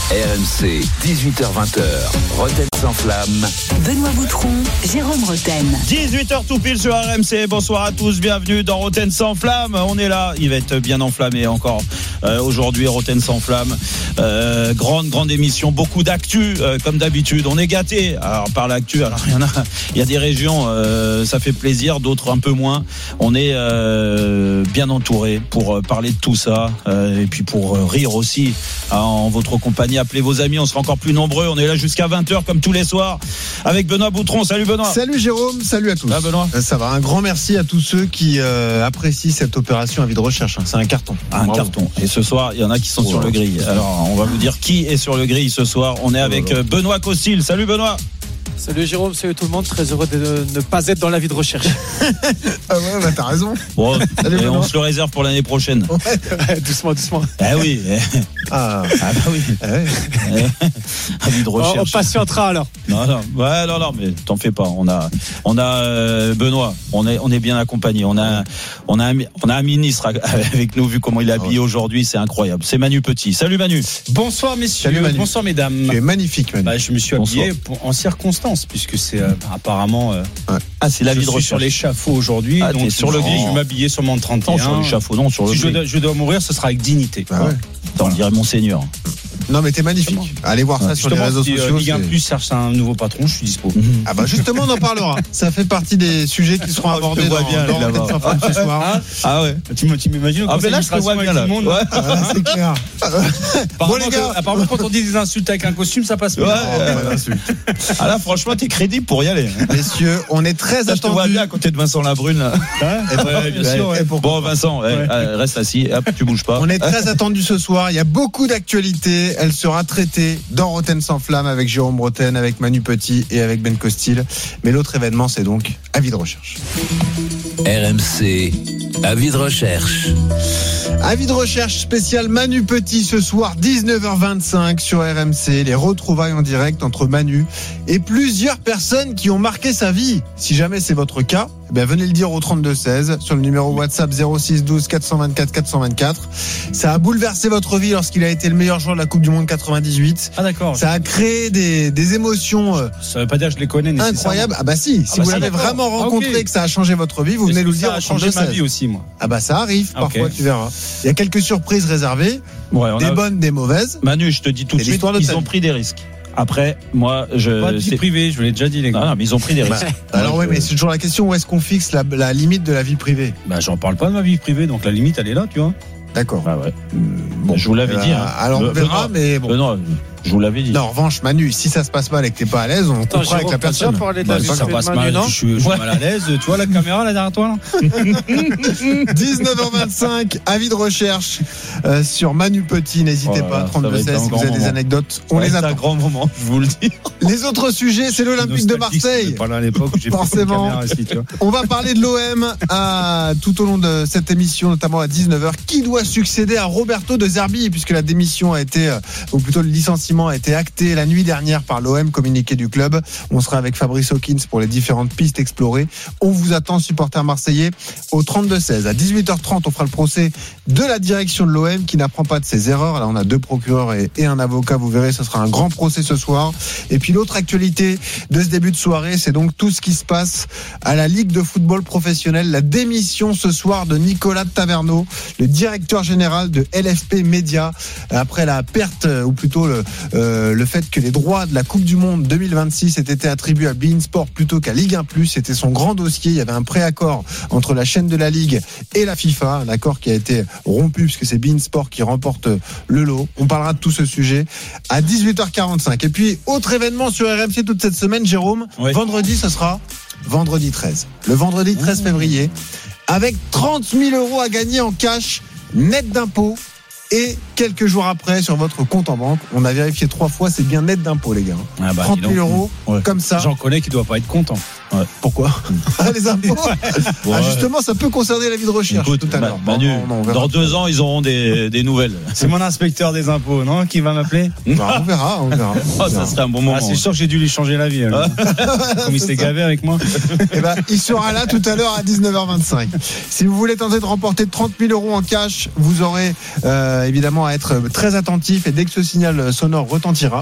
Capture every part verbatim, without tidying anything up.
R M C, dix-huit heures vingt, Roten sans flamme. Benoît Boutron, Jérôme Roten. dix-huit heures tout pile sur R M C. Bonsoir à tous, bienvenue dans Roten sans flamme. On est là, il va être bien enflammé encore euh, aujourd'hui, Roten sans flamme. Euh, grande, grande émission, beaucoup d'actu, euh, comme d'habitude. On est gâtés alors, par l'actu. Alors, il y en a, il y a des régions, euh, ça fait plaisir, d'autres un peu moins. On est euh, bien entouré pour euh, parler de tout ça euh, et puis pour euh, rire aussi hein, en votre compagnie. Appelez vos amis, on sera encore plus nombreux. On est là jusqu'à vingt heures comme tous les soirs avec Benoît Boutron. Salut Benoît. Salut Jérôme, salut à tous. Ah, Benoît. Ça va, un grand merci à tous ceux qui euh, apprécient cette opération à vie de recherche. C'est un carton. Un Bravo. carton. Et ce soir, il y en a qui sont oh, sur le grill. Alors, on va vous dire qui est sur le grill ce soir. On est avec oh, Benoît Costil. Salut Benoît. Salut Jérôme, salut tout le monde, très heureux de ne pas être dans la vie de recherche. Ah ouais, bah t'as raison. Bon, salut, on se le réserve pour l'année prochaine. Ouais. doucement, doucement. Ah oui. Ah, ah bah oui. Ah ouais. La vie de recherche. On, on patientera alors. Non, non, ouais, non, non, mais t'en fais pas. On a, on a euh, Benoît. On est, on est bien accompagné. On a, on a, un, on a un ministre avec nous vu comment il est habillé aujourd'hui. C'est incroyable. C'est Manu Petit. Salut Manu. Bonsoir messieurs. Salut, Manu. Bonsoir mesdames. Tu es magnifique Manu. Bah, je me suis Bonsoir. habillé pour, en circonstance. Puisque c'est euh, apparemment euh, ouais. ah c'est la vie de recherche. Sur l'échafaud aujourd'hui, ah, donc sur le gris, je vais m'habiller sur mon trente et un. Non, sur l'échafaud, non, sur le si je dois, je dois mourir, ce sera avec dignité. Ah ouais. Attends, on dirait Monseigneur. Non mais t'es magnifique. Allez voir ça sur les réseaux si, sociaux. Euh, Ligue un Plus cherche un nouveau patron, je suis dispo. Ah bah justement on en parlera. Ça fait partie des sujets qui seront abordés dans, bien, dans Roten sans flamme ce soir. Ah, ah ouais. Tu m'imagines Ah mais là je te vois bien là. Monde, ouais. Ah, c'est clair. Bon les gars, apparemment quand on dit des insultes avec un costume, ça passe mieux. Ouais, oh, ouais. Ah là franchement t'es crédible pour y aller. Messieurs, on est très ça, attendu. Je te vois bien à côté de Vincent Labrune là. Hein et ouais, bien sûr. Ouais. Bon Vincent, ouais, ouais. reste assis, hop, tu bouges pas. On est très attendu ce soir. Il y a beaucoup d'actualités. Elle sera traitée dans Roten sans flamme avec Jérôme Roten, avec Manu Petit et avec Ben Costil. Mais l'autre événement, c'est donc Avis de recherche. R M C, Avis de recherche. Avis de recherche spécial Manu Petit ce soir, dix-neuf heures vingt-cinq sur R M C. Les retrouvailles en direct entre Manu et plusieurs personnes qui ont marqué sa vie. Si jamais c'est votre cas, eh bien venez le dire au trente-deux seize sur le numéro WhatsApp zéro six douze quatre cent vingt-quatre quatre cent vingt-quatre. Ça a bouleversé votre vie lorsqu'il a été le meilleur joueur de la Coupe du Monde quatre-vingt-dix-huit. Ah d'accord. Ça a créé des, des émotions euh, ça veut pas dire que je les connais nécessairement. Incroyable. Ah bah si, si ah bah vous ça, l'avez d'accord. vraiment rencontré ah, okay. que ça a changé votre vie, vous venez nous le dire au trente-deux seize. Ça a changé ma vie aussi moi. Ah bah ça arrive ah, parfois, okay. tu verras. Il y a quelques surprises réservées, ouais, on des a... bonnes, des mauvaises. Manu, je te dis tout de suite, ils ont pris des risques. Après, moi, je. Pas de vie privée, je vous l'ai déjà dit, les gars. Non, non, mais ils ont pris des risques. Bah, alors, oui, je... mais c'est toujours la question où est-ce qu'on fixe la, la limite de la vie privée ? Bah, j'en parle pas de ma vie privée, donc la limite, elle est là, tu vois. D'accord. Ah ouais. Bon, je vous l'avais euh, dit. Hein. Alors, on verra, Benoît, mais bon. Benoît, je vous l'avais dit. Non, en revanche, Manu, si ça se passe mal et que t'es pas à l'aise, on comprend avec la personne. De bah, la ça, ça passe mal, non je suis, je suis ouais. mal à l'aise. Tu vois la caméra là derrière toi là dix-neuf heures vingt-cinq, avis de recherche euh, sur Manu Petit. N'hésitez oh là, pas, trente-deux seize, si vous avez des anecdotes, on les attend. C'est un grand moment, je vous le dis. Les autres sujets, c'est l'Olympique de Marseille. Pas là à l'époque où j'ai forcément. Ici, tu vois. On va parler de l'O M à, tout au long de cette émission, notamment à dix-neuf heures. Qui doit succéder à Roberto De Zerbi, puisque la démission a été, ou plutôt le licenciement a été acté la nuit dernière par l'O M, communiqué du club. On sera avec Fabrice Hawkins pour les différentes pistes explorées. On vous attend, supporters marseillais, au trente-deux seize. À dix-huit heures trente, on fera le procès de la direction de l'O M qui n'apprend pas de ses erreurs. Là, on a deux procureurs et, et un avocat. Vous verrez, ce sera un grand procès ce soir. Et puis l'autre actualité de ce début de soirée, c'est donc tout ce qui se passe à la Ligue de football professionnel. La démission ce soir de Nicolas Taverneau, le directeur général de L F P Média, après la perte, ou plutôt le, euh, le fait que les droits de la Coupe du Monde deux mille vingt-six aient été attribués à beIN Sport plutôt qu'à Ligue un plus. C'était son grand dossier. Il y avait un préaccord entre la chaîne de la Ligue et la FIFA, un accord qui a été rompu puisque c'est beIN Sport qui remporte le lot. On parlera de tout ce sujet à dix-huit heures quarante-cinq. Et puis, autre événement sur R M C toute cette semaine, Jérôme, oui. Vendredi, ce sera vendredi treize. Le vendredi treize février, avec trente mille euros à gagner en cash, net d'impôts. Et quelques jours après, sur votre compte en banque, on a vérifié trois fois, c'est bien net d'impôts, les gars. Ah bah, trente mille euros, ouais. Comme ça. J'en connais qui ne doivent pas être contents. Ouais. Pourquoi? Les impôts. Ouais. Ah, justement, ça peut concerner la vie de recherche. Écoute, tout à l'heure. bah, Manu, Non, non, on verra. dans deux ans, ils auront des, des nouvelles. C'est mon inspecteur des impôts, non, qui va m'appeler. Bah, on verra, on verra. Oh, ça serait un bon moment. Ah, c'est sûr que j'ai dû lui changer la vie. alors. Comme il s'est gavé avec moi. Eh ben, il sera là tout à l'heure à dix-neuf heures vingt-cinq. Si vous voulez tenter de remporter trente mille euros en cash, vous aurez euh, évidemment à être très attentif et dès que ce signal sonore retentira,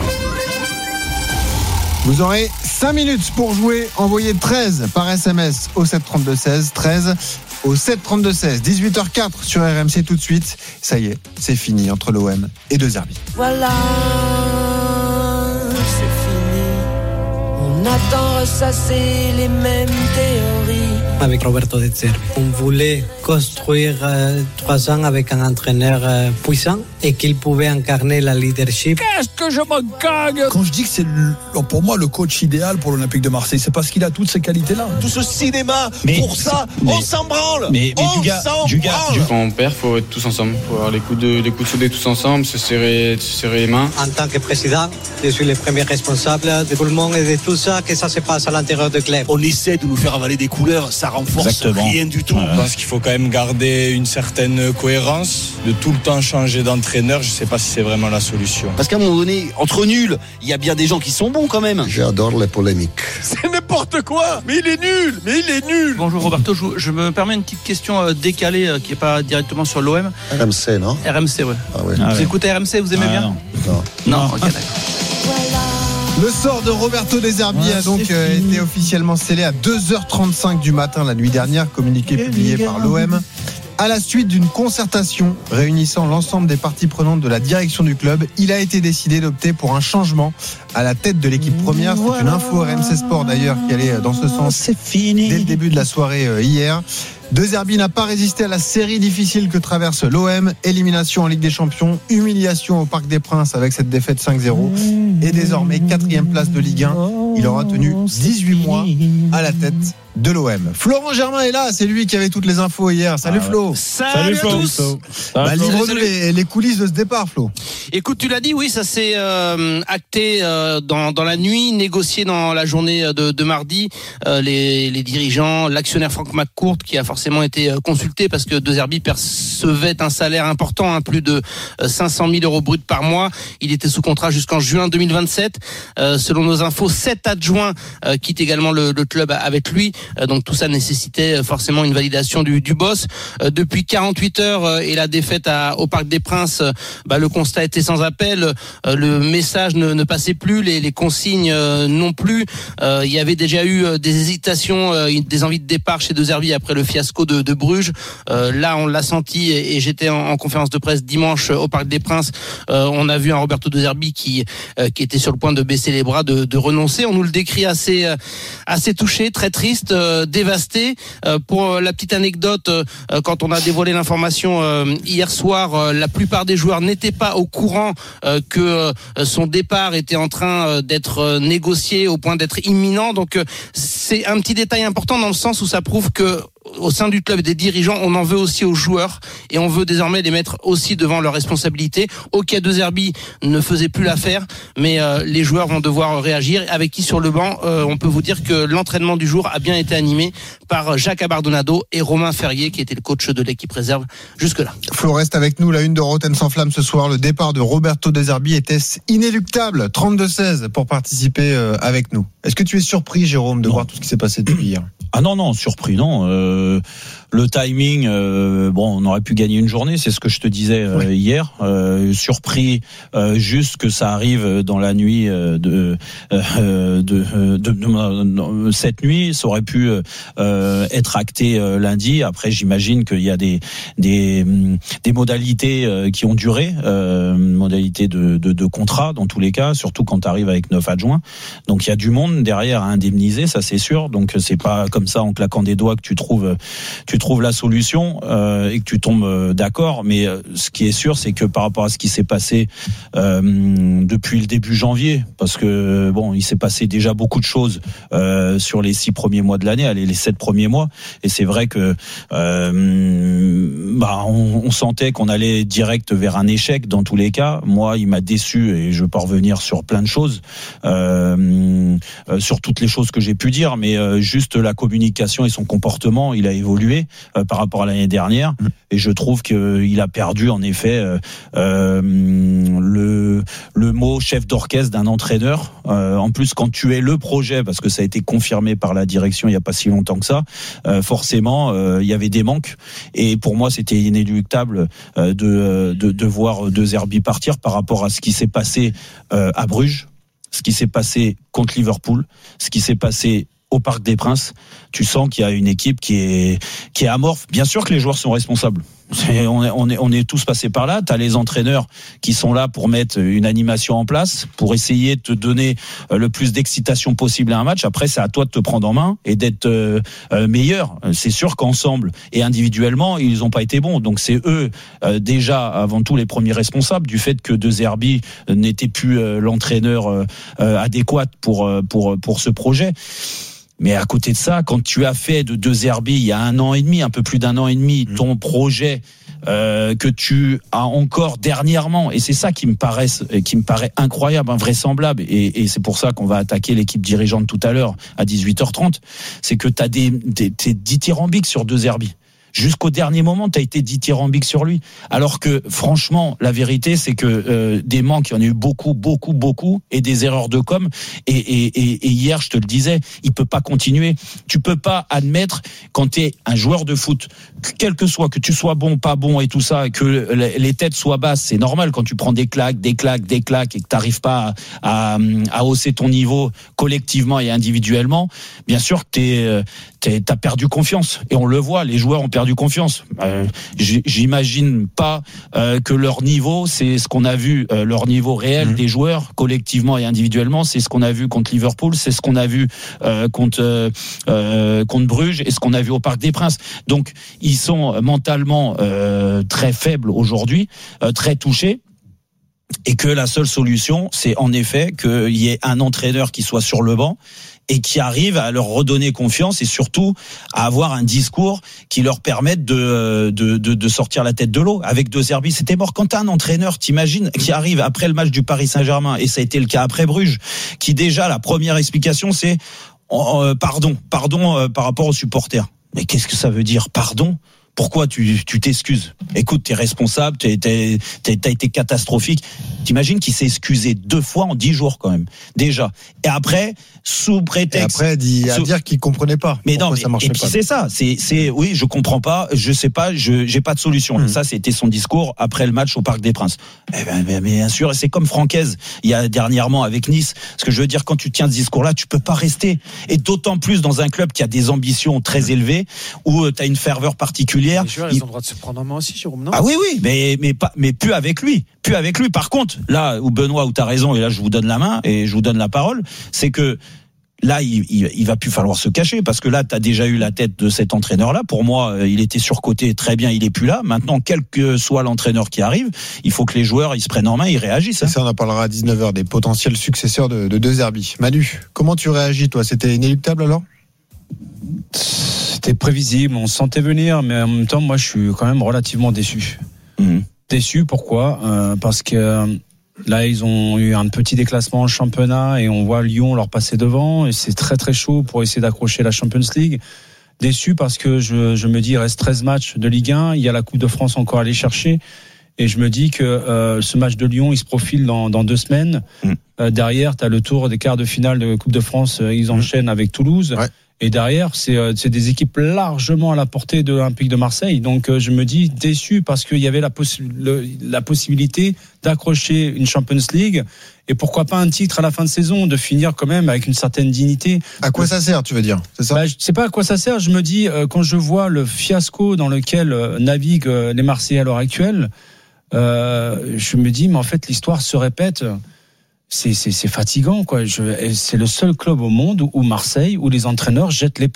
vous aurez cinq minutes pour jouer. Envoyez treize par S M S au sept trente-deux seize. treize au sept trente-deux seize. dix-huit heures quatre sur R M C tout de suite. Ça y est, c'est fini entre l'O M et De Zerbi. Voilà, c'est fini. On attend ressasser les mêmes théories. Avec Roberto De Zerbi. On voulait construire euh, trois ans avec un entraîneur euh, puissant et qu'il pouvait incarner la leadership. Qu'est-ce que je me gagne? Quand je dis que c'est le- pour moi le coach idéal pour l'Olympique de Marseille, c'est parce qu'il a toutes ces qualités-là. Tout ce cinéma, Mais- pour ça, mais- on s'en branle. mais- mais on du gars- s'en du gars- branle. du- Quand on perd, faut être tous ensemble. Faut avoir les coups de, les coups de soudés tous ensemble, se serrer, se serrer les mains. En tant que président, je suis le premier responsable de tout le monde et de tout ça, que ça se passe à l'intérieur du club. On essaie de nous faire avaler des couleurs, ça renforce Exactement. rien du tout. Je pense qu'il faut quand même garder une certaine cohérence. De tout le temps changer d'entraîneur, je ne sais pas si c'est vraiment la solution. Parce qu'à un moment donné, entre nuls, il y a bien des gens qui sont bons quand même. J'adore les polémiques. C'est n'importe quoi. Mais il est nul, mais il est nul. Bonjour Roberto, je, je me permets une petite question euh, décalée euh, qui n'est pas directement sur l'O M. R M C, non? R M C, ouais. Ah oui. Ah Vous ouais. écoutez R M C, vous aimez Ah, bien? non. Non, ok, d'accord. Le sort de Roberto De Zerbi a donc euh, été officiellement scellé à deux heures trente-cinq du matin la nuit dernière, communiqué publié par l'O M. À la suite d'une concertation réunissant l'ensemble des parties prenantes de la direction du club, il a été décidé d'opter pour un changement à la tête de l'équipe première. C'est une info R M C Sport d'ailleurs qui allait dans ce sens C'est fini. dès le début de la soirée euh, hier. De Zerbi n'a pas résisté à la série difficile que traverse l'O M. Élimination en Ligue des Champions, humiliation au Parc des Princes avec cette défaite cinq zéro et désormais quatrième place de Ligue un. Il aura tenu dix-huit mois à la tête de l'O M. Florent Germain est là, c'est lui qui avait toutes les infos hier. Salut Ah ouais. Flo. Salut, Flo. à tous. Ah, Bah, Flo. livre-nous Salut. les, les coulisses de ce départ, Flo. Écoute, tu l'as dit, oui, ça s'est euh, acté euh, dans, dans la nuit, négocié dans la journée de, de mardi. Euh, les, les dirigeants, l'actionnaire Franck McCourt, qui a forcément été euh, consulté parce que De Zerbi percevait un salaire important, hein, plus de euh, cinq cent mille euros bruts par mois. Il était sous contrat jusqu'en juin deux mille vingt-sept. Euh, selon nos infos, sept adjoints euh, quittent également le, le club avec lui. Euh, donc tout ça nécessitait forcément une validation du, du boss. Euh, depuis quarante-huit heures euh, et la défaite à, au Parc des Princes, euh, bah, le constat était sans appel. Euh, le message ne, ne passait plus, les, les consignes euh, non plus. Euh, il y avait déjà eu euh, des hésitations, euh, des envies de départ chez De Zerbi après le fiasco de, de Bruges. Euh, là, on l'a senti et, et j'étais en, en conférence de presse dimanche au Parc des Princes. Euh, on a vu un Roberto De Zerbi qui euh, qui était sur le point de baisser les bras, de, de renoncer. On nous le décrit assez euh, assez touché, très triste, euh, dévasté. Euh, pour la petite anecdote, euh, quand on a dévoilé l'information euh, hier soir, euh, la plupart des joueurs n'étaient pas au courant euh, que euh, son départ était en train euh, d'être euh, négocié au point d'être imminent. Donc euh, c'est un petit détail important dans le sens où ça prouve que au sein du club et des dirigeants, on en veut aussi aux joueurs et on veut désormais les mettre aussi devant leurs responsabilités. Ok, De Zerbi ne faisait plus l'affaire, mais euh, les joueurs vont devoir réagir. Avec qui sur le banc, euh, on peut vous dire que l'entraînement du jour a bien été animé par Jacques Abardonado et Romain Ferrier, qui était le coach de l'équipe réserve jusque-là. Flo reste avec nous, la une de Rotten sans flamme ce soir. Le départ de Roberto De Zerbi était-ce inéluctable? trente-deux seize pour participer euh, avec nous. Est-ce que tu es surpris, Jérôme, de Non. voir tout ce qui s'est passé depuis hier? Ah non, non, surpris, non. Euh, le timing, euh, bon, on aurait pu gagner une journée, c'est ce que je te disais euh, Oui. hier. Euh, surpris, euh, juste que ça arrive dans la nuit euh, de, euh, de, de, de, de cette nuit. Ça aurait pu euh, être acté euh, lundi. Après, j'imagine qu'il y a des des, des modalités euh, qui ont duré, euh, modalités de, de, de contrat dans tous les cas, surtout quand tu arrives avec neuf adjoints. Donc il y a du monde derrière à indemniser, ça c'est sûr. Donc c'est pas comme ça en claquant des doigts que tu trouves tu trouves la solution euh, et que tu tombes euh, d'accord. Mais euh, ce qui est sûr, c'est que par rapport à ce qui s'est passé euh, depuis le début janvier, parce que bon, il s'est passé déjà beaucoup de choses euh, sur les six premiers mois de l'année, allez, les sept premiers mois, et c'est vrai que euh, bah, on, on sentait qu'on allait direct vers un échec dans tous les cas. Moi, il m'a déçu et je veux pas revenir sur plein de choses, euh, euh, sur toutes les choses que j'ai pu dire, mais euh, juste la communication et son comportement, il a évolué euh, par rapport à l'année dernière, et je trouve qu'il a perdu en effet euh, euh, le le mot chef d'orchestre d'un entraîneur. Euh, en plus, quand tu es le projet, parce que ça a été confirmé par la direction il y a pas si longtemps que ça, euh, forcément euh, il y avait des manques, et pour moi c'était inéluctable euh, de, de de voir De Zerbi partir par rapport à ce qui s'est passé euh, à Bruges, ce qui s'est passé contre Liverpool, ce qui s'est passé au Parc des Princes. Tu sens qu'il y a une équipe qui est qui est amorphe. Bien sûr que les joueurs sont responsables. C'est, on, est, on, est, on est tous passés par là. T'as les entraîneurs qui sont là pour mettre une animation en place, pour essayer de te donner le plus d'excitation possible à un match. Après, c'est à toi de te prendre en main et d'être euh, meilleur. C'est sûr qu'ensemble et individuellement, ils n'ont pas été bons. Donc c'est eux euh, déjà avant tout les premiers responsables du fait que De Zerbi n'était plus euh, l'entraîneur euh, adéquat pour pour pour ce projet. Mais à côté de ça, quand tu as fait de De Zerbi il y a un an et demi, un peu plus d'un an et demi, ton projet euh, que tu as encore dernièrement, et c'est ça qui me paraît, qui me paraît incroyable, invraisemblable, et, et c'est pour ça qu'on va attaquer l'équipe dirigeante tout à l'heure à dix-huit heures trente, c'est que tu as des, des, t'es dithyrambique sur De Zerbi. Jusqu'au dernier moment, tu as été dithyrambique sur lui. Alors que, franchement, la vérité, c'est que euh, des manques, il y en a eu beaucoup, beaucoup, beaucoup, et des erreurs de com. Et, et, et, et hier, je te le disais, il peut pas continuer. Tu peux pas admettre, quand tu es un joueur de foot, que, quel que soit, que tu sois bon, pas bon et tout ça, que les têtes soient basses, c'est normal quand tu prends des claques, des claques, des claques, et que tu n'arrives pas à, à, à hausser ton niveau collectivement et individuellement. Bien sûr que t'es, t'es, t'as perdu confiance. Et on le voit, les joueurs ont perdu du confiance. Euh, j'imagine pas euh, que leur niveau, c'est ce qu'on a vu, euh, leur niveau réel mmh. des joueurs, collectivement et individuellement, c'est ce qu'on a vu contre Liverpool, c'est ce qu'on a vu euh, contre euh, contre Bruges et ce qu'on a vu au Parc des Princes. Donc, ils sont mentalement euh, très faibles aujourd'hui, euh, très touchés. Et que la seule solution, c'est en effet qu'il y ait un entraîneur qui soit sur le banc et qui arrive à leur redonner confiance et surtout à avoir un discours qui leur permette de, de, de, de sortir la tête de l'eau. Avec De Zerbi, c'était mort. Quand t'as un entraîneur, t'imagines, qui arrive après le match du Paris Saint-Germain, et ça a été le cas après Bruges, qui déjà, la première explication, c'est euh, pardon, pardon euh, par rapport aux supporters. Mais qu'est-ce que ça veut dire, pardon ? Pourquoi tu, tu t'excuses ? Écoute, t'es responsable, t'es, t'es, t'es, t'as été catastrophique. T'imagines qu'il s'est excusé deux fois en dix jours quand même, déjà. Et après, sous prétexte. Et après, dit, à sous... dire qu'il comprenait pas. Mais non, mais, ça marchait et puis pas. c'est ça. C'est, c'est, oui, je comprends pas, je sais pas, je, j'ai pas de solution. Mmh. Ça, c'était son discours après le match au Parc des Princes. Eh ben, mais bien sûr, c'est comme Francaise, il y a dernièrement avec Nice. Ce que je veux dire, quand tu tiens ce discours-là, tu peux pas rester. Et d'autant plus dans un club qui a des ambitions très élevées, où t'as une ferveur particulière. Les joueurs, ils ont le droit de se prendre en main aussi, Jérôme, non ? Ah oui, oui, mais, mais, pas, mais plus avec lui. Plus avec lui. Par contre, là où Benoît, où t'as raison, et là je vous donne la main et je vous donne la parole, c'est que là, il, il, il va plus falloir se cacher parce que là, t'as déjà eu la tête de cet entraîneur-là. Pour moi, il était surcoté, très bien, il est plus là. Maintenant, quel que soit l'entraîneur qui arrive, il faut que les joueurs, ils se prennent en main, ils réagissent. Hein. Ça, on en parlera à dix-neuf heures des potentiels successeurs de, de De Zerbi. Manu, comment tu réagis, toi ? C'était inéluctable alors ? C'était prévisible, on se sentait venir, mais en même temps, moi, je suis quand même relativement déçu. Mmh. Déçu, pourquoi ? euh, Parce que euh, là, ils ont eu un petit déclassement en championnat et on voit Lyon leur passer devant et c'est très très chaud pour essayer d'accrocher la Champions League. Déçu parce que je, je me dis, il reste treize matchs de Ligue un, il y a la Coupe de France encore à aller chercher. Et je me dis que euh, ce match de Lyon, il se profile dans, dans deux semaines. Mmh. Euh, derrière, tu as le tour des quarts de finale de Coupe de France, euh, ils enchaînent mmh. avec Toulouse. Ouais. Et derrière, c'est, euh, c'est des équipes largement à la portée de l'Olympique de Marseille. Donc euh, je me dis déçu parce qu'il y avait la, possi- le, la possibilité d'accrocher une Champions League. Et pourquoi pas un titre à la fin de saison, de finir quand même avec une certaine dignité. À quoi ça sert, tu veux dire ? C'est ça ? Bah, je sais pas à quoi ça sert. Je me dis, euh, quand je vois le fiasco dans lequel euh, naviguent euh, les Marseillais à l'heure actuelle, euh, je me dis, mais en fait, l'histoire se répète. C'est, c'est, c'est fatigant, quoi. Je, c'est le seul club au monde où Marseille, où les entraîneurs jettent l'éponge.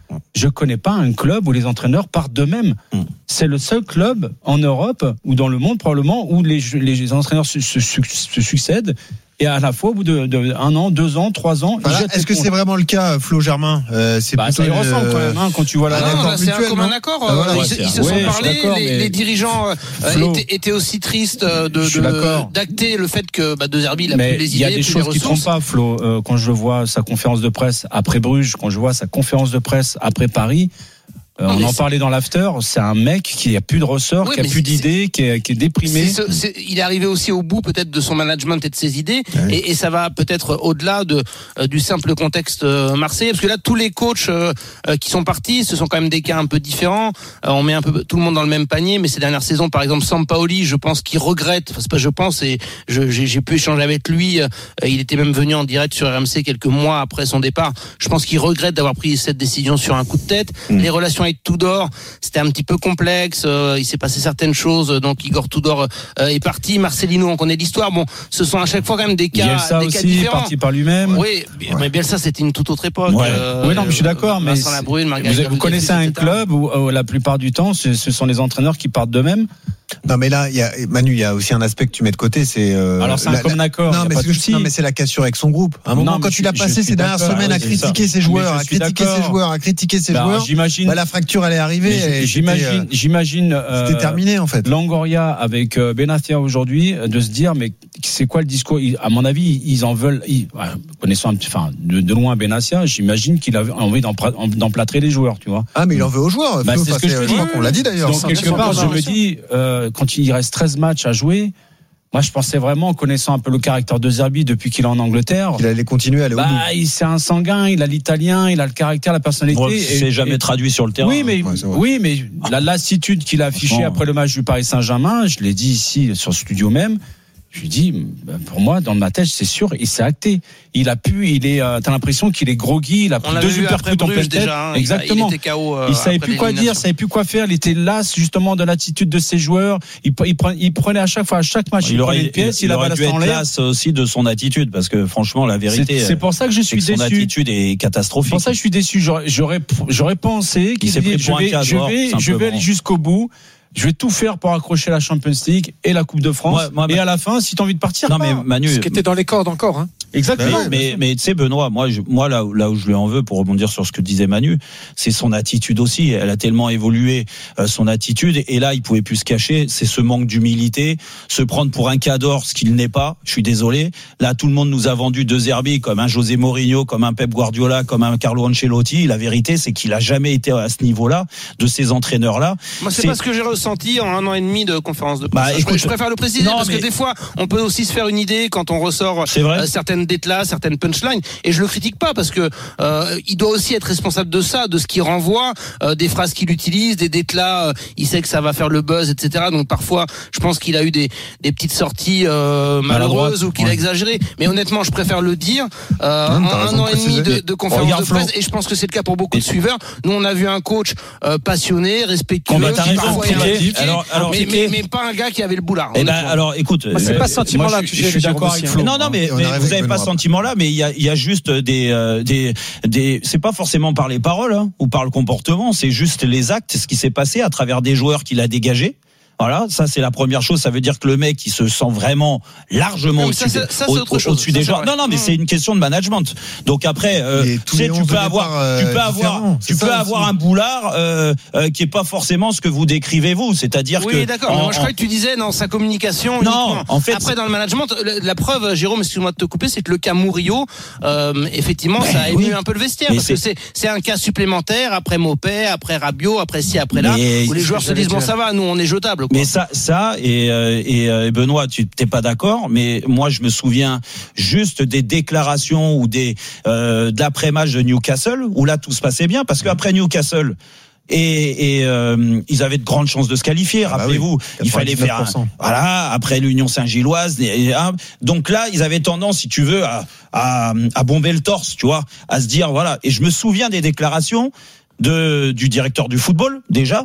je connais pas un club où les entraîneurs partent d'eux-mêmes. Mmh. C'est le seul club en Europe ou dans le monde probablement où les, les entraîneurs se, se, se succèdent. Et à la fois, au bout de, de un an, deux ans, trois ans. Voilà, est-ce que c'est vraiment le cas, Flo Germain euh, c'est bah, ça y ressemble euh... quand même, hein, quand tu vois la. Ah non, là, c'est un commun accord. Ah, voilà. Ils, ouais, ils se sont ouais, parlé. Les, mais... les dirigeants euh, étaient, étaient aussi tristes de, de d'acter le fait que bah, De Zerbi il a mais plus les idées. Il y a des choses qui ne trompent pas, Flo. Euh, quand je vois sa conférence de presse après Bruges, quand je vois sa conférence de presse après Paris. Euh, on en parlait dans l'after, c'est un mec qui a plus de ressort, oui, qui a plus d'idées, qui est, qui est déprimé. C'est ce, c'est, il est arrivé aussi au bout peut-être de son management et de ses idées, ouais. et, et ça va peut-être au-delà de euh, du simple contexte euh, marseillais, parce que là tous les coachs euh, euh, qui sont partis, ce sont quand même des cas un peu différents. Euh, on met un peu tout le monde dans le même panier, mais ces dernières saisons, par exemple, Sampaoli, je pense qu'il regrette. Enfin, c'est pas je pense, et je, j'ai, j'ai pu échanger avec lui. Euh, il était même venu en direct sur R M C quelques mois après son départ. Je pense qu'il regrette d'avoir pris cette décision sur un coup de tête. Mmh. Les relations avec Tudor, c'était un petit peu complexe. Euh, il s'est passé certaines choses. Donc Igor Tudor euh, est parti. Marcelino, on connaît l'histoire. Bon, ce sont à chaque fois quand même des cas, Bielsa des aussi, cas différents. Parti par lui-même. Oui, ouais. Mais Bielsa, c'était une toute autre époque. Ouais. Euh, oui, non, mais je suis d'accord. Mais Labrune, vous, vous connaissez un club où, où la plupart du temps, ce, ce sont les entraîneurs qui partent d'eux-mêmes. Non, mais là, il y a, Manu, il y a aussi un aspect que tu mets de côté, c'est. Euh, Alors c'est un commun accord. Non, mais c'est je, non, mais c'est la cassure avec son groupe. À un moment, non, quand tu l'as passé ces dernières semaines à critiquer ses joueurs, à critiquer ses joueurs, à critiquer ses joueurs, j'imagine. Bah, la fracture, elle est arrivée. J'imagine, j'imagine. Euh, C'était terminé en fait. Longoria avec euh, Benatia aujourd'hui, de se dire, mais c'est quoi le discours? À mon avis, ils en veulent. Ils, connaissant un petit, enfin, de, de loin Benatia, j'imagine qu'il a envie d'emplâtrer les joueurs, tu vois. Ah, mais il en veut aux joueurs. Bah, c'est ce que je dis. On l'a dit d'ailleurs. Donc quelque part, je me dis, quand il reste treize matchs à jouer, moi je pensais vraiment, en connaissant un peu le caractère de Zerbi depuis qu'il est en Angleterre, il allait continuer à aller au bout. Bah, il c'est un sanguin, il a l'italien, il a le caractère, la personnalité. Bon, c'est jamais et, traduit sur le terrain. Oui, mais ouais, oui, mais la lassitude qu'il a affichée après le match du Paris Saint-Germain, je l'ai dit ici sur le studio même. Je lui dis, pour moi, dans ma tête, c'est sûr, il s'est acté. Il a pu, il est, euh, t'as l'impression qu'il est groggy, il a pris deux uppercuts en pleine tête. Hein, Exactement. Il, il, K O, euh, il savait plus quoi dire, il savait plus quoi faire. Il était las, justement, de l'attitude de ses joueurs. Il, il, prenait, il prenait à chaque fois, à chaque match, il, il prenait une pièce, il, il, il aurait dû être las aussi de son attitude, parce que franchement, la vérité. C'est, c'est pour ça que je suis c'est que déçu. Son attitude est catastrophique. C'est pour ça que je suis déçu. J'aurais, j'aurais, j'aurais pensé qu'il s'est pris pour un cadre. Je vais, je vais aller jusqu'au bout. Je vais tout faire pour accrocher la Champions League et la Coupe de France. Moi, moi, et à la fin, si tu as envie de partir, non, mais Manu, ce qui était dans les cordes encore. Hein. Exactement. Mais, mais, mais tu sais, Benoît, moi, je, moi là, là où je lui en veux, pour rebondir sur ce que disait Manu, c'est son attitude aussi. Elle a tellement évolué, euh, son attitude. Et là, il pouvait plus se cacher. C'est ce manque d'humilité, se prendre pour un cador, ce qu'il n'est pas. Je suis désolé. Là, tout le monde nous a vendu De Zerbi comme un José Mourinho, comme un Pep Guardiola, comme un Carlo Ancelotti. La vérité, c'est qu'il a jamais été à ce niveau-là, de ces entraîneurs-là. Moi, c'est, c'est... pas ce que j'ai ressenti en un an et demi de conférence de presse. Bah, écoute, je préfère le préciser non, parce mais... que des fois, on peut aussi se faire une idée quand on ressort euh, certaines déclats, certaines punchlines. Et je le critique pas parce que euh, il doit aussi être responsable de ça, de ce qu'il renvoie, euh, des phrases qu'il utilise, des déclats. Euh, il sait que ça va faire le buzz, et cetera. Donc parfois, je pense qu'il a eu des des petites sorties euh, malheureuses ou qu'il ouais. a exagéré. Mais honnêtement, je préfère le dire. Euh, en un an et demi de, de conférence Regarde de presse, Flo. Et je pense que c'est le cas pour beaucoup de suiveurs. Nous, on a vu un coach euh, passionné, respectueux, qui parfois est alors, alors, mais, mais, mais pas un gars qui avait le boulard. Eh ben, alors, écoute, moi, c'est euh, pas ce sentiment-là que je, je suis d'accord avec Flo. Non, non, mais, mais vous n'avez pas ce sentiment-là, mais il y a, il y a juste des, euh, des, des, c'est pas forcément par les paroles hein, ou par le comportement, c'est juste les actes, ce qui s'est passé à travers des joueurs qu'il a dégagés. Voilà, ça c'est la première chose. Ça veut dire que le mec, il se sent vraiment largement non, au-dessus, ça, ça, au, au-dessus des joueurs. Non, non, mais mmh. c'est une question de management. Donc après, euh, tu sais, tu peux avoir, euh, tu peux avoir, tu peux avoir un boulard euh, euh, qui est pas forcément ce que vous décrivez vous. C'est-à-dire oui, que. Oui, d'accord. En, moi, je croyais que tu disais dans sa communication. Non, uniquement. En fait. Après, dans le management, la, la preuve, Jérôme, excuse-moi de te couper, c'est que le cas Murillo, euh, effectivement, mais ça a ému oui. un peu le vestiaire mais parce c'est... que c'est, c'est un cas supplémentaire après Mopé, après Rabiot, après ci, après là, mais où les joueurs se disent bon, ça va, nous, on est jetable. Mais ça, ça. Et, euh, et, euh, et Benoît, tu t'es pas d'accord, mais moi je me souviens juste des déclarations ou des euh, de l'après-match de Newcastle où là tout se passait bien parce qu'après Newcastle et, et euh, ils avaient de grandes chances de se qualifier. Ah bah rappelez-vous, oui, il fallait faire un, voilà après l'Union Saint-Gilloise. Et, et, hein, donc là, ils avaient tendance, si tu veux, à, à, à bomber le torse, tu vois, à se dire voilà. Et je me souviens des déclarations de du directeur du football déjà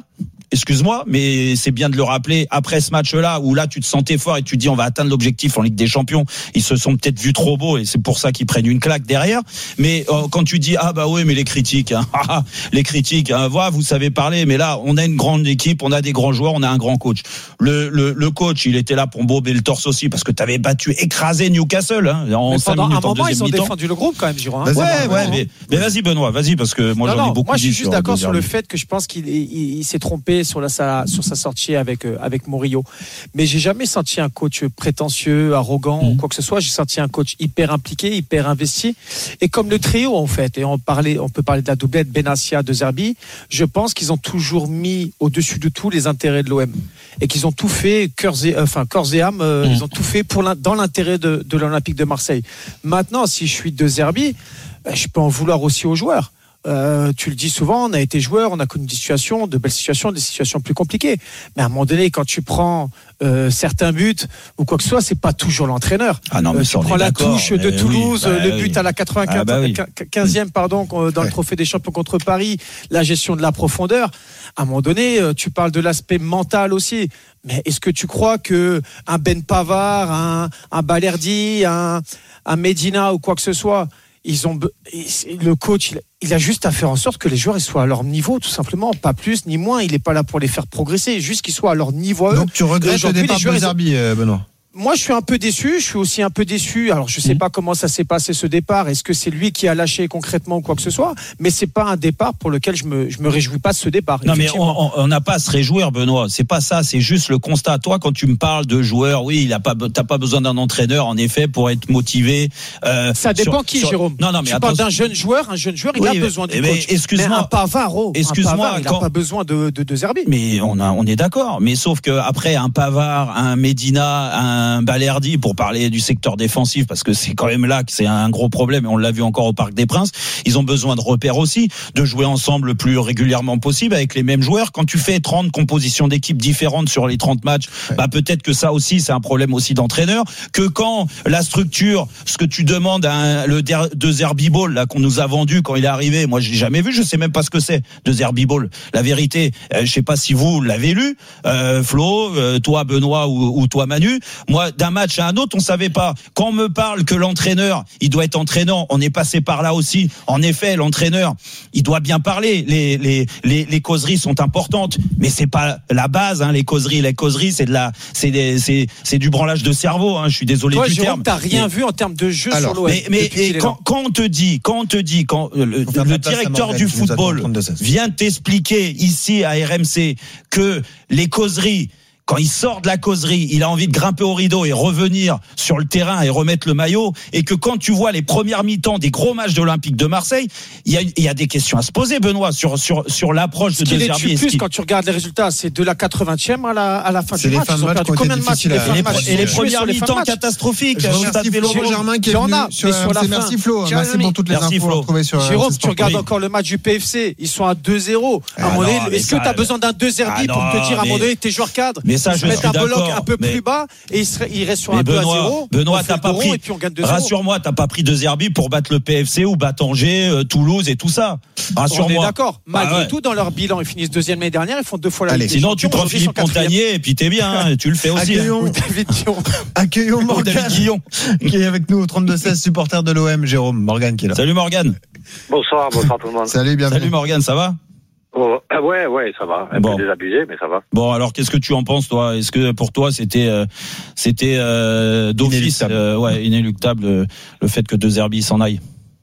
excuse-moi, mais c'est bien de le rappeler après ce match-là où là tu te sentais fort et tu dis on va atteindre l'objectif en Ligue des Champions. Ils se sont peut-être vus trop beaux et c'est pour ça qu'ils prennent une claque derrière. Mais euh, quand tu dis ah bah oui mais les critiques, hein, les critiques, hein, voilà, vous savez parler. Mais là on a une grande équipe, on a des grands joueurs, on a un grand coach. Le le, le coach il était là pour bomber le torse aussi parce que tu avais battu, écrasé Newcastle hein, en cinq minutes un en moment, deuxième ils ont mi-temps. défendu le groupe quand même, Jérôme. Ouais ouais, ouais mais, mais vas-y Benoît, vas-y parce que moi non, j'en non, ai beaucoup moi, je suis dit juste sur d'accord De sur le Zerbi. fait que je pense qu'il il, il s'est trompé sur, la, sa, sur sa sortie avec, euh, avec Murillo. Mais j'ai jamais senti un coach prétentieux, arrogant mmh. ou quoi que ce soit. J'ai senti un coach hyper impliqué, hyper investi. Et comme le trio, en fait, et on, parlait, on peut parler de la doublette Benassia, De Zerbi, je pense qu'ils ont toujours mis au-dessus de tout les intérêts de l'O M. Et qu'ils ont tout fait, corps et, enfin, corps et âme, euh, mmh. ils ont tout fait pour dans l'intérêt de, de l'Olympique de Marseille. Maintenant, si je suis De Zerbi, je peux en vouloir aussi aux joueurs. Euh, tu le dis souvent, on a été joueur, on a connu des situations, de belles situations, des situations plus compliquées. Mais à un moment donné, quand tu prends euh, certains buts ou quoi que ce soit, c'est pas toujours l'entraîneur. Ah non, mais euh, tu prends la touche de oui, Toulouse, bah, le oui. but à la quatre-vingt-quinzième ah, bah oui. pardon, dans ouais. le trophée des champions contre Paris, la gestion de la profondeur. À un moment donné, tu parles de l'aspect mental aussi. Mais est-ce que tu crois que un Ben Pavard, un, un Balerdi, un, un Medina ou quoi que ce soit, ils ont le coach il, il a juste à faire en sorte que les joueurs ils soient à leur niveau tout simplement, pas plus ni moins. Il n'est pas là pour les faire progresser, juste qu'ils soient à leur niveau à eux. Donc tu regrettes le départ de Zerbi, Benoît? Moi, je suis un peu déçu. Je suis aussi un peu déçu. Alors, je sais mmh. pas comment ça s'est passé ce départ. Est-ce que c'est lui qui a lâché concrètement ou quoi que ce soit? Mais c'est pas un départ pour lequel je me je me réjouis pas de ce départ. Non, mais on n'a pas à se réjouir, Benoît. C'est pas ça. C'est juste le constat. Toi, quand tu me parles de joueurs, oui, il a pas, t'as pas besoin d'un entraîneur, en effet, pour être motivé. Euh, ça dépend sur, qui, sur... Jérôme. Non, non, mais tu parles d'un jeune joueur. Un jeune joueur, il oui, a besoin du mais, coach. Excuse-moi. Mais un Pavard, oh, excuse-moi, un Pavard, il quand... a pas besoin de de, de Zerbi. Mais on a, on est d'accord. Mais sauf que après un Pavard, un Medina, un Balerdi, pour parler du secteur défensif, parce que c'est quand même là que c'est un gros problème, et on l'a vu encore au Parc des Princes, ils ont besoin de repères aussi, de jouer ensemble le plus régulièrement possible avec les mêmes joueurs. Quand tu fais trente compositions d'équipes différentes sur les trente matchs, ouais. bah peut-être que ça aussi, c'est un problème aussi d'entraîneur, que quand la structure, ce que tu demandes à un, le De Zerbi Ball, là, qu'on nous a vendu quand il est arrivé, moi je l'ai jamais vu, je sais même pas ce que c'est, De Zerbi Ball. La vérité, euh, je sais pas si vous l'avez lu, euh, Flo, euh, toi Benoît ou, ou toi Manu, moi d'un match à un autre, on savait pas. Quand on me parle que l'entraîneur, il doit être entraînant, on est passé par là aussi. En effet, l'entraîneur, il doit bien parler. Les les les, les causeries sont importantes, mais c'est pas la base. Hein, les causeries, les causeries, c'est de la, c'est des, c'est c'est du branlage de cerveau. Hein, je suis désolé Toi, du Jérôme, terme. t'as rien mais, vu en termes de jeu alors, sur l'O M. Mais mais et quand, quand on te dit, quand on te dit, quand le, le directeur du football vient t'expliquer ici à R M C que les causeries, quand il sort de la causerie, il a envie de grimper au rideau et revenir sur le terrain et remettre le maillot, et que quand tu vois les premières mi-temps des gros matchs de l'Olympique de Marseille, il y a, il y a des questions à se poser, Benoît, sur sur sur l'approche de De Zerbi. Ce qui les tue plus quand tu regardes les résultats, c'est de la quatre-vingtième à la à la fin c'est du match. Ils ont perdu combien de matchs? Et les premières mi-temps catastrophiques. Merci Flo Germain qui est venu sur R M C. Merci Flo, merci pour toutes les infos retrouvées sur Jérôme, tu regardes encore le match du P F C, ils sont à deux zéro. À un moment donné, est-ce que tu as besoin d'un De Zerbi pour te dire à un moment donné tes joueurs cadres? Mais ça, je suis d'accord. Un peu mais... plus bas et il, serait, il reste sur mais un Benoît, deux à zéro. Benoît, t'as pas pris. Et puis on gagne deux zéro. Rassure-moi, t'as pas pris De Zerbi pour battre le P F C ou battre Angers, euh, Toulouse et tout ça. Rassure-moi. On est d'accord. Malgré ah ouais. tout, dans leur bilan, ils finissent deuxième l'année dernière, ils font deux fois la Ligue des Sinon, Champions. tu prends Philippe Montagnier et puis t'es bien. Hein, tu le fais aussi. Accueillons, hein. Accueillons Morgane Guillon qui est avec nous au trente-deux seize, supporter de l'O M. Jérôme Morgane qui est là. Salut Morgane. Bonsoir, bonsoir tout le monde. Salut, bienvenue. Salut Morgane, ça va? Oh, ah ouais, ouais, ça va. Un bon. peu désabusé, mais ça va. Bon, alors qu'est-ce que tu en penses, toi? Est-ce que pour toi c'était, euh, c'était euh, d'office, inéluctable. Euh, ouais, inéluctable euh, le fait que De Zerbi s'en aille?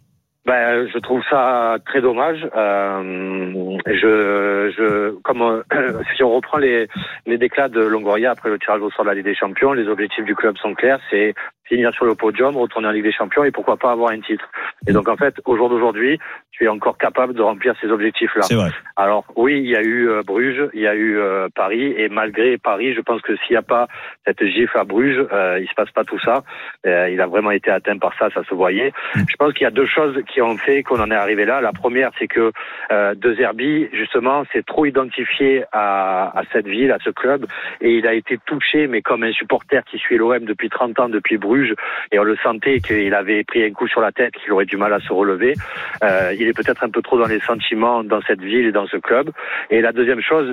Ben, je trouve ça très dommage. Euh, je, je, comme euh, si on reprend les les déclats de Longoria après le tirage au sort de la Ligue des Champions, les objectifs du club sont clairs, c'est finir sur le podium, retourner en Ligue des Champions et pourquoi pas avoir un titre. Et donc en fait, au jour d'aujourd'hui, tu es encore capable de remplir ces objectifs-là. C'est vrai. Alors oui, il y a eu euh, Bruges, il y a eu euh, Paris, et malgré Paris, je pense que s'il n'y a pas cette gifle à Bruges, euh, il se passe pas tout ça. Euh, il a vraiment été atteint par ça, ça se voyait. Je pense qu'il y a deux choses qui ont fait qu'on en est arrivé là. La première, c'est que euh, De Zerbi, justement, s'est trop identifié à, à cette ville, à ce club, et il a été touché, mais comme un supporter qui suit l'O M depuis trente ans, depuis Bruges, et on le sentait qu'il avait pris un coup sur la tête, qu'il aurait du mal à se relever. Euh, il est peut-être un peu trop dans les sentiments dans cette ville et dans ce club. Et la deuxième chose,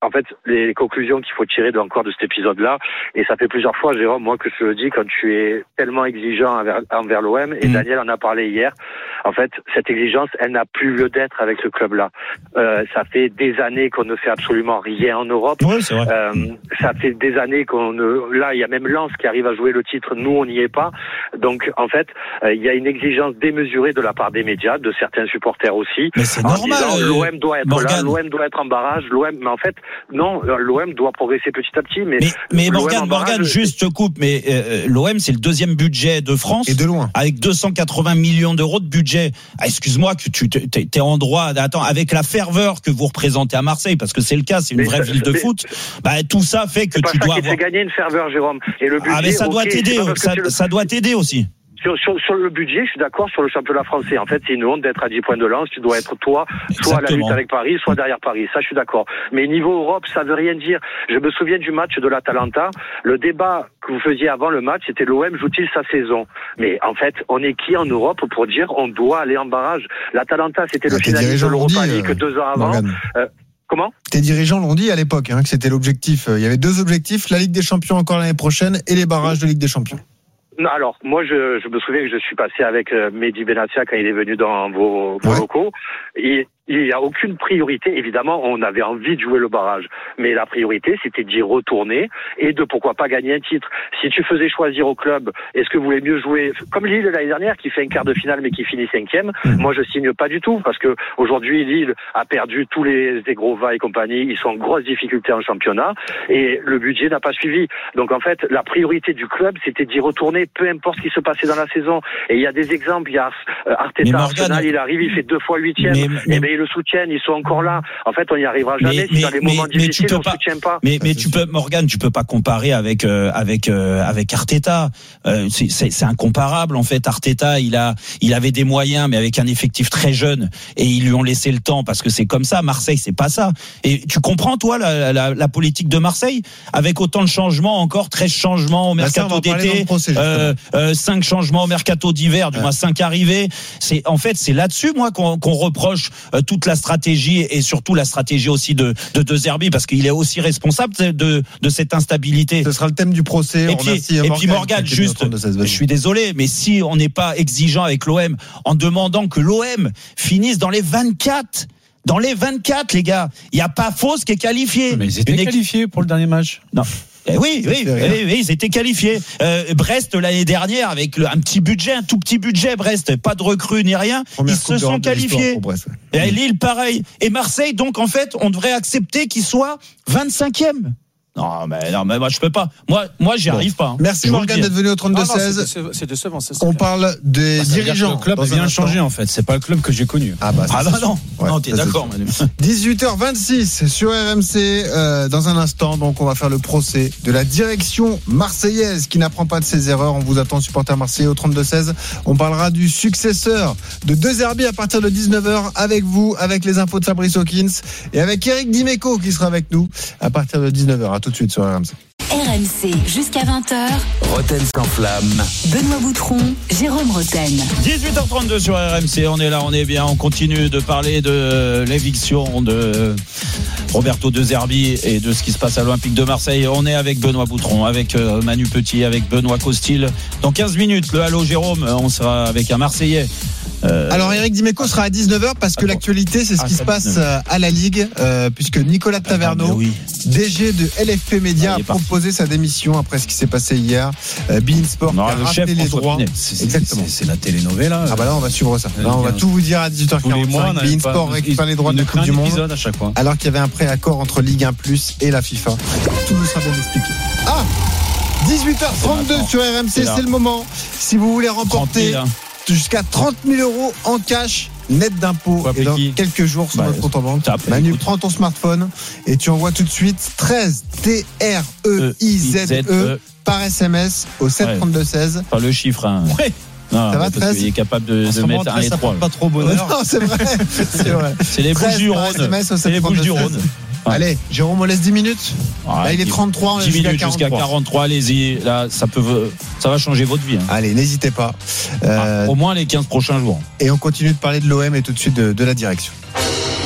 en fait, les conclusions qu'il faut tirer de, encore de cet épisode-là, et ça fait plusieurs fois, Jérôme, moi, que je le dis, quand tu es tellement exigeant envers, envers l'O M, et mmh. Daniel en a parlé hier, en fait, cette exigence, elle n'a plus lieu d'être avec ce club-là. Euh, ça fait des années qu'on ne fait absolument rien en Europe. Ouais, c'est vrai. Euh, ça fait des années qu'on ne... Là, il y a même Lens qui arrive à jouer le titre, nous, on n'y est pas. Donc, en fait, euh, il y a une exigence démesurée de la part des médias, de certains supporters aussi. Mais c'est normal. Disant, euh, l'O M doit être Morgan. là, l'O M doit être en barrage, l'O M... Mais en fait, non, l'O M doit progresser petit à petit. Mais, mais, mais Morgan, barrage, Morgan, juste te coupe, mais euh, l'O M, c'est le deuxième budget de France. Et de loin. Avec deux cent quatre-vingts millions d'euros de budget. Ah, excuse-moi, que tu t'es, t'es en droit. Attends, avec la ferveur que vous représentez à Marseille, parce que c'est le cas, c'est une mais vraie ça, ville de mais, foot. Bah, tout ça fait que c'est pas tu ça dois qui avoir. te fait gagner une ferveur, Jérôme. Et le budget, ah, mais ça doit okay, t'aider. Ça, le... ça doit t'aider aussi. Sur, sur, sur le budget, je suis d'accord sur le championnat français. En fait, c'est une honte d'être à dix points de lance. Tu dois être toi, soit à la lutte avec Paris, soit derrière Paris. Ça, je suis d'accord. Mais niveau Europe, ça veut rien dire. Je me souviens du match de l'Atalanta. Le débat que vous faisiez avant le match, c'était l'O M joue-t-il sa saison? Mais en fait, on est qui en Europe pour dire on doit aller en barrage? L'Atalanta, c'était le ah, finaliste de l'Europa League euh, deux ans avant. Euh, comment? Tes dirigeants l'ont dit à l'époque, hein, que c'était l'objectif. Il y avait deux objectifs, la Ligue des Champions encore l'année prochaine et les barrages de Ligue des Champions. Non, alors, moi, je, je me souviens que je suis passé avec euh, Mehdi Benatia quand il est venu dans vos, vos ouais. locaux. Et il n'y a aucune priorité. Évidemment, on avait envie de jouer le barrage. Mais la priorité, c'était d'y retourner et de pourquoi pas gagner un titre. Si tu faisais choisir au club, est-ce que vous voulez mieux jouer comme Lille l'année dernière, qui fait un quart de finale mais qui finit cinquième? Mmh. Moi, je signe pas du tout parce que aujourd'hui, Lille a perdu tous les Zegrova et compagnie. Ils sont en grosse difficulté en championnat et le budget n'a pas suivi. Donc, en fait, la priorité du club, c'était d'y retourner, peu importe ce qui se passait dans la saison. Et il y a des exemples. Il y a Arteta, Arsenal, il arrive, il fait deux fois huitième. Et ben, ils le soutiennent, ils sont encore là. En fait, on n'y arrivera jamais mais, si mais, dans les moments mais, difficiles, on ne soutient pas. Mais, mais tu peux, Morgan, tu peux pas comparer avec euh, avec euh, avec Arteta. Euh, c'est, c'est, c'est incomparable en fait. Arteta, il a il avait des moyens, mais avec un effectif très jeune, et ils lui ont laissé le temps parce que c'est comme ça. Marseille, c'est pas ça. Et tu comprends toi la, la, la politique de Marseille avec autant de changements, encore treize changements au mercato bah ça, d'été, euh, euh, cinq changements au mercato d'hiver, du ouais. moins cinq arrivées. C'est en fait c'est là-dessus moi qu'on, qu'on reproche euh, toute la stratégie et surtout la stratégie aussi de de, de Zerbi parce qu'il est aussi responsable de de cette instabilité. Ce sera le thème du procès. Et puis, et Morgan, puis Morgan, juste, je suis désolé, mais si on n'est pas exigeant avec l'O M en demandant que l'O M finisse dans les vingt-quatre. Dans les vingt-quatre, les gars, il n'y a pas Fos qui est qualifié. Mais ils étaient Une... qualifiés pour le dernier match. Non. Eh oui, oui, oui, oui, ils étaient qualifiés. Euh, Brest l'année dernière avec le, un petit budget, un tout petit budget. Brest, pas de recrues ni rien. Première ils se sont qualifiés. Brest, ouais. Et Lille, pareil. Et Marseille, donc en fait, on devrait accepter qu'ils soient vingt-cinquième. Non, mais non, mais moi je peux pas. Moi, moi, j'y bon. arrive pas. Hein. Merci Morgan d'être venu au trente-deux seize. Ah c'est décevant. C'est On parle des bah, dirigeants. Le club a bien changé en fait. C'est pas le club que j'ai connu. Ah bah, ah bah non. Ouais, non, t'es d'accord, Manu. dix-huit heures vingt-six sur R M C. Euh, dans un instant, donc, on va faire le procès de la direction marseillaise qui n'apprend pas de ses erreurs. On vous attend, supporter marseillais au trente-deux seize. On parlera du successeur de De Zerbi à partir de dix-neuf heures avec vous, avec les infos de Fabrice Hawkins et avec Eric Dimeco qui sera avec nous à partir de dix-neuf heures. À tout de suite sur R M C. R M C jusqu'à vingt heures. Roten sans flamme. Benoît Boutron, Jérôme Roten. dix-huit heures trente-deux sur R M C. On est là, on est bien. On continue de parler de l'éviction de Roberto De Zerbi et de ce qui se passe à l'Olympique de Marseille. On est avec Benoît Boutron, avec Manu Petit, avec Benoît Costil. Dans quinze minutes, le Allô Jérôme, on sera avec un Marseillais. Euh... Alors Eric Dimeco sera à dix-neuf heures parce que Attends. l'actualité c'est ce ah, qui se passe à la Ligue euh, puisque Nicolas Taverneau, ah, oui. D G de L F P Média, ah, a proposé sa démission après ce qui s'est passé hier. Euh, Bein Sport non, a racheté les droits. C'est, Exactement. C'est, c'est la télénovela. Ah bah là on va suivre ça. Là on va tout vous dire à dix-huit heures quarante-cinq. Bein Sport récupère les droits de la Coupe du Monde à chaque fois. Alors qu'il y avait un préaccord entre Ligue un plus et la FIFA. Tout nous sera bien expliqué. Ah dix-huit heures trente-deux sur R M C, c'est, c'est le moment. Si vous voulez remporter jusqu'à trente mille euros en cash net d'impôts et dans quelques jours sur bah, notre compte en banque. Manu, écoute. Prends ton smartphone et tu envoies tout de suite treize T R E I Z E par S M S au sept trente-deux seize. Pas le chiffre, hein. Ouais. Non, ça va treize. Il est capable de, de mettre un et trois. Pas trop bonheur. Non, c'est vrai. C'est vrai. C'est les Bouches du Rhône. C'est les Bouches du Rhône. Ouais. Allez, Jérôme, on laisse dix minutes. Ouais, là, il est trente-trois, on dix minutes jusqu'à quarante-trois, allez-y. Là, ça peut, ça va changer votre vie. Hein. Allez, n'hésitez pas. Euh, ah, au moins les quinze prochains jours. Et on continue de parler de l'O M et tout de suite de, de la direction.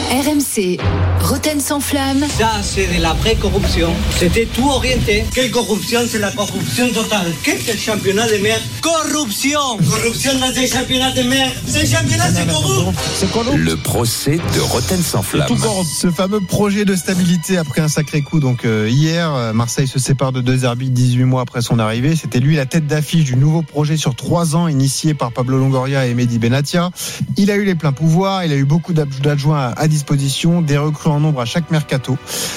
R M C, Roten sans flamme. Ça, c'est de la vraie corruption. C'était tout orienté. Quelle corruption? C'est la corruption totale. Qu'est-ce que le championnat de mer? Corruption. Corruption dans les championnats de mer. Ces championnats, c'est corrupt. Le procès de Roten sans flamme. Tout corrompt. Ce fameux projet de stabilité après un sacré coup. Donc euh, hier, Marseille se sépare de De Zerbi dix-huit mois après son arrivée. C'était lui la tête d'affiche du nouveau projet sur trois ans initié par Pablo Longoria et Mehdi Benatia. Il a eu les pleins pouvoirs. Il a eu beaucoup d'adjoints à disposition, des recrues en nombre à chaque mercato.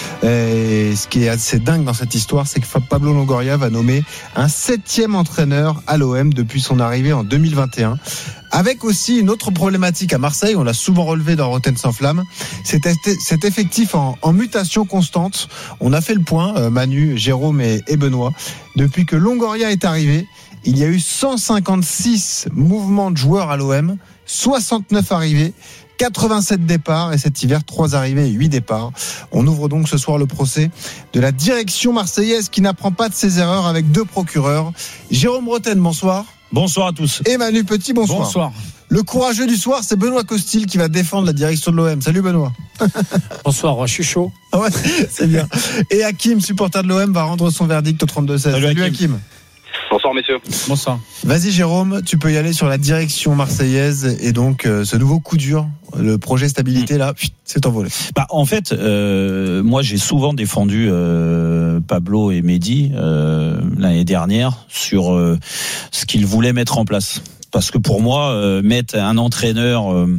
Et ce qui est assez dingue dans cette histoire, c'est que Pablo Longoria va nommer un septième entraîneur à l'O M depuis son arrivée en deux mille vingt et un. Avec aussi une autre problématique à Marseille, on l'a souvent relevé dans Roten sans flamme, c'est cet effectif en, en mutation constante. On a fait le point, euh, Manu, Jérôme et, et Benoît. Depuis que Longoria est arrivé, il y a eu cent cinquante-six mouvements de joueurs à l'O M, soixante-neuf arrivées, quatre-vingt-sept départs et cet hiver, trois arrivées et huit départs. On ouvre donc ce soir le procès de la direction marseillaise qui n'apprend pas de ses erreurs avec deux procureurs. Jérôme Roten, bonsoir. Bonsoir à tous. Et Manu Petit, bonsoir. Bonsoir. Le courageux du soir, c'est Benoît Costil qui va défendre la direction de l'O M. Salut Benoît. Bonsoir, je suis chaud. Ah ouais, c'est bien. Et Hakim, supporter de l'O M, va rendre son verdict au trente-deux seize. Salut, Salut Hakim. Hakim. Bonsoir messieurs. Bonsoir. Vas-y Jérôme, tu peux y aller sur la direction marseillaise et donc euh, ce nouveau coup dur, le projet stabilité là, c'est envolé. Bah en fait, euh, moi j'ai souvent défendu euh, Pablo et Mehdi euh, l'année dernière sur euh, ce qu'ils voulaient mettre en place. Parce que pour moi, euh, mettre un entraîneur euh,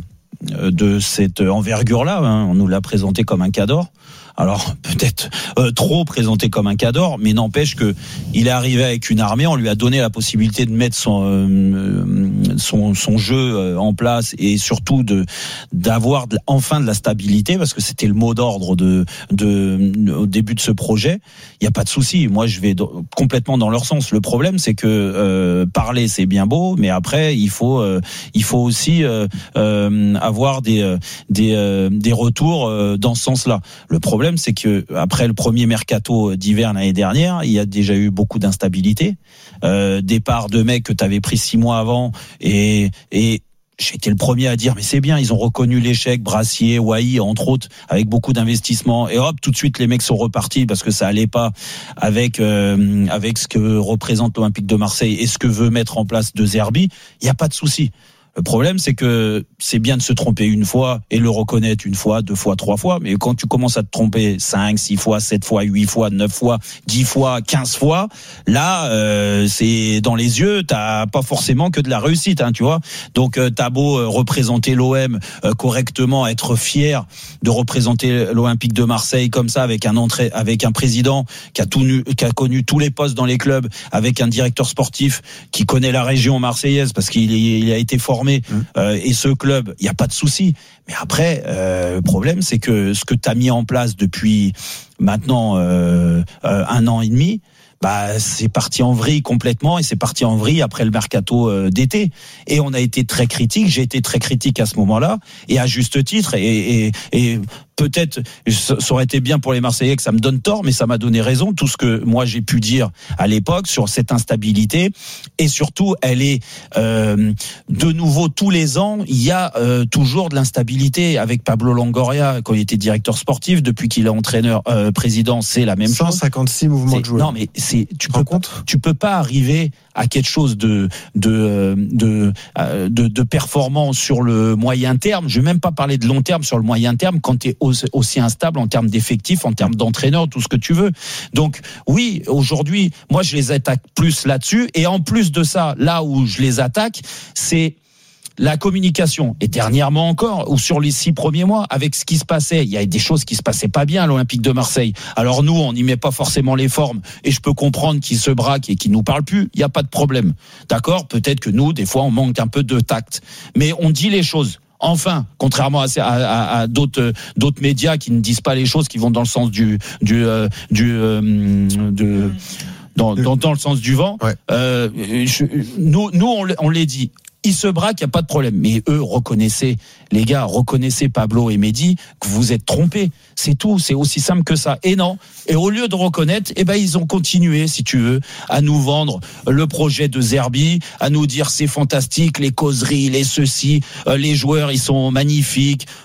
de cette envergure-là, hein, on nous l'a présenté comme un cador. Alors peut-être euh, trop présenté comme un cador, mais n'empêche que il est arrivé avec une armée, on lui a donné la possibilité de mettre son euh, son, son jeu en place et surtout de d'avoir de, enfin de la stabilité, parce que c'était le mot d'ordre de, de au début de ce projet. Il y a pas de souci, moi je vais do- complètement dans leur sens. Le problème c'est que euh, parler c'est bien beau, mais après il faut euh, il faut aussi euh, euh, avoir des euh, des euh, des retours euh, dans ce sens-là. Le problème Le problème, c'est que après le premier mercato d'hiver l'année dernière, il y a déjà eu beaucoup d'instabilité, euh, départ de mecs que tu avais pris six mois avant, et et j'étais le premier à dire mais c'est bien, ils ont reconnu l'échec, Brassier, Wai entre autres, avec beaucoup d'investissements, et hop, tout de suite les mecs sont repartis parce que ça allait pas avec euh, avec ce que représente l'Olympique de Marseille et ce que veut mettre en place De Zerbi. Il y a pas de souci. Le problème, c'est que c'est bien de se tromper une fois et le reconnaître une fois, deux fois, trois fois. Mais quand tu commences à te tromper cinq, six fois, sept fois, huit fois, neuf fois, dix fois, quinze fois, là, euh, c'est dans les yeux, t'as pas forcément que de la réussite, hein, tu vois. Donc, euh, t'as beau euh, représenter l'O M euh, correctement, être fier de représenter l'Olympique de Marseille comme ça, avec un entrée, avec un président qui a tout nu, qui a connu tous les postes dans les clubs, avec un directeur sportif qui connaît la région marseillaise parce qu'il est, il a été formé. Euh, et ce club, il n'y a pas de souci. Mais après, euh, le problème, c'est que ce que tu as mis en place depuis maintenant euh, euh, un an et demi, bah c'est parti en vrille complètement, et c'est parti en vrille après le mercato euh, d'été. Et on a été très critique. J'ai été très critique à ce moment-là, et à juste titre. Et, et, et peut-être ça aurait été bien pour les Marseillais que ça me donne tort, mais ça m'a donné raison. Tout ce que moi j'ai pu dire à l'époque sur cette instabilité, et surtout elle est euh, de nouveau tous les ans, il y a euh, toujours de l'instabilité. Avec Pablo Longoria quand il était directeur sportif, depuis qu'il est entraîneur euh, président, c'est la même cent cinquante-six chose. Mouvements de joueurs. Non mais c'est tu peux pas, tu peux pas arriver à quelque chose de de de de, de, de performant sur le moyen terme. Je vais même pas parler de long terme, sur le moyen terme, quand tu es aussi instable en termes d'effectifs, en termes d'entraîneurs, tout ce que tu veux. Donc oui, aujourd'hui, moi je les attaque plus là-dessus, et en plus de ça, là où je les attaque, c'est la communication. Et dernièrement encore, ou sur les six premiers mois, avec ce qui se passait, il y a des choses qui se passaient pas bien à l'Olympique de Marseille. Alors nous, on n'y met pas forcément les formes, et je peux comprendre qu'ils se braquent et qu'ils nous parlent plus. Il y a pas de problème. D'accord? Peut-être que nous, des fois, on manque un peu de tact. Mais on dit les choses. Enfin, contrairement à, à, à d'autres d'autres médias qui ne disent pas les choses, qui vont dans le sens du du euh, du euh, de dans, dans dans le sens du vent. Ouais. Euh, je, nous nous on, on les dit. Ils se braquent, il n'y a pas de problème. Mais eux, reconnaissez, les gars, reconnaissez Pablo et Mehdi que vous êtes trompés. C'est tout, c'est aussi simple que ça. Et non. Et au lieu de reconnaître, eh ben, ils ont continué, si tu veux, à nous vendre le projet de Zerbi, à nous dire c'est fantastique, les causeries, les ceci, euh, les joueurs, ils sont magnifiques.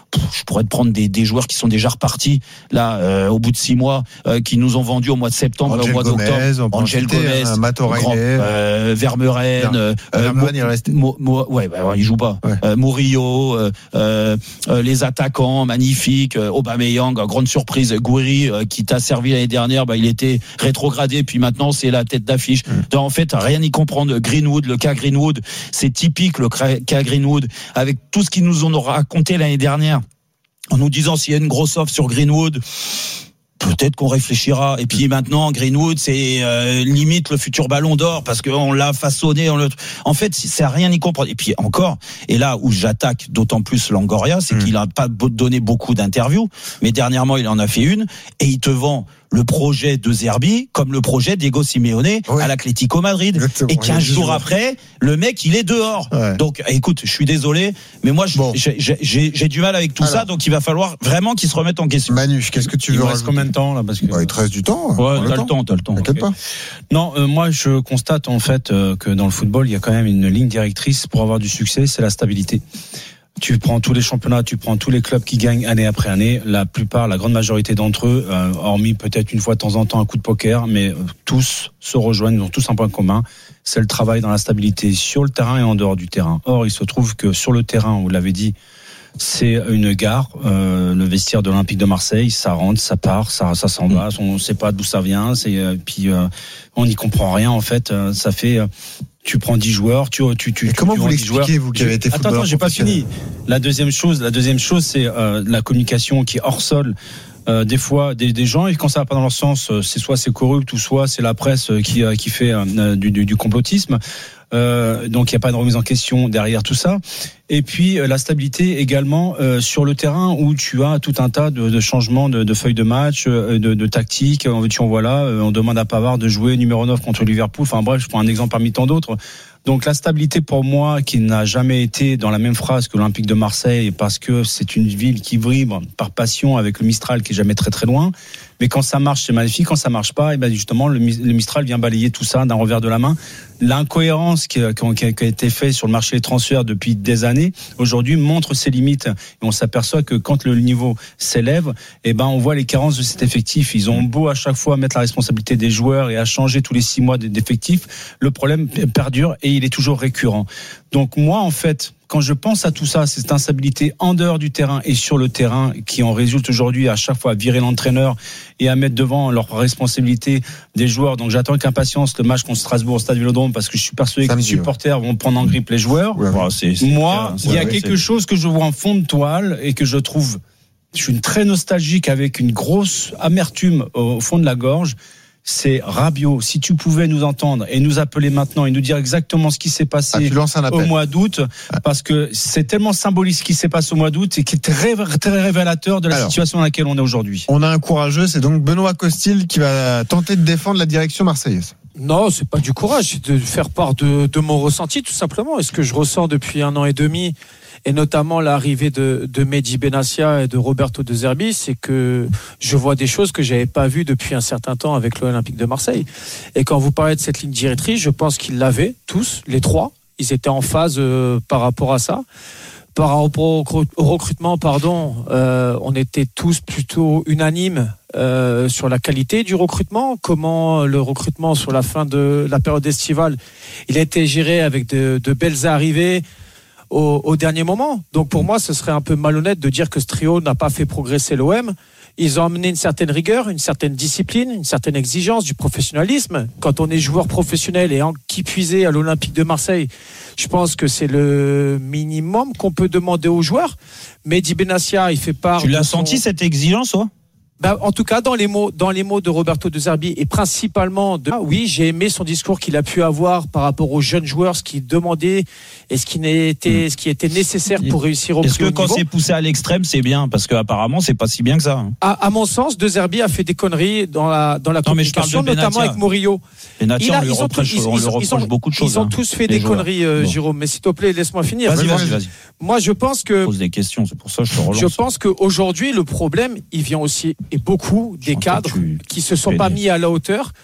je pourrais te prendre des, des joueurs qui sont déjà repartis là euh, au bout de six mois, euh, qui nous ont vendu au mois de septembre, Angel au mois d'octobre. Angel Gomez, Gomez, Matt O'Reilly, euh, Vermeuren, euh, Vermeuren, il reste. Mo, Mo, ouais, bah, il joue pas. Ouais. Euh, Murillo, euh, euh, les attaquants magnifiques, euh, Aubameyang, grande surprise, Gouiri euh, qui t'a servi l'année dernière, bah, il était rétrogradé, puis maintenant c'est la tête d'affiche. Mmh. Donc, en fait, rien y comprendre. Greenwood, le cas Greenwood, c'est typique le cas Greenwood, avec tout ce qu'ils nous ont raconté l'année dernière, en nous disant s'il y a une grosse offre sur Greenwood, peut-être qu'on réfléchira. Et puis maintenant, Greenwood, c'est euh, limite le futur Ballon d'Or parce qu'on l'a façonné. On le... En fait, c'est à rien y comprendre. Et puis encore, et là où j'attaque d'autant plus Longoria, c'est mmh. qu'il n'a pas donné beaucoup d'interviews, mais dernièrement, il en a fait une, et il te vend le projet de Zerbi comme le projet d'Diego Simeone oui. à l'Atlético Madrid. Exactement. Et quinze jours après, le mec, il est dehors. Ouais. Donc, écoute, je suis désolé, mais moi, bon. j'ai, j'ai, j'ai du mal avec tout Alors, ça, donc il va falloir vraiment qu'il se remette en question. Manu, qu'est-ce que tu il veux reste combien de temps là parce que... bah, il te reste du temps. Ouais, t'as le temps, t'as le temps. T'inquiète okay. pas. Non, euh, moi, je constate en fait euh, que dans le football, il y a quand même une ligne directrice pour avoir du succès, c'est la stabilité. Tu prends tous les championnats, tu prends tous les clubs qui gagnent année après année. La plupart, la grande majorité d'entre eux, euh, hormis peut-être une fois de temps en temps un coup de poker, mais euh, tous se rejoignent, ils ont tous un point commun, c'est le travail dans la stabilité sur le terrain et en dehors du terrain. Or, il se trouve que sur le terrain, vous l'avez dit, c'est une gare, euh, le vestiaire de l'Olympique de Marseille, ça rentre, ça part, ça, ça s'en va, on ne sait pas d'où ça vient, c'est, euh, puis euh, on n'y comprend rien en fait. Euh, ça fait, euh, tu prends dix joueurs, tu, tu, tu. Et comment tu vous l'expliquez, vous qui avez été footballeur? Attends, attends, j'ai pas fini. La deuxième chose, la deuxième chose, c'est euh, la communication qui est hors sol. Euh, des fois, des, des gens, et quand ça va pas dans leur sens, c'est soit c'est corrupt ou soit c'est la presse qui qui fait euh, du, du, du complotisme. Euh, donc il n'y a pas de remise en question derrière tout ça. Et puis euh, la stabilité également euh, sur le terrain où tu as tout un tas de, de changements de, de feuilles de match, euh, de, de tactiques. On veut, tu en voilà, euh, on demande à Pavard de jouer numéro neuf contre Liverpool. Enfin bref, je prends un exemple parmi tant d'autres. Donc la stabilité pour moi, qui n'a jamais été dans la même phrase que l'Olympique de Marseille, parce que c'est une ville qui vibre par passion avec le Mistral qui est jamais très très loin. Mais quand ça marche, c'est magnifique. Quand ça marche pas, et ben justement, le Mistral vient balayer tout ça d'un revers de la main. L'incohérence qui a, qui a été faite sur le marché des transferts depuis des années, aujourd'hui, montre ses limites. Et on s'aperçoit que quand le niveau s'élève, et ben on voit les carences de cet effectif. Ils ont beau à chaque fois mettre la responsabilité des joueurs et à changer tous les six mois d'effectifs, le problème perdure et il est toujours récurrent. Donc moi, en fait, quand je pense à tout ça, cette instabilité en dehors du terrain et sur le terrain qui en résulte aujourd'hui à chaque fois à virer l'entraîneur et à mettre devant leur responsabilité des joueurs. Donc j'attends avec impatience le match contre Strasbourg au Stade Vélodrome parce que je suis persuadé que les supporters vont prendre en grippe les joueurs. Ouais, ouais, c'est, c'est Moi, il y a ouais, quelque c'est... chose que je vois en fond de toile et que je trouve, je suis très nostalgique avec une grosse amertume au fond de la gorge. C'est Rabiot. Si tu pouvais nous entendre et nous appeler maintenant et nous dire exactement ce qui s'est passé ah, au mois d'août, ah. parce que c'est tellement symbolique ce qui s'est passé au mois d'août et qui est très, très révélateur de la Alors, situation dans laquelle on est aujourd'hui. On a un courageux, c'est donc Benoît Costil qui va tenter de défendre la direction marseillaise. Non, c'est pas du courage, c'est de faire part de, de mon ressenti tout simplement. Et ce que je ressens depuis un an et demi, et notamment l'arrivée de, de Mehdi Benassia et de Roberto De Zerbi, c'est que je vois des choses que j'avais pas vues depuis un certain temps avec l'Olympique de Marseille. Et quand vous parlez de cette ligne directrice, je pense qu'ils l'avaient tous, les trois. Ils étaient en phase euh, par rapport à ça. Par rapport au recrutement, pardon, euh, on était tous plutôt unanimes euh, sur la qualité du recrutement. Comment le recrutement sur la fin de la période estivale, il a été géré avec de, de belles arrivées au, au dernier moment. Donc pour moi, ce serait un peu malhonnête de dire que ce trio n'a pas fait progresser l'O M. Ils ont amené une certaine rigueur, une certaine discipline, une certaine exigence, du professionnalisme. Quand on est joueur professionnel et en qui puiser à l'Olympique de Marseille, je pense que c'est le minimum qu'on peut demander aux joueurs. Mehdi Benassia, il fait part. Tu l'as son... senti cette exigence, toi ? Ben, en tout cas, dans les mots, dans les mots de Roberto De Zerbi et principalement de, ah, oui, j'ai aimé son discours qu'il a pu avoir par rapport aux jeunes joueurs, ce qu'il demandait et ce qui n'était, mmh. ce qui était nécessaire pour réussir au plus haut niveau. Est-ce que quand c'est poussé à l'extrême, c'est bien? Parce qu'apparemment, c'est pas si bien que ça. Hein. À, à mon sens, De Zerbi a fait des conneries dans la, dans la non, communication, notamment avec Murillo. Benatia, on lui reproche, on lui reproche beaucoup de choses. Ils ont tous fait des conneries, euh, bon. Jérôme. Mais s'il te plaît, laisse-moi finir. Vas-y, vas-y, vas-y. Moi, je pense que. Je pose des questions, c'est pour ça que je te relance. Je pense qu'aujourd'hui, le problème, il vient aussi, et beaucoup, des cadres tu, qui se sont pas mis à la hauteur.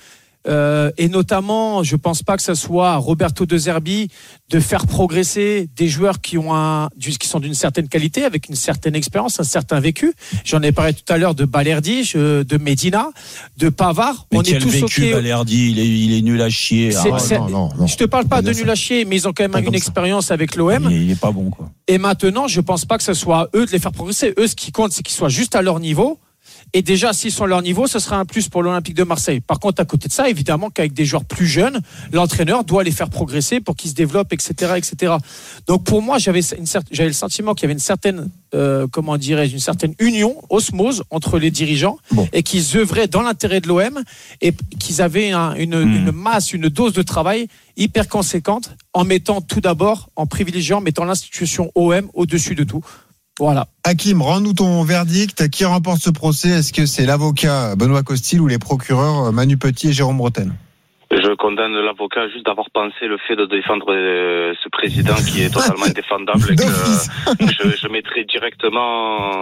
Euh, et notamment, je pense pas que ce soit à Roberto De Zerbi de faire progresser des joueurs qui ont un, qui sont d'une certaine qualité, avec une certaine expérience, un certain vécu. J'en ai parlé tout à l'heure de Balerdi, de Medina, de Pavard. Mais on quel est tous vécu, okay. Balerdi, il est, il est nul à chier. C'est, ah, c'est, non, non, non. Je te parle pas de nul à chier, mais ils ont quand même pas une expérience avec l'O M. Il, il est pas bon, quoi. Et maintenant, je pense pas que ce soit à eux de les faire progresser. Eux, ce qui compte, c'est qu'ils soient juste à leur niveau. Et déjà, s'ils sont à leur niveau, ce sera un plus pour l'Olympique de Marseille. Par contre, à côté de ça, évidemment qu'avec des joueurs plus jeunes, l'entraîneur doit les faire progresser pour qu'ils se développent, et cetera, et cetera. Donc pour moi, j'avais, une cer- j'avais le sentiment qu'il y avait une certaine, euh, comment dirais-je, une certaine union, osmose entre les dirigeants, bon. Et qu'ils œuvraient dans l'intérêt de l'O M et qu'ils avaient un, une, mmh. une masse, une dose de travail hyper conséquente en mettant tout d'abord, en privilégiant, en mettant l'institution O M au-dessus de tout. Voilà. Hakim, rends-nous ton verdict. Qui remporte ce procès? Est-ce que c'est l'avocat Benoît Costil ou les procureurs Manu Petit et Jérôme Bretel? Je condamne l'avocat juste d'avoir pensé le fait de défendre euh, ce président qui est totalement indéfendable et que euh, je, je mettrai directement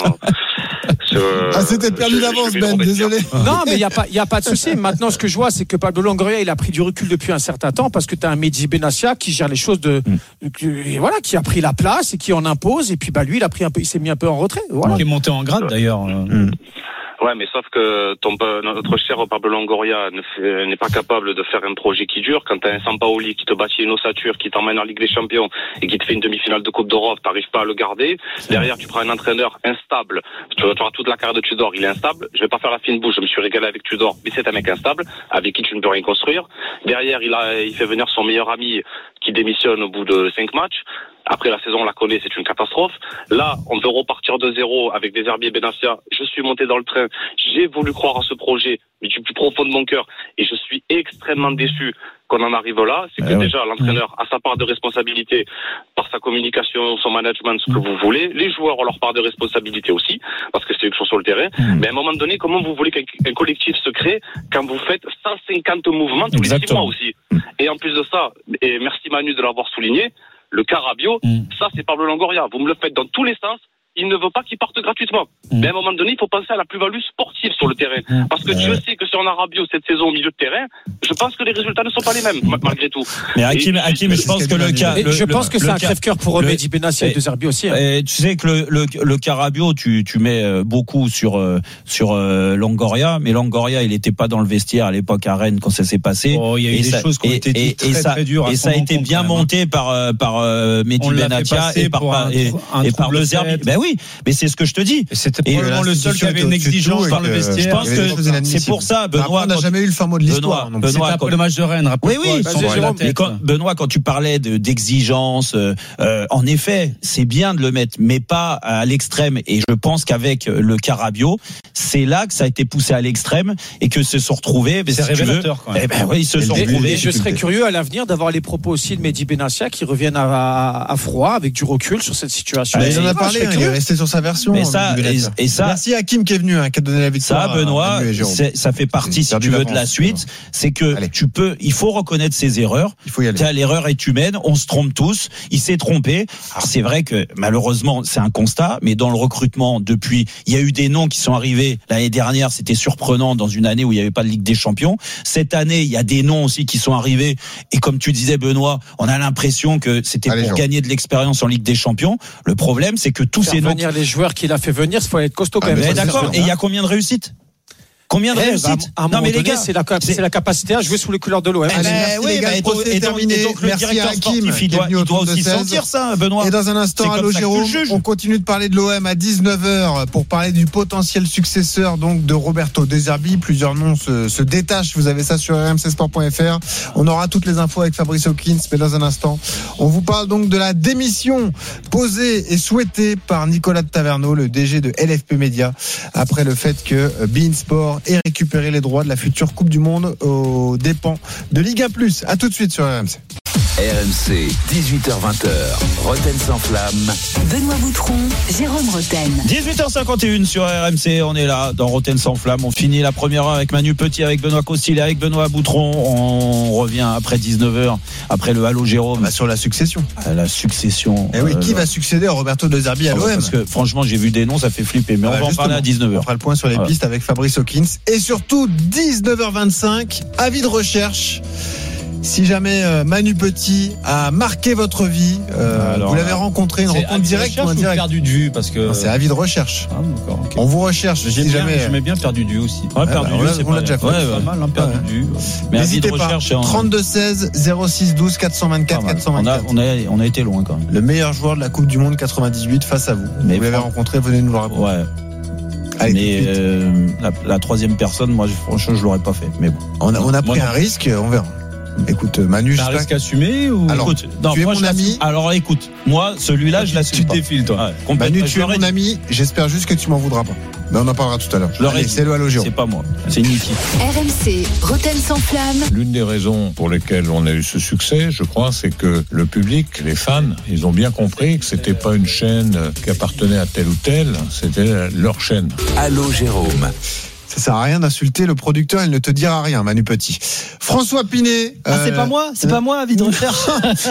sur, ah, c'était perdu d'avance, Ben, désolé. Non, mais il n'y a pas, il y a pas de souci. Maintenant, ce que je vois, c'est que Pablo Longoria, il a pris du recul depuis un certain temps parce que tu as un Mehdi Benassia qui gère les choses de, mm. et voilà, qui a pris la place et qui en impose. Et puis, bah, lui, il a pris un peu, il s'est mis un peu en retrait. Voilà. Qui est monté en grade, d'ailleurs. Mm. Ouais, mais sauf que ton, notre cher Pablo Longoria ne fait, n'est pas capable de faire un projet qui dure. Quand t'as un Sampaoli qui te bâtit une ossature, qui t'emmène en Ligue des Champions et qui te fait une demi-finale de Coupe d'Europe, t'arrives pas à le garder. Derrière, tu prends un entraîneur instable. Tu auras toute la carrière de Tudor, il est instable. Je vais pas faire la fine bouche, je me suis régalé avec Tudor, mais c'est un mec instable, avec qui tu ne peux rien construire. Derrière, il a, il fait venir son meilleur ami qui démissionne au bout de cinq matchs. Après la saison, on la connaît, c'est une catastrophe. Là, on veut repartir de zéro avec Des Zerbi et Benassia. Je suis monté dans le train. J'ai voulu croire à ce projet, mais du plus profond de mon cœur. Et je suis extrêmement déçu qu'on en arrive là. C'est que ah déjà, ouais. l'entraîneur a sa part de responsabilité par sa communication, son management, ce que vous voulez. Les joueurs ont leur part de responsabilité aussi, parce que c'est eux qui sont sur le terrain. Mmh. Mais à un moment donné, comment vous voulez qu'un un collectif se crée quand vous faites cent cinquante mouvements tous Exactement. les six mois aussi? Et en plus de ça, et merci Manu de l'avoir souligné, le cas Rabiot, mmh. ça c'est Pablo Longoria. Vous me le faites dans tous les sens. Il ne veut pas qu'il parte gratuitement. Mmh. Mais à un moment donné, il faut penser à la plus-value sportive sur le terrain. Mmh. Parce que Dieu sait que si on a Rabiot cette saison au milieu de terrain, je pense que les résultats ne sont pas les mêmes, malgré tout. Mais Hakim, Hakim, je pense que le cas. Le, je pense que c'est un crève-cœur pour Mehdi Benassia et De Zerbi aussi. Hein. Et tu sais que le, le, le cas Rabiot, tu, tu mets beaucoup sur, sur euh, Longoria, mais Longoria, il n'était pas dans le vestiaire à l'époque à Rennes quand ça s'est passé. Oh, il y a eu et des ça, choses qui ont et, été dites très, et ça, très dures. Et ça a été bien monté par, par euh, Mehdi Benassia et par, un, et, un et par De Zerbi. Ben oui, mais c'est ce que je te dis. Et c'était probablement le seul qui avait une exigence dans le vestiaire. Je pense que c'est pour ça, Benoît. On n'a jamais eu le fin mot de l'histoire. Benoît, c'était le match de Rennes. Oui, oui. Mais quand, Benoît, quand tu parlais de, d'exigence, euh, en effet, c'est bien de le mettre, mais pas à l'extrême. Et je pense qu'avec le cas Rabiot, c'est là que ça a été poussé à l'extrême et que se sont retrouvés. C'est si révélateur, veux, quand même. Eh ben oui, ils se et sont et retrouvés. Et je serais curieux à l'avenir d'avoir les propos aussi de Mehdi Benassia qui reviennent à, à, à froid, avec du recul sur cette situation. Ah, il en a parlé, hein, il est resté sur sa version. Mais ça, et, et ça, merci Hakim qui est venu, hein, qui a donné la victoire. Ça, Benoît, ça fait partie, si tu veux, de la suite. C'est que Allez. tu peux, il faut reconnaître ses erreurs. Il faut y aller. L'erreur est humaine. On se trompe tous. Il s'est trompé. Alors c'est vrai que malheureusement, c'est un constat. Mais dans le recrutement, depuis, il y a eu des noms qui sont arrivés l'année dernière. C'était surprenant dans une année où il n'y avait pas de Ligue des Champions. Cette année, il y a des noms aussi qui sont arrivés. Et comme tu disais, Benoît, on a l'impression que c'était Allez, pour Jean. gagner de l'expérience en Ligue des Champions. Le problème, c'est que tous Faire ces noms, venir les joueurs qu'il a fait venir, il faut être costaud quand ah, même. D'accord. Et il y a combien de réussites? Combien de eh, réussites bah, non mais les gars, c'est la, c'est la capacité à jouer sous les couleurs de l'O M. Eh ben, oui, bah, et donc, et donc, et donc le merci directeur Hakim, sportif, il doit, il doit aussi sentir ça, Benoît. Et dans un instant, allô Jérôme, on continue de parler de l'O M à dix-neuf heures pour parler du potentiel successeur donc de Roberto De Zerbi. Plusieurs noms se, se détachent. Vous avez ça sur r m c sport point f r. On aura toutes les infos avec Fabrice Hawkins, mais dans un instant, on vous parle donc de la démission posée et souhaitée par Nicolas de Taverneau, le D G de L F P Media, après le fait que beIN Sport ait récupéré les droits de la future Coupe du Monde aux dépens de Ligue un plus. À tout de suite sur R M C. R M C, dix-huit heures vingt, Roten sans flamme. Benoît Boutron, Jérôme Roten. dix-huit heures cinquante et un sur R M C, on est là dans Roten sans flamme. On finit la première heure avec Manu Petit, avec Benoît Costil et avec Benoît Boutron. On revient après dix-neuf heures, après le Halo Jérôme. Bah sur la succession. La succession. Et oui, euh, qui va succéder à Roberto De Zerbi à l'O M? Parce que franchement, j'ai vu des noms, ça fait flipper. Mais ah on bah va en parler à dix-neuf heures. On fera le point sur les voilà. pistes avec Fabrice Hawkins. Et surtout, dix-neuf heures vingt-cinq, avis de recherche. Si jamais euh, Manu Petit a marqué votre vie, euh, Alors, vous l'avez rencontré, une rencontre directe ou indirecte? Perdu de vue parce que non, c'est avis de recherche. Ah, d'accord, okay. On vous recherche. J'aime si bien, jamais. j'aimais bien perdu de vue aussi. Ouais, Ouais, perdu bah, de vue, on c'est l'a, pas, on l'a déjà fait. ouais, pas mal, hein, perdu ouais. de vue. Mais n'hésitez avis de pas. recherche, trente-deux seize zéro six douze quatre cent vingt-quatre quatre cent vingt-quatre. On a, on a, on a été loin quand même. Le meilleur joueur de la Coupe du Monde quatre-vingt-dix-huit face à vous. Mais vous l'avez fran- rencontré, venez nous le raconter. Ouais. Allez, mais euh, la, la troisième personne, moi, je, franchement, je l'aurais pas fait. Mais bon. On a, on a Moi, pris non. un risque, on verra. Écoute, Manu, T'as un j'espère risque assumé ou Alors, écoute, non, tu es moi, mon je ami. l'assume. Alors écoute, moi, celui-là, je l'assume Tu pas. te défiles, toi. Ouais, complètement. Manu, Je tu es l'aurais mon dit. ami. J'espère juste que tu m'en voudras pas. Mais on en parlera tout à l'heure. Je l'aurais Allez, dit. c'est le Halo Jérôme. C'est pas moi, c'est Niki. R M C, Roten sans flamme. L'une des raisons pour lesquelles on a eu ce succès, je crois, c'est que le public, les fans, ils ont bien compris que c'était pas une chaîne qui appartenait à tel ou tel, c'était leur chaîne. Allô Jérôme. Ça sert à rien d'insulter le producteur, il ne te dira rien, Manu Petit. François Pinet. Ah, c'est euh, pas moi, c'est pas moi, avis de recherche.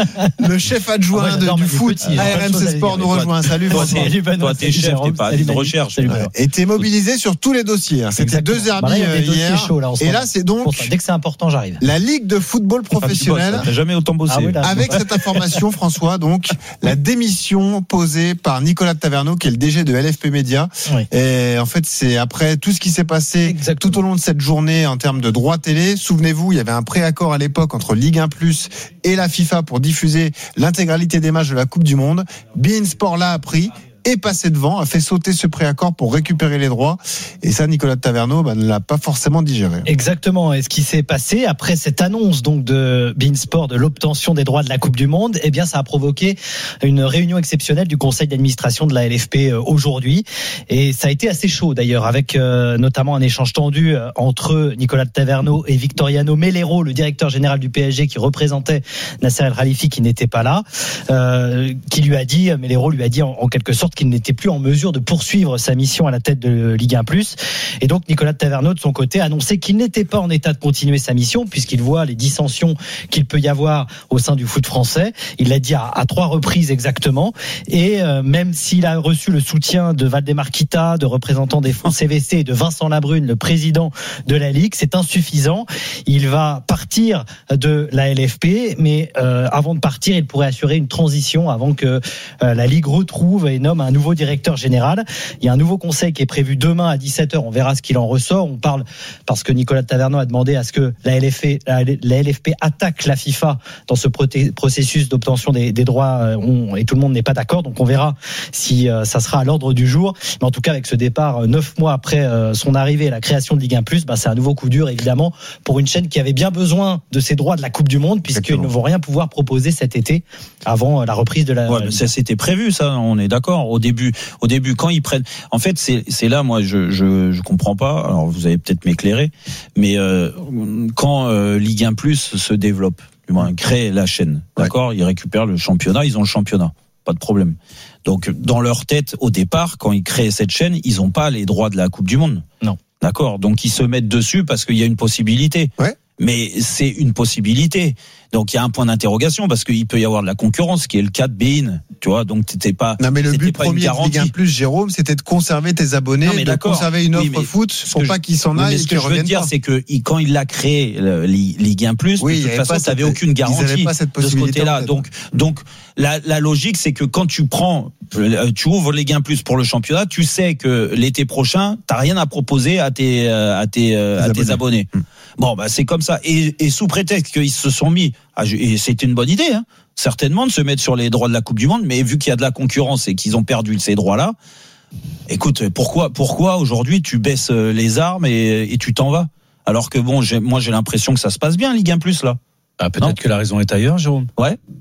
Le chef adjoint Ah ouais, de- j'adore du Manu foot Petit, à plein de R M choses C à Sport dire. nous rejoint. Salut Toi, François. t'es, toi, t'es chef, t'es pas de recherche. Et t'es mobilisé sur tous les dossiers. C'était Exactement. deux Zerbi Bah là, il y a des dossiers hier. chauds, là, en ce Et moment. là, c'est donc Pour ça, dès que c'est important, j'arrive. la Ligue de football professionnel. T'as jamais autant bossé. Ah oui, là, Avec cette information, François, donc, la démission posée par Nicolas Taverneau, qui est le D G de L F P Média. Oui. Et en fait, c'est après tout ce qui s'est passé Exactement. tout au long de cette journée en termes de droits télé. Souvenez-vous, il y avait un préaccord à l'époque entre Ligue un plus et la FIFA pour diffuser l'intégralité des matchs de la Coupe du Monde. beIN Sport l'a appris. Est passé devant, a fait sauter ce préaccord pour récupérer les droits. Et ça, Nicolas Taverneau bah, ne l'a pas forcément digéré. Exactement. Et ce qui s'est passé après cette annonce donc de beIN Sport de l'obtention des droits de la Coupe du Monde, eh bien, ça a provoqué une réunion exceptionnelle du conseil d'administration de la L F P euh, aujourd'hui. Et ça a été assez chaud d'ailleurs, avec euh, notamment un échange tendu euh, entre Nicolas Taverneau et Victoriano Melero, le directeur général du P S G qui représentait Nasser El Khalifi, qui n'était pas là, euh, qui lui a dit, Melero lui a dit en, en quelque sorte qu'il n'était plus en mesure de poursuivre sa mission à la tête de Ligue un plus. Et donc Nicolas Taverneau de son côté a annoncé qu'il n'était pas en état de continuer sa mission puisqu'il voit les dissensions qu'il peut y avoir au sein du foot français. Il l'a dit à, à trois reprises exactement. Et euh, même s'il a reçu le soutien de Valdemar Kita, de représentants des fonds C V C et de Vincent Labrune, le président de la Ligue, c'est insuffisant. Il va partir de la L F P, mais euh, avant de partir, il pourrait assurer une transition avant que euh, la Ligue retrouve et nomme un nouveau directeur général. Il y a un nouveau conseil qui est prévu demain à dix-sept heures. On verra ce qu'il en ressort. On parle parce que Nicolas Taverneau a demandé à ce que la L F P, la L F P attaque la FIFA dans ce processus d'obtention des, des droits on, et tout le monde n'est pas d'accord. Donc on verra si euh, ça sera à l'ordre du jour. Mais en tout cas, avec ce départ neuf mois après euh, son arrivée et la création de Ligue un plus, bah, c'est un nouveau coup dur évidemment pour une chaîne qui avait bien besoin de ses droits de la Coupe du Monde puisqu'ils ne vont rien pouvoir proposer cet été avant la reprise de la. Ouais, mais ça c'était prévu, ça. On est d'accord. Au début, au début, quand ils prennent, en fait, c'est c'est là, moi, je je je comprends pas. Alors, vous allez peut-être m'éclairer, mais euh, quand euh, Ligue un plus se développe, du moins crée la chaîne, d'accord, ouais. Ils récupèrent le championnat, ils ont le championnat, pas de problème. Donc, dans leur tête, au départ, quand ils créent cette chaîne, ils ont pas les droits de la Coupe du Monde. Non. D'accord. Donc, ils se mettent dessus parce qu'il y a une possibilité. Ouais. Mais c'est une possibilité. Donc il y a un point d'interrogation parce qu'il peut y avoir de la concurrence, qui est le cas de beIN. Tu vois, donc t'étais pas. Non mais le but pas premier de Ligue un plus, Jérôme, c'était de conserver tes abonnés, non, de conserver une offre oui, foot pour pas qu'ils s'en aillent. Mais ce que je veux dire, c'est que quand il l'a créé, le, Ligue un plus, oui, de toute façon, t'avais cette, aucune garantie pas cette de ce côté-là. Donc, donc la, la logique, c'est que quand tu prends, tu ouvres Ligue un plus pour le championnat, tu sais que l'été prochain, t'as rien à proposer à tes, à tes, à abonnés. tes abonnés. Hum. Bon, bah c'est comme ça. Et, et sous prétexte qu'ils se sont mis, à, et c'était une bonne idée, hein, certainement de se mettre sur les droits de la Coupe du Monde, mais vu qu'il y a de la concurrence et qu'ils ont perdu ces droits-là, écoute, pourquoi, pourquoi aujourd'hui tu baisses les armes et, et tu t'en vas? Alors que bon, j'ai, moi j'ai l'impression que ça se passe bien, Ligue un plus là. Ah, peut-être non que la raison est ailleurs, Jérôme. Ouais.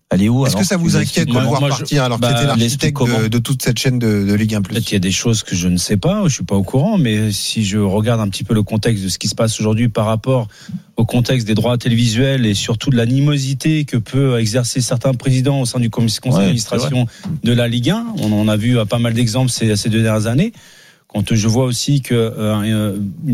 Elle est où? Est-ce que ça vous inquiète de le voir partir alors que bah, c'était l'architecte de, de toute cette chaîne de, de Ligue un plus? Peut-être qu'il y a des choses que je ne sais pas, je suis pas au courant, mais si je regarde un petit peu le contexte de ce qui se passe aujourd'hui par rapport au contexte des droits télévisuels et surtout de l'animosité que peut exercer certains présidents au sein du conseil ouais, d'administration de la Ligue un, on en a vu pas mal d'exemples ces, ces deux dernières années. Quand je vois aussi que euh,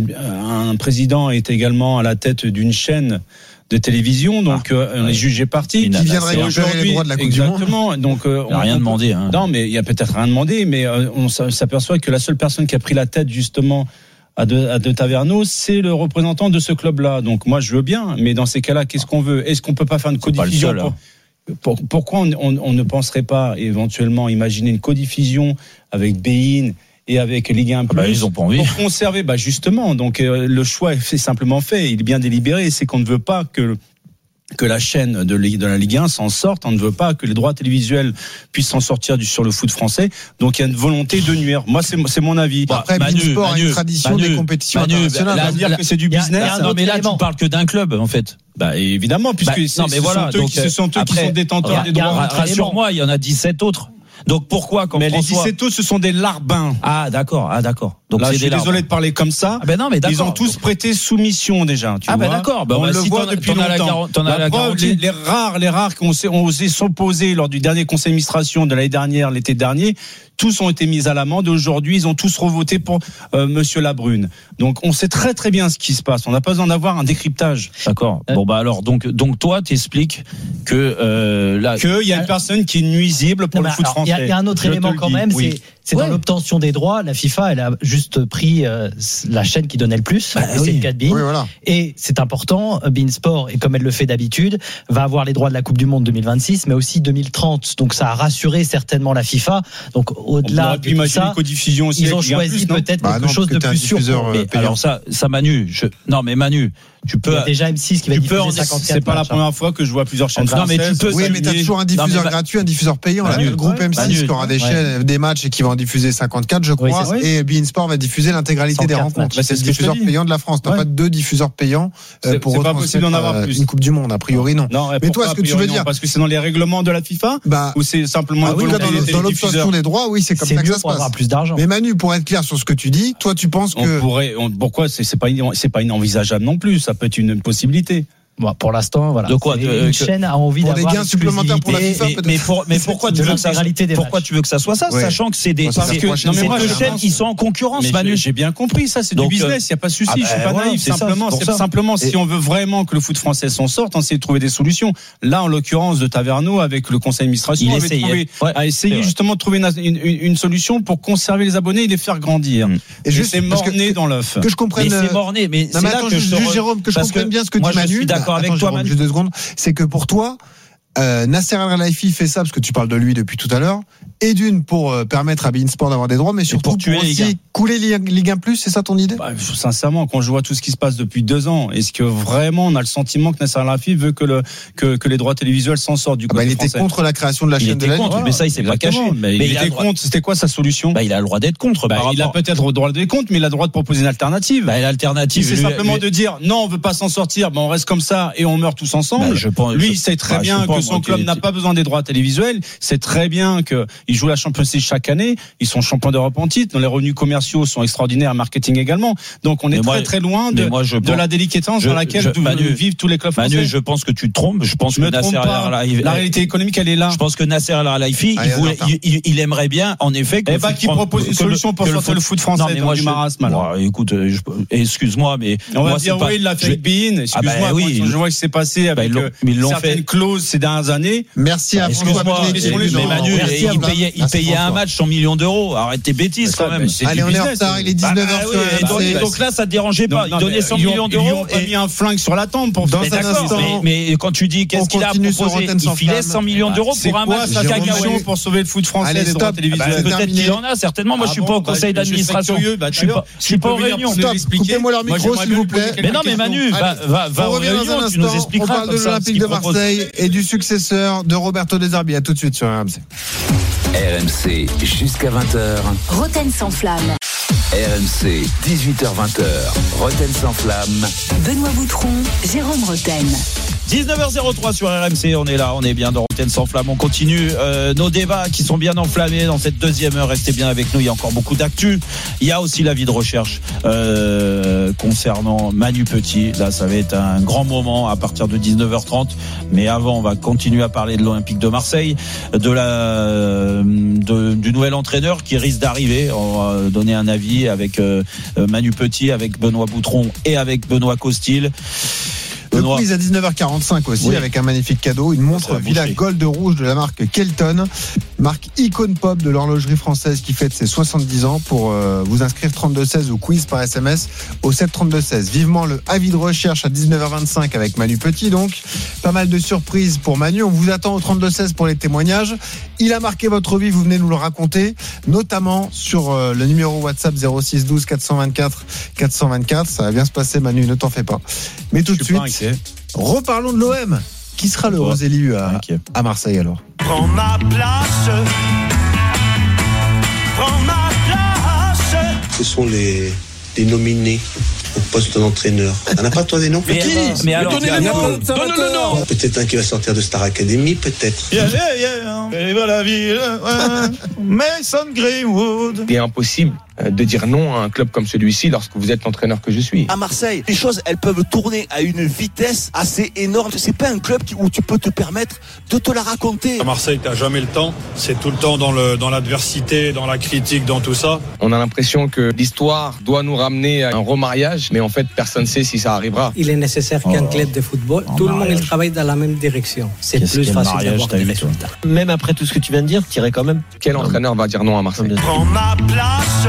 un président est également à la tête d'une chaîne de télévision, donc ah, euh, on ouais. est jugé parti. Qui viendrait récupérer les droits de la Coupe exactement, du Monde. Donc, euh, il n'a rien demandé. Hein. Non, mais il y a peut-être rien demandé, mais euh, on s'aperçoit que la seule personne qui a pris la tête justement à de, à de Taverneau, c'est le représentant de ce club-là. Donc moi, je veux bien, mais dans ces cas-là, qu'est-ce qu'on veut? Est-ce qu'on peut pas faire une codiffusion? Seul, hein. pour, pour, Pourquoi on, on, on ne penserait pas éventuellement imaginer une codiffusion avec beIN et avec Ligue un plus, ah bah, ils ont pas envie. Pour conserver, bah justement, donc euh, le choix est simplement fait, il est bien délibéré, c'est qu'on ne veut pas que que la chaîne de, de la Ligue un s'en sorte, on ne veut pas que les droits télévisuels puissent s'en sortir du, sur le foot français, donc il y a une volonté de nuire. Moi, c'est, c'est mon avis. Bon, après, Manu, Beansport a une tradition Manu, des compétitions Manu, internationales. Là, dire que c'est du business. Y a, y a non, mais là, tu parles que d'un club, en fait. Bah évidemment, puisque bah, c'est, non, mais ce, voilà, sont eux, donc, qui, ce sont eux après, qui sont détenteurs des droits. Rassure-moi, il y en a dix-sept autres. Donc pourquoi quand mais François... les dix-sept autres, ce sont des larbins. Ah d'accord, ah d'accord. Donc là, c'est je suis des désolé de parler comme ça. Ah ben non, mais d'accord. Ils ont tous donc... prêté soumission déjà. Tu ah vois ben d'accord. Ben on bah, le si voit depuis longtemps. La, gar... la, la preuve, les, les rares, les rares qui ont, ont osé s'opposer lors du dernier conseil d'administration de l'année dernière, l'été dernier, tous ont été mis à l'amende. Aujourd'hui, ils ont tous revoté pour euh, Monsieur Labrune. Donc, on sait très très bien ce qui se passe. On n'a pas besoin d'avoir un décryptage. D'accord. Euh... Bon bah alors, donc donc toi, t'expliques que euh, là, que il y a une personne qui est nuisible pour non, le foot alors, français. Il y, y a un autre Je élément quand même, oui. c'est c'est ouais. dans l'obtention des droits. La FIFA, elle a juste pris euh, la chaîne qui donnait le plus, bah, c'est oui. le cas de beIN. Oui, voilà. Et c'est important, beINSport, et comme elle le fait d'habitude, va avoir les droits de la Coupe du Monde deux mille vingt-six, mais aussi deux mille trente. Donc ça a rassuré certainement la FIFA. Donc au-delà de tout ça, codiffusion aussi ils ont choisi plus, peut-être bah quelque non, chose de plus sûr. Mais alors ça, ça Manu, je... non mais Manu, tu peux. Il y a déjà M six qui va diffuser cinquante-quatre. C'est pas la première fois que je vois plusieurs chaînes non, mais tu peux. Oui, mais t'as toujours un diffuseur non, gratuit, un diffuseur payant. Là, le groupe M six qui aura des chaînes, des matchs et qui va en diffuser cinquante-quatre, je crois. Oui, et beINSport va diffuser l'intégralité des rencontres. C'est le diffuseur payant de la France. T'as pas deux diffuseurs payants pour retransmettre une Coupe du Monde. A priori, non. Mais toi, ce que tu veux dire, parce que c'est dans les règlements de la FIFA ou c'est simplement dans l'obtention des droits, oui, c'est comme ça que ça se passe. Plus d'argent. Mais Manu, pour être clair sur ce que tu dis, toi, tu penses que on pourrait, on, pourquoi c'est, c'est pas, c'est pas inenvisageable non plus. Ça peut être une possibilité. Bon, pour l'instant, voilà. De quoi, de, une que, chaîne a envie pour d'avoir des gains supplémentaires pour la FIFA, mais, mais, pour, mais pourquoi tu veux que ça pourquoi tu veux que ça soit ça, ouais. Sachant que c'est des parce c'est, que, c'est, non, mais moi, deux chaînes qui sont en concurrence, Manu. J'ai bien compris ça, c'est donc, du business, il y a pas de souci, ah bah, je suis pas voilà, naïf. c'est simplement, ça, c'est, c'est simplement, et... si on veut vraiment que le foot français s'en sorte, on essaie de trouver des solutions. Là, en l'occurrence de Taverneau, avec le conseil d'administration, il essayait, a essayé justement de trouver une solution pour conserver les abonnés et les faire grandir. Et c'est mort-né dans l'œuf. Que je comprenne. C'est mort-né, mais c'est là que je Jérôme, que je comprenne bien ce que dit Manu. Je suis d'accord avec toi, Manu. Juste deux secondes. C'est que pour toi, euh, Nasser Al-Khelaifi fait ça parce que tu parles de lui depuis tout à l'heure, et d'une pour euh, permettre à beINSport d'avoir des droits, mais surtout pour, pour aussi couler Ligue un plus, c'est ça ton idée? Bah, sincèrement, quand je vois tout ce qui se passe depuis deux ans, est-ce que vraiment on a le sentiment que Nasser Al-Khelaifi veut que, le, que, que les droits télévisuels s'en sortent du côté ah bah, il français? était contre la création de la il chaîne de la Ligue. Voilà. Mais ça, il s'est pas caché. Mais, mais il, il était contre. C'était quoi sa solution? Bah, il a le droit d'être contre. Bah, il a peut-être le droit d'être contre, mais il a le droit de proposer une alternative. Bah, l'alternative, c'est simplement lui... de dire non, on veut pas s'en sortir, bah, on reste comme ça et on meurt tous ensemble. Bah, je pense, lui, il sait très bah, bien que son club n'a pas besoin des droits télévisuels. C'est très bien que il joue la Champions League chaque année. Ils sont champions d'Europe en titre. Les revenus commerciaux sont extraordinaires, marketing également. Donc on est moi, très très loin de, moi, de pense, la délicatesse dans laquelle je, Manu, vivent tous les clubs français. Manu, je pense que tu te trompes. Je pense je que Nasser Al-Khelaifi, la réalité économique, elle est là. Je pense que Nasser Al-Khelaifi, ah, il, il, il aimerait bien, en effet, que eh ben, qu'il propose une solution pour sortir le foot français dans du marasme. Écoute, excuse-moi, mais on va dire oui, il l'a fait avec beIN. Excuse-moi, je vois ce qui s'est passé avec certaines clauses ces dernières années. Merci à François. Mais Manu, il payait un match cent millions d'euros. Arrête tes bêtises quand même. Allez, on est en retard, il est dix-neuf heures sur R M C. Donc là, ça te dérangeait pas. Il donnait cent millions d'euros et mis un flingue sur la tempe pour dans un instant. Mais quand tu dis qu'est-ce qu'il a proposé, il filait cent millions d'euros pour un match cacahuète pour sauver le foot français des droits télévisuels. Peut-être qu'il en a certainement. Moi, je suis pas au conseil d'administration. Je suis pas aux réunions. Coupez-moi leur micro, s'il vous plaît. Mais non, mais Manu, va aux réunions, tu nous expliqueras. On parle de l'Olympique de Marseille et du successeur de Roberto De Zerbi. À tout de suite sur R M C. R M C jusqu'à vingt heures. Roten sans flamme. R M C, dix-huit heures vingt. Roten sans flamme. Benoît Boutron, Jérôme Roten. dix-neuf heures zéro trois sur R M C, on est là, on est bien dans Rotten sans flamme. On continue euh, nos débats qui sont bien enflammés dans cette deuxième heure. Restez bien avec nous, il y a encore beaucoup d'actu. Il y a aussi l'avis de recherche euh, concernant Manu Petit. Là, ça va être un grand moment à partir de dix-neuf heures trente. Mais avant, on va continuer à parler de l'Olympique de Marseille, de la, de, du nouvel entraîneur qui risque d'arriver. On va donner un avis avec euh, Manu Petit, avec Benoît Boutron et avec Benoît Costil. Le quiz à dix-neuf heures quarante-cinq aussi, oui, avec un magnifique cadeau, une montre Villa Gold Rouge de la marque Kelton, marque icône pop de l'horlogerie française qui fête ses soixante-dix ans. Pour euh, vous inscrire trente-deux seize au quiz par S M S au sept trente-deux seize. Vivement le avis de recherche à dix-neuf heures vingt-cinq avec Manu Petit, donc pas mal de surprises pour Manu. On vous attend au trente-deux seize pour les témoignages. Il a marqué votre vie, vous venez nous le raconter, notamment sur euh, le numéro WhatsApp zéro six douze quatre cent vingt-quatre quatre cent vingt-quatre. Ça va bien se passer, Manu, ne t'en fais pas. Mais tout de suite, reparlons de l'O M. Qui sera le rose élu à, okay. à Marseille alors? Prends ma place. Prends ma place. Ce sont les, les nominés au poste d'entraîneur. T'en as pas toi des noms? Mais qui? Mais alors, donnez le nom. Donne le nom. Peut-être un qui va sortir de Star Academy, peut-être. Yeah, yeah, yeah. Et voilà la ville. Mason Greenwood. Il est impossible de dire non à un club comme celui-ci lorsque vous êtes l'entraîneur que je suis. À Marseille, les choses, elles peuvent tourner à une vitesse assez énorme. C'est pas un club où tu peux te permettre de te la raconter. À Marseille, t'as jamais le temps. C'est tout le temps dans le dans l'adversité, dans la critique, dans tout ça. On a l'impression que l'histoire doit nous ramener à un remariage, mais en fait, personne ne sait si ça arrivera. Il est nécessaire qu'un oh. club de football, en tout mariage. Le monde il travaille dans la même direction. C'est Qu'est-ce plus facile d'avoir des résultats. Même après tout ce que tu viens de dire, tu irais quand même. Quel non. entraîneur va dire non à Marseille? Prends ma place.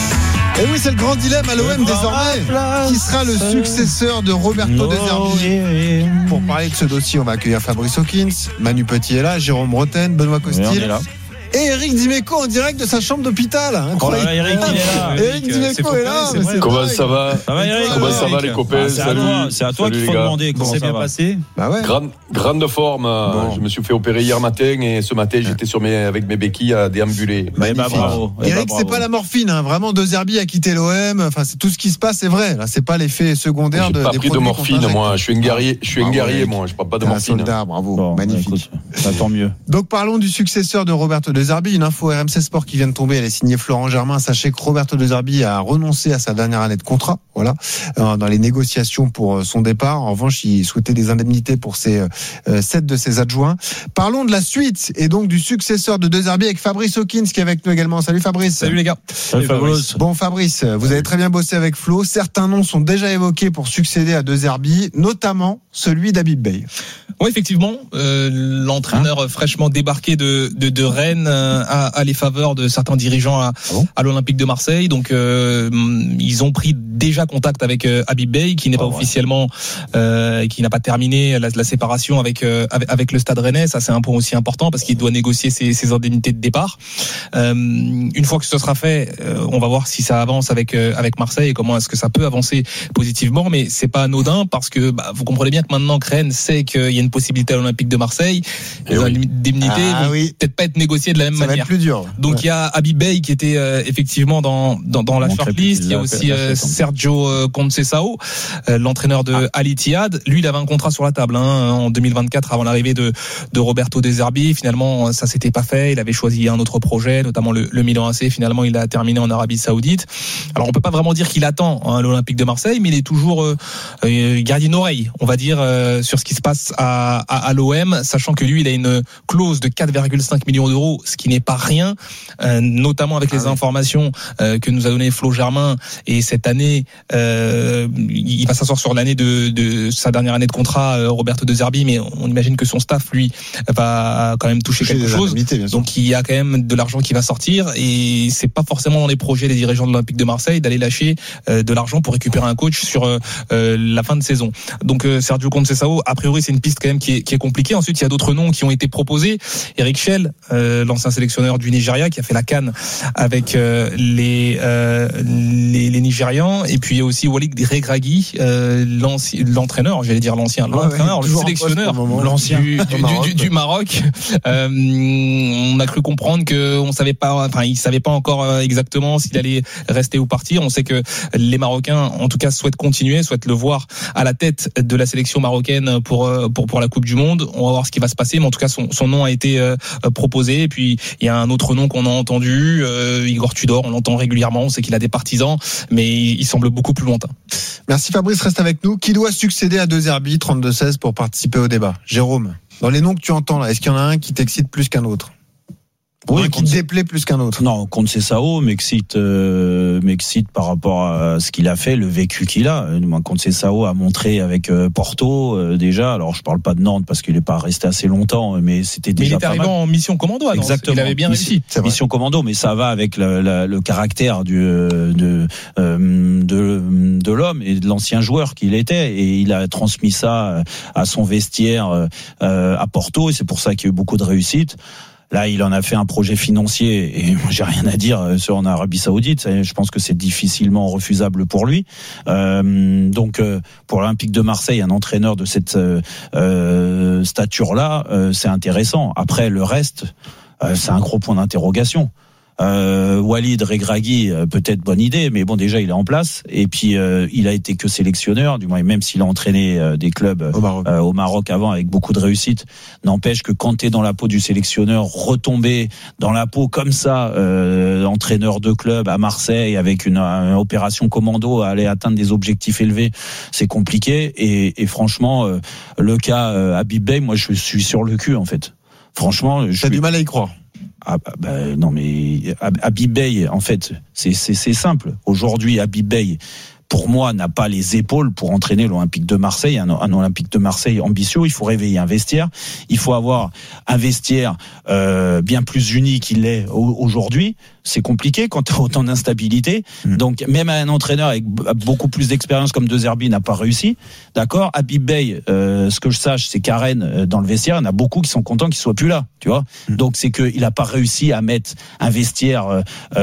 Et oui, c'est le grand dilemme à l'O M désormais. Qui sera le successeur de Roberto De Zerbi? Pour parler de ce dossier, on va accueillir Fabrice Hawkins, Manu Petit est là, Jérôme Roten, Benoît Costil. Et Eric Dimeco en direct de sa chambre d'hôpital. Incroyable. Oh là, Eric, il est là. Eric Dimeco est là. Comment ça va? Ça va, Eric? Comment ça va, les copains? Ah, c'est Salut. à toi, c'est à toi qu'il faut demander comment ça va passer. Bah ouais. Grande, grande forme. Bon. Je me suis fait opérer hier matin et ce matin, j'étais sur mes, avec mes béquilles à déambuler. Bah, bah, bravo. Eric, bah, c'est pas la morphine. Hein. Vraiment, De Zerbi a quitté l'O M. Enfin, c'est tout ce qui se passe, c'est vrai. Là, c'est pas l'effet secondaire j'ai de. J'ai pas pris de morphine, moi. Je suis un guerrier. Je suis un guerrier, moi. Je prends pas de morphine. Soldat, bravo. Magnifique. Ça tant mieux. Donc, parlons du successeur de Roberto De Zerbi. Une info R M C Sport qui vient de tomber, elle est signée Florent Germain. Sachez que Roberto De Zerbi a renoncé à sa dernière année de contrat, voilà, dans les négociations pour son départ. En revanche, il souhaitait des indemnités pour ses euh, sept de ses adjoints. Parlons de la suite et donc du successeur de De Zerbi avec Fabrice Hawkins qui est avec nous également. Salut Fabrice. Salut les gars. Salut Fabrice. Bon Fabrice, vous avez très bien bossé avec Flo. Certains noms sont déjà évoqués pour succéder à De Zerbi, notamment celui d'Habib Beye. Oui, effectivement, euh, l'entraîneur hein fraîchement débarqué de, de, de Rennes euh, a, a les faveurs de certains dirigeants à, ah bon à l'Olympique de Marseille. Donc, euh, ils ont pris déjà contact avec euh, Habib Beye, qui n'est pas oh, officiellement, euh, qui n'a pas terminé la, la séparation avec, euh, avec avec le Stade Rennais. Ça, c'est un point aussi important parce qu'il doit négocier ses, ses indemnités de départ. Euh, une fois que ce sera fait, euh, on va voir si ça avance avec euh, avec Marseille et comment est-ce que ça peut avancer positivement. Mais c'est pas anodin parce que bah, vous comprenez bien que maintenant que Rennes sait qu'il y a une possibilité à l'Olympique de Marseille, et les oui. indemnités ah, vont oui. peut-être pas être négociées de la même ça manière. Va être plus dur. Donc ouais. il y a Habib Beye qui était euh, effectivement dans dans, dans la shortlist. Il y a aussi euh, Sergio euh, Conceição, euh, l'entraîneur de ah. Al Ittihad. Lui, il avait un contrat sur la table hein, en deux mille vingt-quatre avant l'arrivée de de Roberto De Zerbi. Finalement, ça s'était pas fait. Il avait choisi un autre projet, notamment le, le Milan A C. Finalement, il a terminé en Arabie Saoudite. Alors, on peut pas vraiment dire qu'il attend hein, l'Olympique de Marseille, mais il est toujours euh, euh, gardé une oreille, on va dire, euh, sur ce qui se passe à, à, à l'O M, sachant que lui, il a une clause de quatre virgule cinq millions d'euros, ce qui n'est pas rien, euh, notamment avec ah les oui. informations euh, que nous a donné Flo Germain. Et cette année, euh, il va s'asseoir sur l'année de, de sa dernière année de contrat, euh, Roberto De Zerbi, mais on imagine que son staff, lui, va quand même toucher, toucher quelque chose. Donc il y a quand même de l'argent qui va sortir, et c'est pas forcément dans les projets des dirigeants de l'Olympique de Marseille d'aller lâcher euh, de l'argent pour récupérer un coach sur euh, la fin de saison. Donc euh, Sergio Conceição, a priori, c'est une piste quand même qui est, qui est compliquée. Ensuite, il y a d'autres noms qui ont été proposés. Eric Schell, euh, l'ancien l'ancien sélectionneur du Nigeria qui a fait la CAN avec euh, les, euh, les les Nigérians, et puis aussi Walid Regragui, euh, l'entraîneur, j'allais dire l'ancien, l'entraîneur, ouais, le sélectionneur, l'ancien du, du, Maroc, du, du Maroc. Euh, on a cru comprendre que on savait pas, enfin il savait pas encore exactement s'il allait rester ou partir. On sait que les Marocains, en tout cas, souhaitent continuer, souhaitent le voir à la tête de la sélection marocaine pour pour pour la Coupe du Monde. On va voir ce qui va se passer, mais en tout cas son son nom a été euh, proposé. Et puis il y a un autre nom qu'on a entendu, euh, Igor Tudor, on l'entend régulièrement, on sait qu'il a des partisans, mais il semble beaucoup plus lointain. Merci Fabrice, reste avec nous. Qui doit succéder à De Zerbi, trente-deux seize, pour participer au débat? Jérôme, dans les noms que tu entends là, est-ce qu'il y en a un qui t'excite plus qu'un autre? Oui, un qui te déplaît plus qu'un autre? Non, Conceição m'excite, euh, m'excite par rapport à ce qu'il a fait, le vécu qu'il a. Moi, Conceição a montré avec euh, Porto euh, déjà. Alors, je parle pas de Nantes parce qu'il n'est pas resté assez longtemps, mais c'était déjà. Mais il était arrivé en mission commando à Nantes. Exactement. Il avait bien réussi. Mission, mission commando, mais ça va avec le, le, le caractère du euh, de, euh, de de l'homme et de l'ancien joueur qu'il était, et il a transmis ça à son vestiaire euh, à Porto, et c'est pour ça qu'il y a eu beaucoup de réussite. Là, il en a fait un projet financier, et moi, j'ai rien à dire sur en Arabie Saoudite. Je pense que c'est difficilement refusable pour lui. Euh, donc, pour l'Olympique de Marseille, un entraîneur de cette euh, stature-là, euh, c'est intéressant. Après, le reste, euh, c'est un gros point d'interrogation. Euh, Walid Regragui, euh, peut-être bonne idée, mais bon, déjà il est en place, et puis euh, il a été que sélectionneur, du moins, même s'il a entraîné euh, des clubs au Maroc. Euh, au Maroc avant avec beaucoup de réussite. N'empêche que quand t'es dans la peau du sélectionneur, retomber dans la peau comme ça, euh, entraîneur de club à Marseille avec une, une opération commando à aller atteindre des objectifs élevés, c'est compliqué. Et, et franchement, euh, le cas euh, Habib Beye, moi je suis sur le cul en fait. Franchement, j'ai du mal à y croire. Ah bah, non mais Habib Beye, en fait, c'est c'est c'est simple. Aujourd'hui, Habib Beye, pour moi, n'a pas les épaules pour entraîner l'Olympique de Marseille, un, un Olympique de Marseille ambitieux. Il faut réveiller un vestiaire, il faut avoir un vestiaire euh, bien plus uni qu'il l'est aujourd'hui. C'est compliqué quand tu as autant d'instabilité. Mmh. Donc, même un entraîneur avec beaucoup plus d'expérience comme De Zerbi n'a pas réussi. D'accord. Habib Beye, euh, ce que je sache, c'est qu'Aren, euh, dans le vestiaire, il y en a beaucoup qui sont contents qu'il soit plus là. Tu vois. Mmh. Donc, c'est qu'il n'a pas réussi à mettre un vestiaire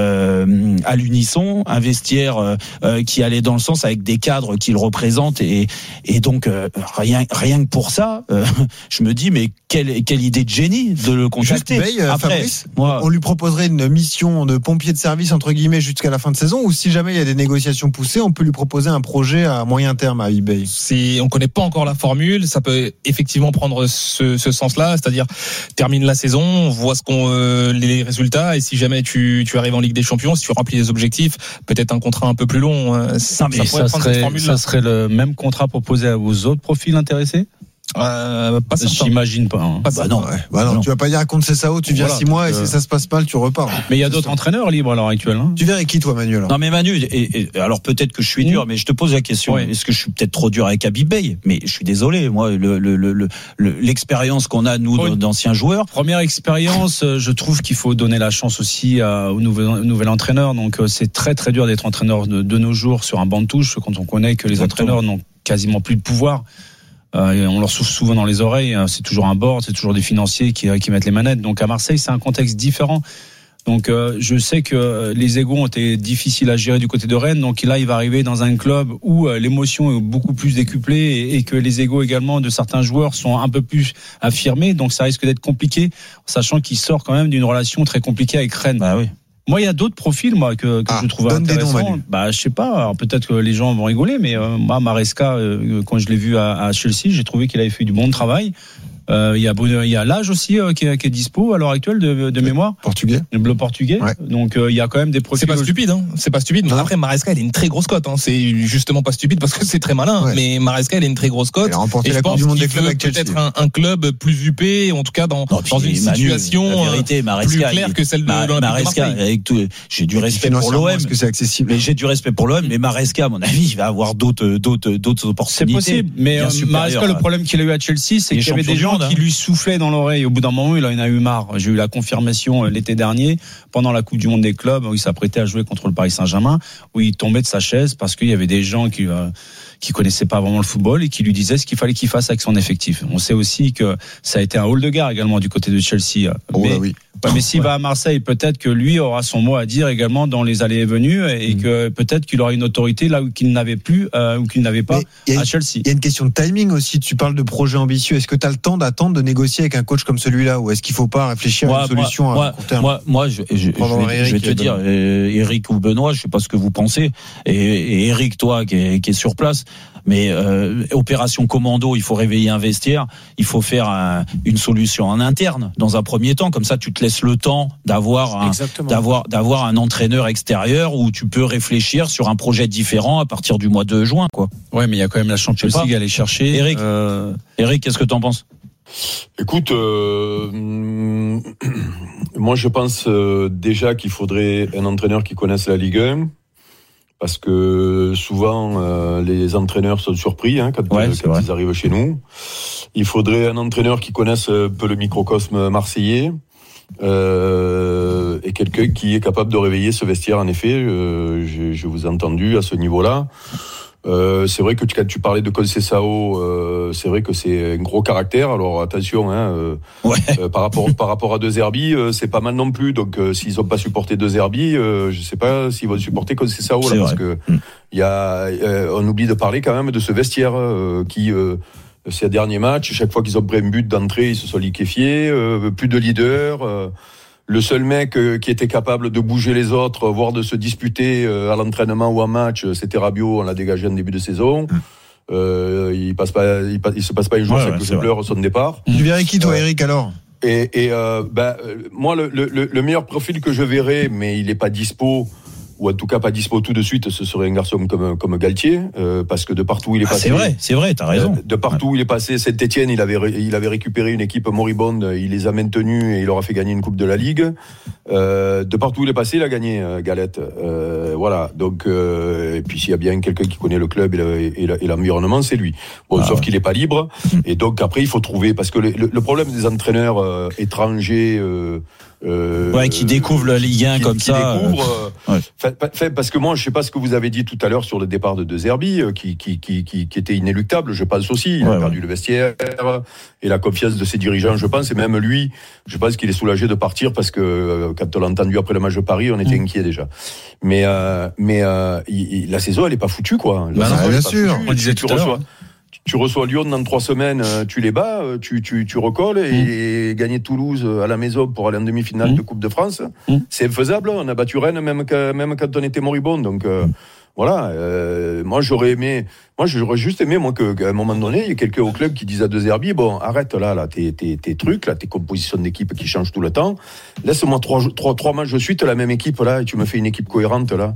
euh, à l'unisson, un vestiaire euh, qui allait dans le sens avec des cadres qu'il représente. Et, et donc, euh, rien, rien que pour ça, euh, je me dis, mais quelle, quelle idée de génie de le contacter. Beye, Après, Fabrice, moi, on lui proposerait une mission de pompier de service entre guillemets jusqu'à la fin de saison, ou si jamais il y a des négociations poussées, on peut lui proposer un projet à moyen terme à eBay. C'est, on connaît pas encore la formule, ça peut effectivement prendre ce, ce sens-là, c'est-à-dire termine la saison, on voit ce qu'on euh, les résultats, et si jamais tu tu arrives en Ligue des Champions, si tu remplis les objectifs, peut-être un contrat un peu plus long. Ça, ça, ça serait ça serait le même contrat proposé aux autres profils intéressés. Euh, pas certain. J'imagine pas. Hein. Pas bah, non, ouais. bah non, non, tu vas pas dire à Conceição, tu viens voilà, six mois et euh... si ça se passe mal, tu repars. Mais il y a d'autres entraîneurs libres à l'heure actuelle. Hein. Tu verrais qui, toi, Manu alors? Non, mais Manu, et, et, alors peut-être que je suis dur, mmh. mais je te pose la question. Ouais. Est-ce que je suis peut-être trop dur avec Habib Beye? Mais je suis désolé, moi, le, le, le, le, l'expérience qu'on a nous oui. d'anciens joueurs. Première expérience, je trouve qu'il faut donner la chance aussi à, au, nouvel, au nouvel entraîneur. Donc c'est très très dur d'être entraîneur de, de nos jours sur un banc de touche quand on connaît que les Exactement. entraîneurs n'ont quasiment plus de pouvoir. Euh, on leur souffle souvent dans les oreilles. C'est toujours un board, c'est toujours des financiers qui, qui mettent les manettes. Donc à Marseille, c'est un contexte différent. Donc euh, je sais que les égos ont été difficiles à gérer du côté de Rennes. Donc là, il va arriver dans un club où euh, l'émotion est beaucoup plus décuplée et, et que les égos également de certains joueurs sont un peu plus affirmés. Donc ça risque d'être compliqué, sachant qu'il sort quand même d'une relation très compliquée avec Rennes. Bah oui. Moi, il y a d'autres profils, moi, que, que ah, je trouve intéressants. Bah, je sais pas. Alors, peut-être que les gens vont rigoler, mais euh, moi, Maresca, euh, quand je l'ai vu à, à Chelsea, j'ai trouvé qu'il avait fait du bon travail. Euh, il y a il y a l'âge aussi euh, qui, est, qui est dispo à l'heure actuelle de, de mémoire. Portugais. Le portugais. Ouais. Donc euh, il y a quand même des profils. C'est pas stupide, hein. C'est pas stupide. Non. Après Maresca, elle est une très grosse cote. Hein. C'est justement pas stupide parce que c'est très malin. Ouais. Mais Maresca, elle est une très grosse cote. Elle a remporté et la je Coupe pense du Monde qu'il des clubs avec peut-être un, un club plus huppé, en tout cas dans non, dans une Manu, situation la vérité, Maresca, plus claire que celle de Ma, l'Olympique Maresca, de Marseille. Avec tout, j'ai du respect pour l'O M parce que c'est accessible. Mais j'ai du respect pour l'O M. Mais Maresca, à mon avis, il va avoir d'autres d'autres d'autres opportunités. C'est possible. Mais Maresca, le problème qu'il a eu à Chelsea, c'est qu'il y avait des gens légende, qui hein. lui soufflait dans l'oreille. Au bout d'un moment, il en a eu marre. J'ai eu la confirmation l'été dernier, pendant la Coupe du Monde des clubs, où il s'apprêtait à jouer contre le Paris Saint-Germain, où il tombait de sa chaise parce qu'il y avait des gens qui euh, qui connaissaient pas vraiment le football et qui lui disaient ce qu'il fallait qu'il fasse avec son effectif. On sait aussi que ça a été un hall de gare également du côté de Chelsea. Oh, mais, bah oui. ouais, mais s'il ouais. va à Marseille, peut-être que lui aura son mot à dire également dans les allées et venues et mmh. que peut-être qu'il aura une autorité là où qu'il n'avait plus euh, ou qu'il n'avait pas à Chelsea. Il y a une question de timing aussi. Tu parles de projet ambitieux. Est-ce que tu as le temps d'attendre de négocier avec un coach comme celui-là ou est-ce qu'il faut pas réfléchir moi, à une solution moi, à court terme? Moi, moi, je, je, je, vais, je vais te dire, euh, Eric ou Benoît, je sais pas ce que vous pensez. Et, et Eric, toi, qui est, qui est sur place. Mais euh, opération commando, il faut réveiller un vestiaire, il faut faire un, une solution en interne dans un premier temps. Comme ça, tu te laisses le temps d'avoir un, d'avoir, d'avoir un entraîneur extérieur où tu peux réfléchir sur un projet différent à partir du mois de juin, quoi. Ouais, mais il y a quand même la Champions League à aller chercher. Eric, euh... Eric, qu'est-ce que t'en penses? Écoute, euh, moi je pense euh, déjà qu'il faudrait un entraîneur qui connaisse la Ligue un. Parce que souvent euh, les entraîneurs sont surpris hein, quand, ouais, euh, quand ils arrivent chez nous. Il faudrait un entraîneur qui connaisse un peu le microcosme marseillais euh, et quelqu'un qui est capable de réveiller ce vestiaire. En effet, euh, je, je vous ai entendu à ce niveau-là. Euh, c'est vrai que tu, quand tu parlais de Conceição, euh, c'est vrai que c'est un gros caractère. Alors attention, hein, euh, ouais. euh, par rapport par rapport à De Zerbi, euh, c'est pas mal non plus. Donc euh, s'ils ont pas supporté De Zerbi, euh, je sais pas s'ils vont supporter Conceição là, parce que il y a, euh, on oublie de parler quand même de ce vestiaire euh, qui euh, ces derniers matchs, chaque fois qu'ils ont pris un but d'entrée, ils se sont liquéfiés, euh, plus de leader. Euh, Le seul mec euh, qui était capable de bouger les autres, voire de se disputer euh, à l'entraînement ou en match, c'était Rabiot. On l'a dégagé en début de saison. Euh, il passe pas, il, passe, il se passe pas un jour sans ouais, ouais, que je pleure son départ. Tu verrais qui toi, euh, Eric, alors? Et, et euh, ben, moi, le, le, le meilleur profil que je verrais, mais il est pas dispo, ou en tout cas pas dispo tout de suite, ce serait un garçon comme comme Galtier, euh, parce que de partout où il est ah, passé. C'est vrai, c'est vrai, t'as raison. Euh, de partout ouais. où il est passé, Saint-Étienne, il avait il avait récupéré une équipe moribonde, il les a maintenus et il leur a fait gagner une coupe de la Ligue. Euh, de partout où il est passé, il a gagné euh, Galette. Euh, voilà. Donc euh, et puis s'il y a bien quelqu'un qui connaît le club et, le, et, le, et l'environnement, c'est lui. Bon, ah, sauf ouais. qu'il est pas libre. Et donc après, il faut trouver parce que le, le, le problème des entraîneurs euh, étrangers. Euh, Euh, ouais, qui découvre la Ligue un qui, comme qui ça. Découvre, euh, ouais. fait, fait, parce que moi, je sais pas ce que vous avez dit tout à l'heure sur le départ de De Zerbi, qui, qui, qui, qui, qui était inéluctable, je pense aussi. Il ouais, a perdu ouais. le vestiaire et la confiance de ses dirigeants, je pense. Et même lui, je pense qu'il est soulagé de partir parce que euh, quand on l'a entendu après le match de Paris, on était mmh. inquiet déjà. Mais, euh, mais euh, il, la saison, elle est pas foutue, quoi. La bah saison, non, bien sûr. Foutue, on disait tu, tout à l'heure. Tu reçois Lyon dans trois semaines, tu les bats, tu, tu, tu recolles et, mmh. et gagner Toulouse à la maison pour aller en demi-finale mmh. de Coupe de France, mmh. c'est faisable. On a battu Rennes même, même quand on était moribond. Donc euh, mmh. voilà, euh, moi j'aurais aimé, moi j'aurais juste aimé moi que, qu'à un moment donné, il y ait quelqu'un au club qui dise à De Zerbi, bon arrête là, là tes, tes, tes trucs, là, tes compositions d'équipe qui changent tout le temps. Laisse-moi trois, trois, trois matchs de suite la même équipe là et tu me fais une équipe cohérente là.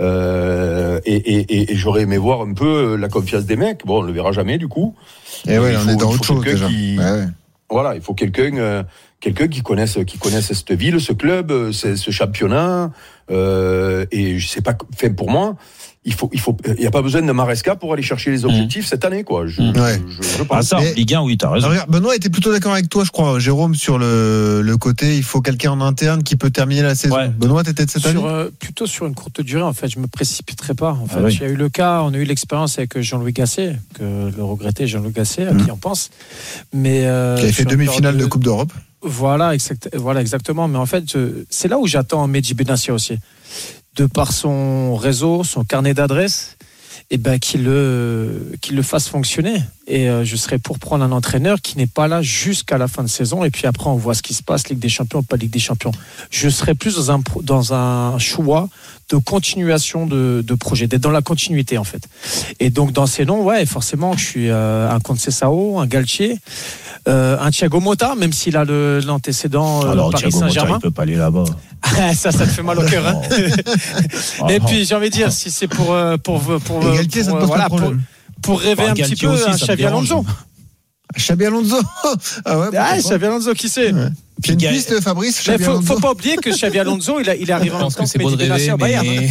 Euh, et, et, et, et j'aurais aimé voir un peu la confiance des mecs. Bon, on le verra jamais du coup. Et ouais, on est dans autre chose déjà. Qui, ouais, ouais. Voilà, il faut quelqu'un, euh, quelqu'un qui connaisse, qui connaisse cette ville, ce club, ce, ce championnat. Euh, et je sais pas, fait pour moi. Il faut, il faut, il y a pas besoin de Maresca pour aller chercher les objectifs mmh. cette année, quoi. Je, ouais. je, je, je pense. Ah ça, en Ligue un, oui, t'as raison. Alors, regarde, Benoît était plutôt d'accord avec toi, je crois, Jérôme, sur le, le côté, il faut quelqu'un en interne qui peut terminer la saison. Ouais. Benoît, t'étais de cette sur, année euh, plutôt sur une courte durée, en fait, je me précipiterai pas. En fait, ah oui. il y a eu le cas, on a eu l'expérience avec Jean-Louis Gasset, que le regretté Jean-Louis Gasset, à mmh. qui on pense. Mais euh, qui a fait demi-finale de... de Coupe d'Europe. Voilà, exact, voilà, exactement. Mais en fait, je, c'est là où j'attends Mehdi Benassia aussi, de par son réseau, son carnet d'adresses. Et ben qu'il le qu'il le fasse fonctionner. Et euh, je serais pour prendre un entraîneur qui n'est pas là jusqu'à la fin de saison. Et puis après, on voit ce qui se passe, Ligue des Champions, pas Ligue des Champions. Je serais plus dans un dans un choix de continuation de de projet, d'être dans la continuité en fait. Et donc dans ces noms, ouais, forcément, je suis euh, un Conceição, un Galtier, euh, un Thiago Motta, même s'il a le l'antécédent euh, Alors, Paris Thiago Saint-Germain. Motta, il peut pas aller là-bas. ça, ça te fait mal au cœur. Hein. Et puis j'ai envie de dire, si c'est pour pour pour, pour, Et Galtier, pour, ça te pose voilà, pas de problème. Pour, pour rêver bah, un Galtier petit peu aussi, un Xabi Alonso. Xabi Alonso. Ah ouais. Ah, Xabi Alonso, qui sait. Ouais. Puis une piste, Fabrice. Il faut, faut pas oublier que Xabi Alonso, il, a, il est arrivé en même temps que Mehdi Benassia au Bayern. Mais...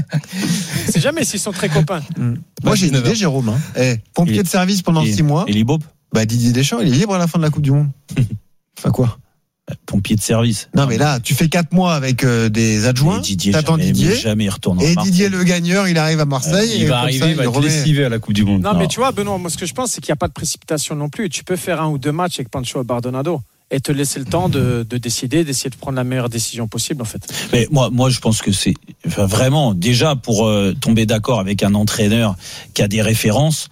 C'est jamais s'ils sont très copains. Mm. Moi, j'ai une idée, Jérôme. Hein. Eh, pompier de service pendant six mois. Et Libop. Bah Didier Deschamps, il est libre à la fin de la Coupe du Monde. Enfin quoi? Pompier de service. Non mais là, tu fais quatre mois avec euh, des adjoints. Didier, t'attends jamais, Didier. Jamais il retourne. Et Didier le gagneur, il arrive à Marseille. Euh, il et va arriver, ça, il va il être remet... lessivé à la Coupe du Monde. Non, non. mais tu vois, Benoît, moi ce que je pense, c'est qu'il n'y a pas de précipitation non plus. Tu peux faire un ou deux matchs avec Pancho et Bardonado et te laisser le temps de, de décider, d'essayer de prendre la meilleure décision possible en fait. Mais moi, moi, je pense que c'est enfin, vraiment déjà pour euh, tomber d'accord avec un entraîneur qui a des références.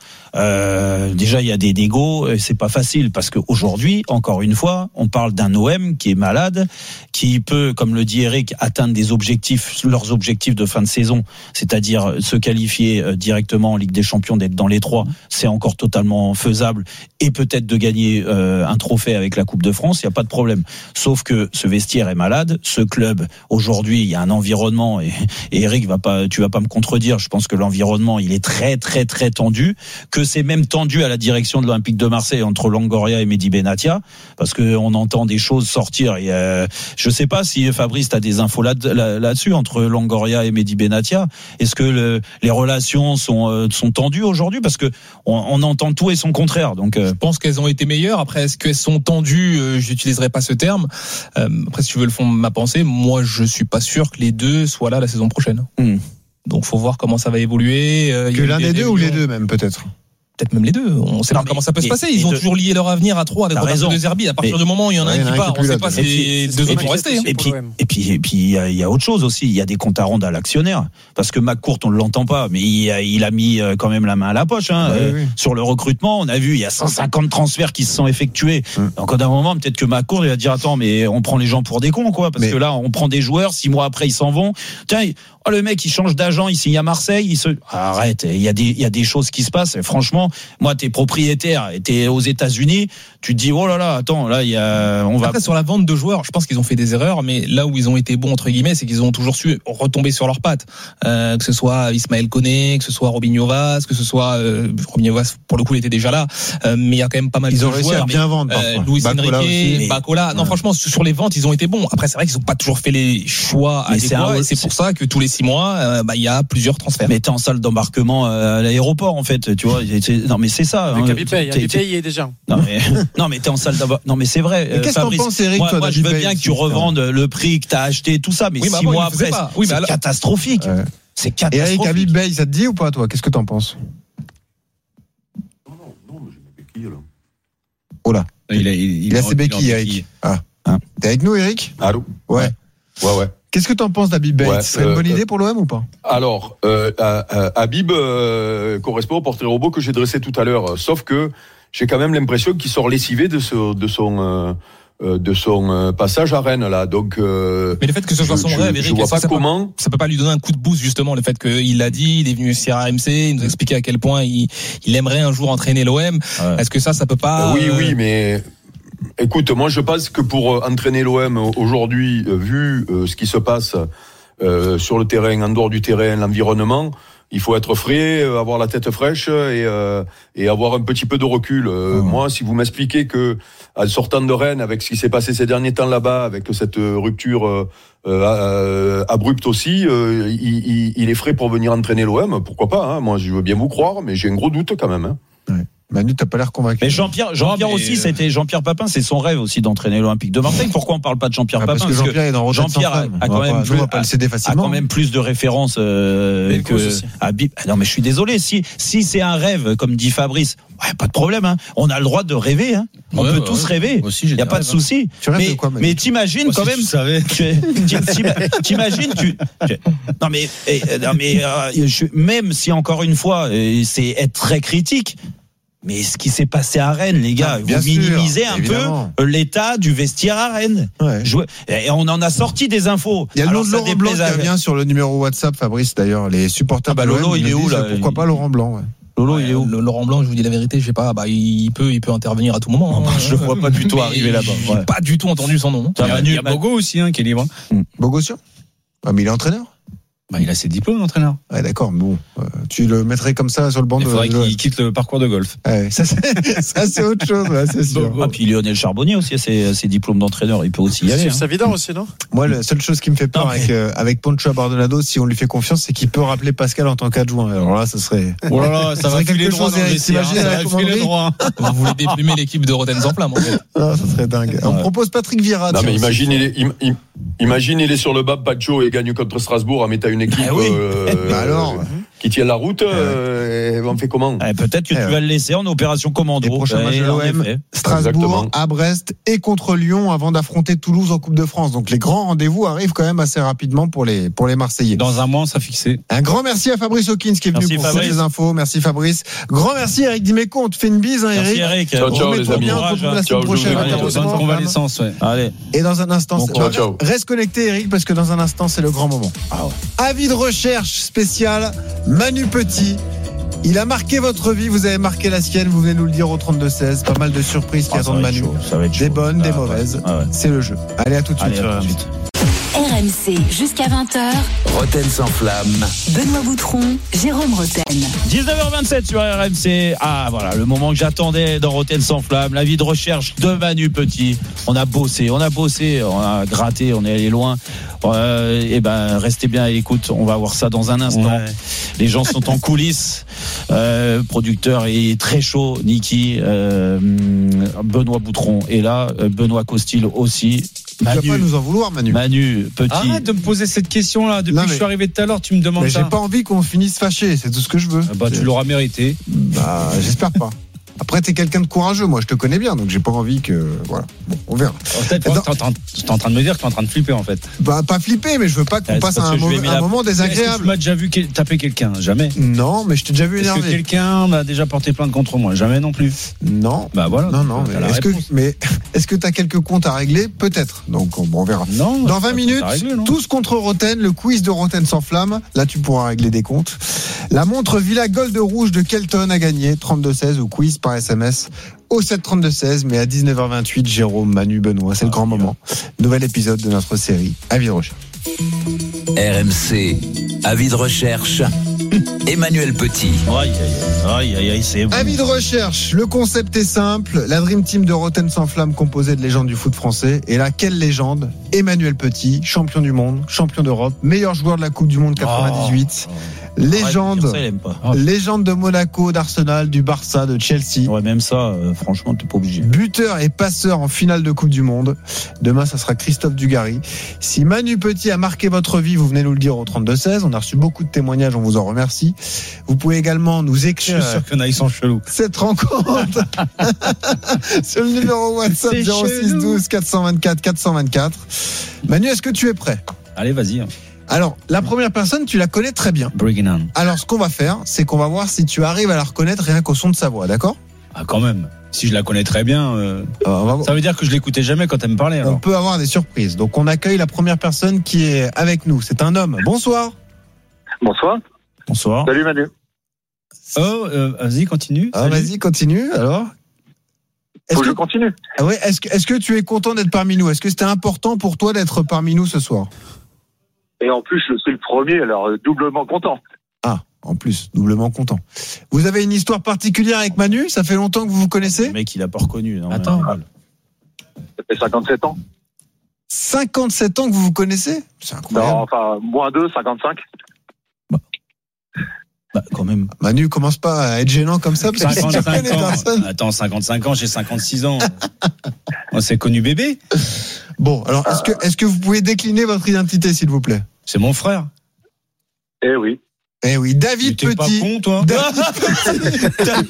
Euh, déjà, il y a des négos, c'est pas facile parce qu'aujourd'hui, encore une fois, on parle d'un O M qui est malade, qui peut, comme le dit Eric, atteindre des objectifs, leurs objectifs de fin de saison, c'est-à-dire se qualifier directement en Ligue des Champions, d'être dans les trois, c'est encore totalement faisable, et peut-être de gagner euh, un trophée avec la Coupe de France, il y a pas de problème. Sauf que ce vestiaire est malade, ce club aujourd'hui, il y a un environnement et, et Eric va pas, tu vas pas me contredire, je pense que l'environnement il est très très très tendu, que c'est même tendu à la direction de l'Olympique de Marseille entre Longoria et Mehdi Benatia, parce que on entend des choses sortir. Et euh, je sais pas si Fabrice t'as des infos là, là, là-dessus entre Longoria et Mehdi Benatia. Est-ce que le, les relations sont euh, sont tendues aujourd'hui, parce que on, on entend tout et son contraire. Donc euh... je pense qu'elles ont été meilleures. Après, est-ce qu'elles sont tendues? euh, J'utiliserai pas ce terme. Euh, après, si tu veux le fond de ma pensée, moi je suis pas sûr que les deux soient là la saison prochaine. Mmh. Donc faut voir comment ça va évoluer. Euh, que l'un des deux ou les deux même peut-être. Peut-être même les deux. On sait non, pas comment ça peut et, se passer. Ils ont de... toujours lié leur avenir à trois avec Roberto De Zerbi. À partir mais... du moment où il y en a ouais, un qui part, on ne sait pas si les deux autres vont rester. Et puis, et puis, et puis, il y a, il y a autre chose aussi. Il y a des comptes à rendre à l'actionnaire. Parce que McCourt, on ne l'entend pas, mais il a, il a mis quand même la main à la poche, hein. Ouais, euh, oui. Sur le recrutement, on a vu, il y a cent cinquante transferts qui se sont effectués. Hum. Donc, d'un moment, peut-être que McCourt, il va dire, attends, mais on prend les gens pour des cons, quoi. Parce mais... que là, on prend des joueurs, six mois après, ils s'en vont. Tiens, oh, le mec, il change d'agent, il signe à Marseille, il se, arrête, il y a des, il y a des choses qui se passent. Et franchement, moi, t'es propriétaire et t'es aux États-Unis, tu te dis, oh là là, attends, là, il y a, on va. Après, sur la vente de joueurs, je pense qu'ils ont fait des erreurs, mais là où ils ont été bons, entre guillemets, c'est qu'ils ont toujours su retomber sur leurs pattes. Euh, que ce soit Ismaël Koné, que ce soit Robinho Vaz, que ce soit, euh, Robinho Vaz, pour le coup, il était déjà là, euh, mais il y a quand même pas mal ils de ont réussi joueurs. À bien vendre, euh, Luis Enrique, Bacola. Non, ouais. Franchement, sur les ventes, ils ont été bons. Après, c'est vrai qu'ils ont pas toujours fait les choix mais adéquats, c'est, un... et c'est pour ça que tous les six mois, euh, bah, il y a plusieurs transferts. Mais t'es en salle d'embarquement à l'aéroport, en fait, tu vois. Non, mais c'est ça. Avec hein, Abipay, Abipay y est déjà. Non, mais, non, mais t'es en salle d'embarquement. Non, mais c'est vrai. Mais qu'est-ce Fabrice, que t'en penses, Eric, moi, toi, moi je veux bien que tu revendes le prix que t'as acheté, tout ça, mais oui, six bah bon, mois après, oui, c'est alors... catastrophique. Ouais. C'est catastrophique. Eric Abipay, ça te dit ou pas, toi? Qu'est-ce que t'en penses? Non, non, non, mais j'ai mes béquilles, là. Oh là. Il a, il, il a ses béquilles, Eric. Ah. Hein. T'es avec nous, Eric? Allô? Ouais. Ouais, ouais. Qu'est-ce que t'en penses d'Habib ouais, C'est une euh, bonne idée pour l'O M ou pas? Alors, euh, euh, Habib euh, correspond au portrait robot que j'ai dressé tout à l'heure. Sauf que j'ai quand même l'impression qu'il sort lessivé de, ce, de son... Euh, de son passage à Rennes là, donc. Euh, mais le fait que ce soit son je, rêve, je, Eric, je vois ça, pas ça comment. Peut, ça peut pas lui donner un coup de boost justement, le fait qu'il l'a dit, il est venu sur R M C, il nous a expliqué à quel point il, il aimerait un jour entraîner l'O M. Ouais. Est-ce que ça, ça peut pas? Oui, oui, mais écoute, moi je pense que pour entraîner l'O M aujourd'hui, vu euh, ce qui se passe euh, sur le terrain, en dehors du terrain, l'environnement. Il faut être frais, avoir la tête fraîche et, euh, et avoir un petit peu de recul. Euh, mmh. Moi, si vous m'expliquez que, en sortant de Rennes, avec ce qui s'est passé ces derniers temps là-bas, avec cette rupture euh, euh, abrupte aussi, euh, il, il, il est frais pour venir entraîner l'O M. Pourquoi pas, hein. Moi, je veux bien vous croire, mais j'ai un gros doute quand même. Hein. Ouais. Manu, t'as pas l'air convaincu. Mais Jean-Pierre, Jean-Pierre non, mais aussi, c'était Jean-Pierre Papin, c'est son rêve aussi d'entraîner l'Olympique de Marseille. Pourquoi on parle pas de Jean-Pierre ah, Papin? Parce que Jean-Pierre parce que est dans Jean-Pierre a, a quand même pas, plus, pas le céder facilement. a quand même plus de références euh, que Habib. Non, mais je suis désolé. Si si c'est un rêve, comme dit Fabrice, ouais, pas de problème. Hein. On a le droit de rêver. Hein. On ouais, peut ouais, tous ouais. rêver. Il y a pas rêves, de souci. Hein. Mais, quoi, mais t'imagines quand même. Tu savais. T'imagines tu. Non mais non mais euh, je, même si encore une fois c'est être très critique. Mais ce qui s'est passé à Rennes, les gars, ah, vous minimisez un évidemment. peu l'état du vestiaire à Rennes. Ouais. Je, et on en a sorti des infos. Il y a Alors, Laurent Blanc qui revient sur le numéro WhatsApp, Fabrice, d'ailleurs. Les supporters ah bah, de Lolo, il est où là? Pourquoi pas Laurent Blanc? Ouais. Lolo, il est où? Laurent Blanc, je vous dis la vérité, je sais pas, bah, il peut, il peut intervenir à tout moment. Hein. Je le vois pas du tout arriver là-bas. J'ai ouais. pas du tout entendu son nom. Il y a, il y a Bogo aussi, hein, qui est libre. Mmh. Bogo sûr? Ah, mais il est entraîneur? Bah, il a ses diplômes d'entraîneur. Ouais, d'accord, mais bon, euh, tu le mettrais comme ça sur le banc il de. Il faudrait de... qu'il quitte le parcours de golf. Ouais, ça, c'est, ça, c'est autre chose, ouais, c'est sûr. Bon, bon. Et puis Lionel Charbonnier aussi a ses, ses diplômes d'entraîneur, il peut aussi y aller. C'est évident hein. aussi, non? Moi, la seule chose qui me fait peur non, mais... avec, euh, avec Poncho Abardonado, si on lui fait confiance, c'est qu'il peut rappeler Pascal en tant qu'adjoint. Alors là, ça serait. Oh là là, ça, ça va serait quelque chose. T'imagines à la commanderie. Vous voulez déplumer l'équipe de Rotten sans flamme, en fait. Non, ça serait dingue. On ouais. propose Patrick Vieira. Non, mais imagine, il est, im, im, imagine, il est sur le bas, Pacho, et gagne contre Strasbourg, en mettant une équipe. Ah oui. euh, bah alors. Qui tient la route, euh, on fait comment? eh, Peut-être que eh tu ouais. vas le laisser en opération commando. Les prochains matchs de l'O M, Strasbourg, Exactement. à Brest et contre Lyon avant d'affronter Toulouse en Coupe de France. Donc les grands rendez-vous arrivent quand même assez rapidement pour les, pour les Marseillais. Dans un mois, ça fixé. Un grand merci à Fabrice Hawkins qui est venu merci pour toutes les infos. Merci Fabrice. Grand merci à Eric Dimeco. On te fait une bise, hein, Eric. Merci Eric. Ciao, ciao, les amis. Bien, on se retrouve la semaine prochaine. Bonne convalescence, ouais. Allez. Et dans un instant, ciao, ciao. Reste connecté, Eric, parce que dans un instant, c'est le grand moment. Ah ouais. Avis de recherche spécial, Manu Petit. Il a marqué votre vie, vous avez marqué la sienne, vous venez nous le dire au trente-deux seize. Pas mal de surprises qui ah, attendent Manu. Chaud, ça va être chaud. Des bonnes, ah, des mauvaises. Ouais. Ah, ouais. C'est le jeu. Allez, à tout de suite. Allez, à tout de suite. R M C jusqu'à vingt heures. Rotten sans flamme. Benoît Boutron, Jérôme Rotten. dix-neuf heures vingt-sept sur R M C. Ah voilà, le moment que j'attendais dans Rotten sans flamme. La vie de recherche de Manu Petit. On a bossé, on a bossé, on a gratté, on est allé loin. Euh, et ben restez bien à l'écoute. On va voir ça dans un instant. Ouais. Les gens sont en coulisses. Euh, producteur est très chaud. Niki, euh, Benoît Boutron est là. Benoît Costil aussi. Manu, tu vas pas nous en vouloir, Manu. Manu, Petit. Arrête de me poser cette question-là. Depuis non, mais... que je suis arrivé tout à l'heure, tu me demandes mais ça. J'ai pas envie qu'on finisse fâché. C'est tout ce que je veux. Bah, tu l'auras mérité. Bah, j'espère pas. Après, t'es quelqu'un de courageux, moi je te connais bien, donc j'ai pas envie que. Voilà. Bon, on verra. Peut-être que t'es en train de me dire que t'es en train de flipper en fait. Bah, pas flipper, mais je veux pas qu'on passe un, mauvais, un la... moment désagréable. Est-ce que tu m'as déjà vu taper quelqu'un? Jamais. Non, mais je t'ai déjà vu énervé. Est-ce que quelqu'un m'a déjà porté plainte contre moi? Jamais non plus. Non. Bah voilà. Non, non, mais est-ce, que, mais est-ce que t'as quelques comptes à régler? Peut-être. Donc on, bon, on verra. Non. Dans vingt minutes, régler, tous contre Rotten, le quiz de Rotten sans flamme. Là, tu pourras régler des comptes. La montre Villa Gold Rouge de Kelton a gagné. trente-deux seize au quiz par S M S. Au sept trente-deux seize, mais à dix-neuf heures vingt-huit, Jérôme, Manu, Benoît, c'est ah, le grand moment. Nouvel épisode de notre série Avis de recherche. R M C, Avis de recherche. Emmanuel Petit. Aïe, aïe, aïe, aïe, c'est bon. Avis de recherche. Le concept est simple. La Dream Team de Rotten sans flamme, composée de légendes du foot français. Et là, quelle légende? Emmanuel Petit, champion du monde, champion d'Europe, meilleur joueur de la Coupe du Monde quatre-vingt-dix-huit. Oh. Légende, Arrête, ça, oh. légende de Monaco, d'Arsenal, du Barça, de Chelsea. Ouais, même ça, euh, franchement, t'es pas obligé. Buteur et passeur en finale de Coupe du Monde. Demain, ça sera Christophe Dugarry. Si Manu Petit a marqué votre vie, vous venez nous le dire au trente-deux seize. On a reçu beaucoup de témoignages, on vous en remercie. Vous pouvez également nous écrire. Je suis sûr qu'il y en a, ils sont chelous. Cette rencontre sur le numéro WhatsApp zéro six douze quatre cent vingt-quatre quatre cent vingt-quatre. Manu, est-ce que tu es prêt? Allez, vas-y. Alors, la première personne, tu la connais très bien. Brignan. Alors, ce qu'on va faire, c'est qu'on va voir si tu arrives à la reconnaître rien qu'au son de sa voix, d'accord? Ah, quand même. Si je la connais très bien, euh, alors, ça veut dire que je l'écoutais jamais quand elle me parlait. Alors. On peut avoir des surprises. Donc, on accueille la première personne qui est avec nous. C'est un homme. Bonsoir. Bonsoir. Bonsoir. Salut Manu. Oh, euh, vas-y, continue. Ah, vas-y, continue. Alors. Est-ce Faut que je continue. Ah ouais. Est-ce que, est-ce que tu es content d'être parmi nous? Est-ce que c'était important pour toi d'être parmi nous ce soir? Et en plus, je suis le premier, alors doublement content. Ah, en plus, doublement content. Vous avez une histoire particulière avec Manu? Ça fait longtemps que vous vous connaissez? Le mec, il a pas reconnu. Non, Attends. Ah. Ça fait cinquante-sept ans. cinquante-sept ans que vous vous connaissez? C'est incroyable. Non, enfin, moins deux, cinquantacinq. Bah. Bah, quand même. Manu, commence pas à être gênant comme ça. Parce cinquante-cinq que ans. Attends, cinquante-cinq ans, j'ai cinquante-six ans. On s'est connu bébé. Bon, alors, est-ce que, est-ce que vous pouvez décliner votre identité, s'il vous plaît? C'est mon frère. Eh oui. Eh oui, David Petit. T'es pas con, toi? David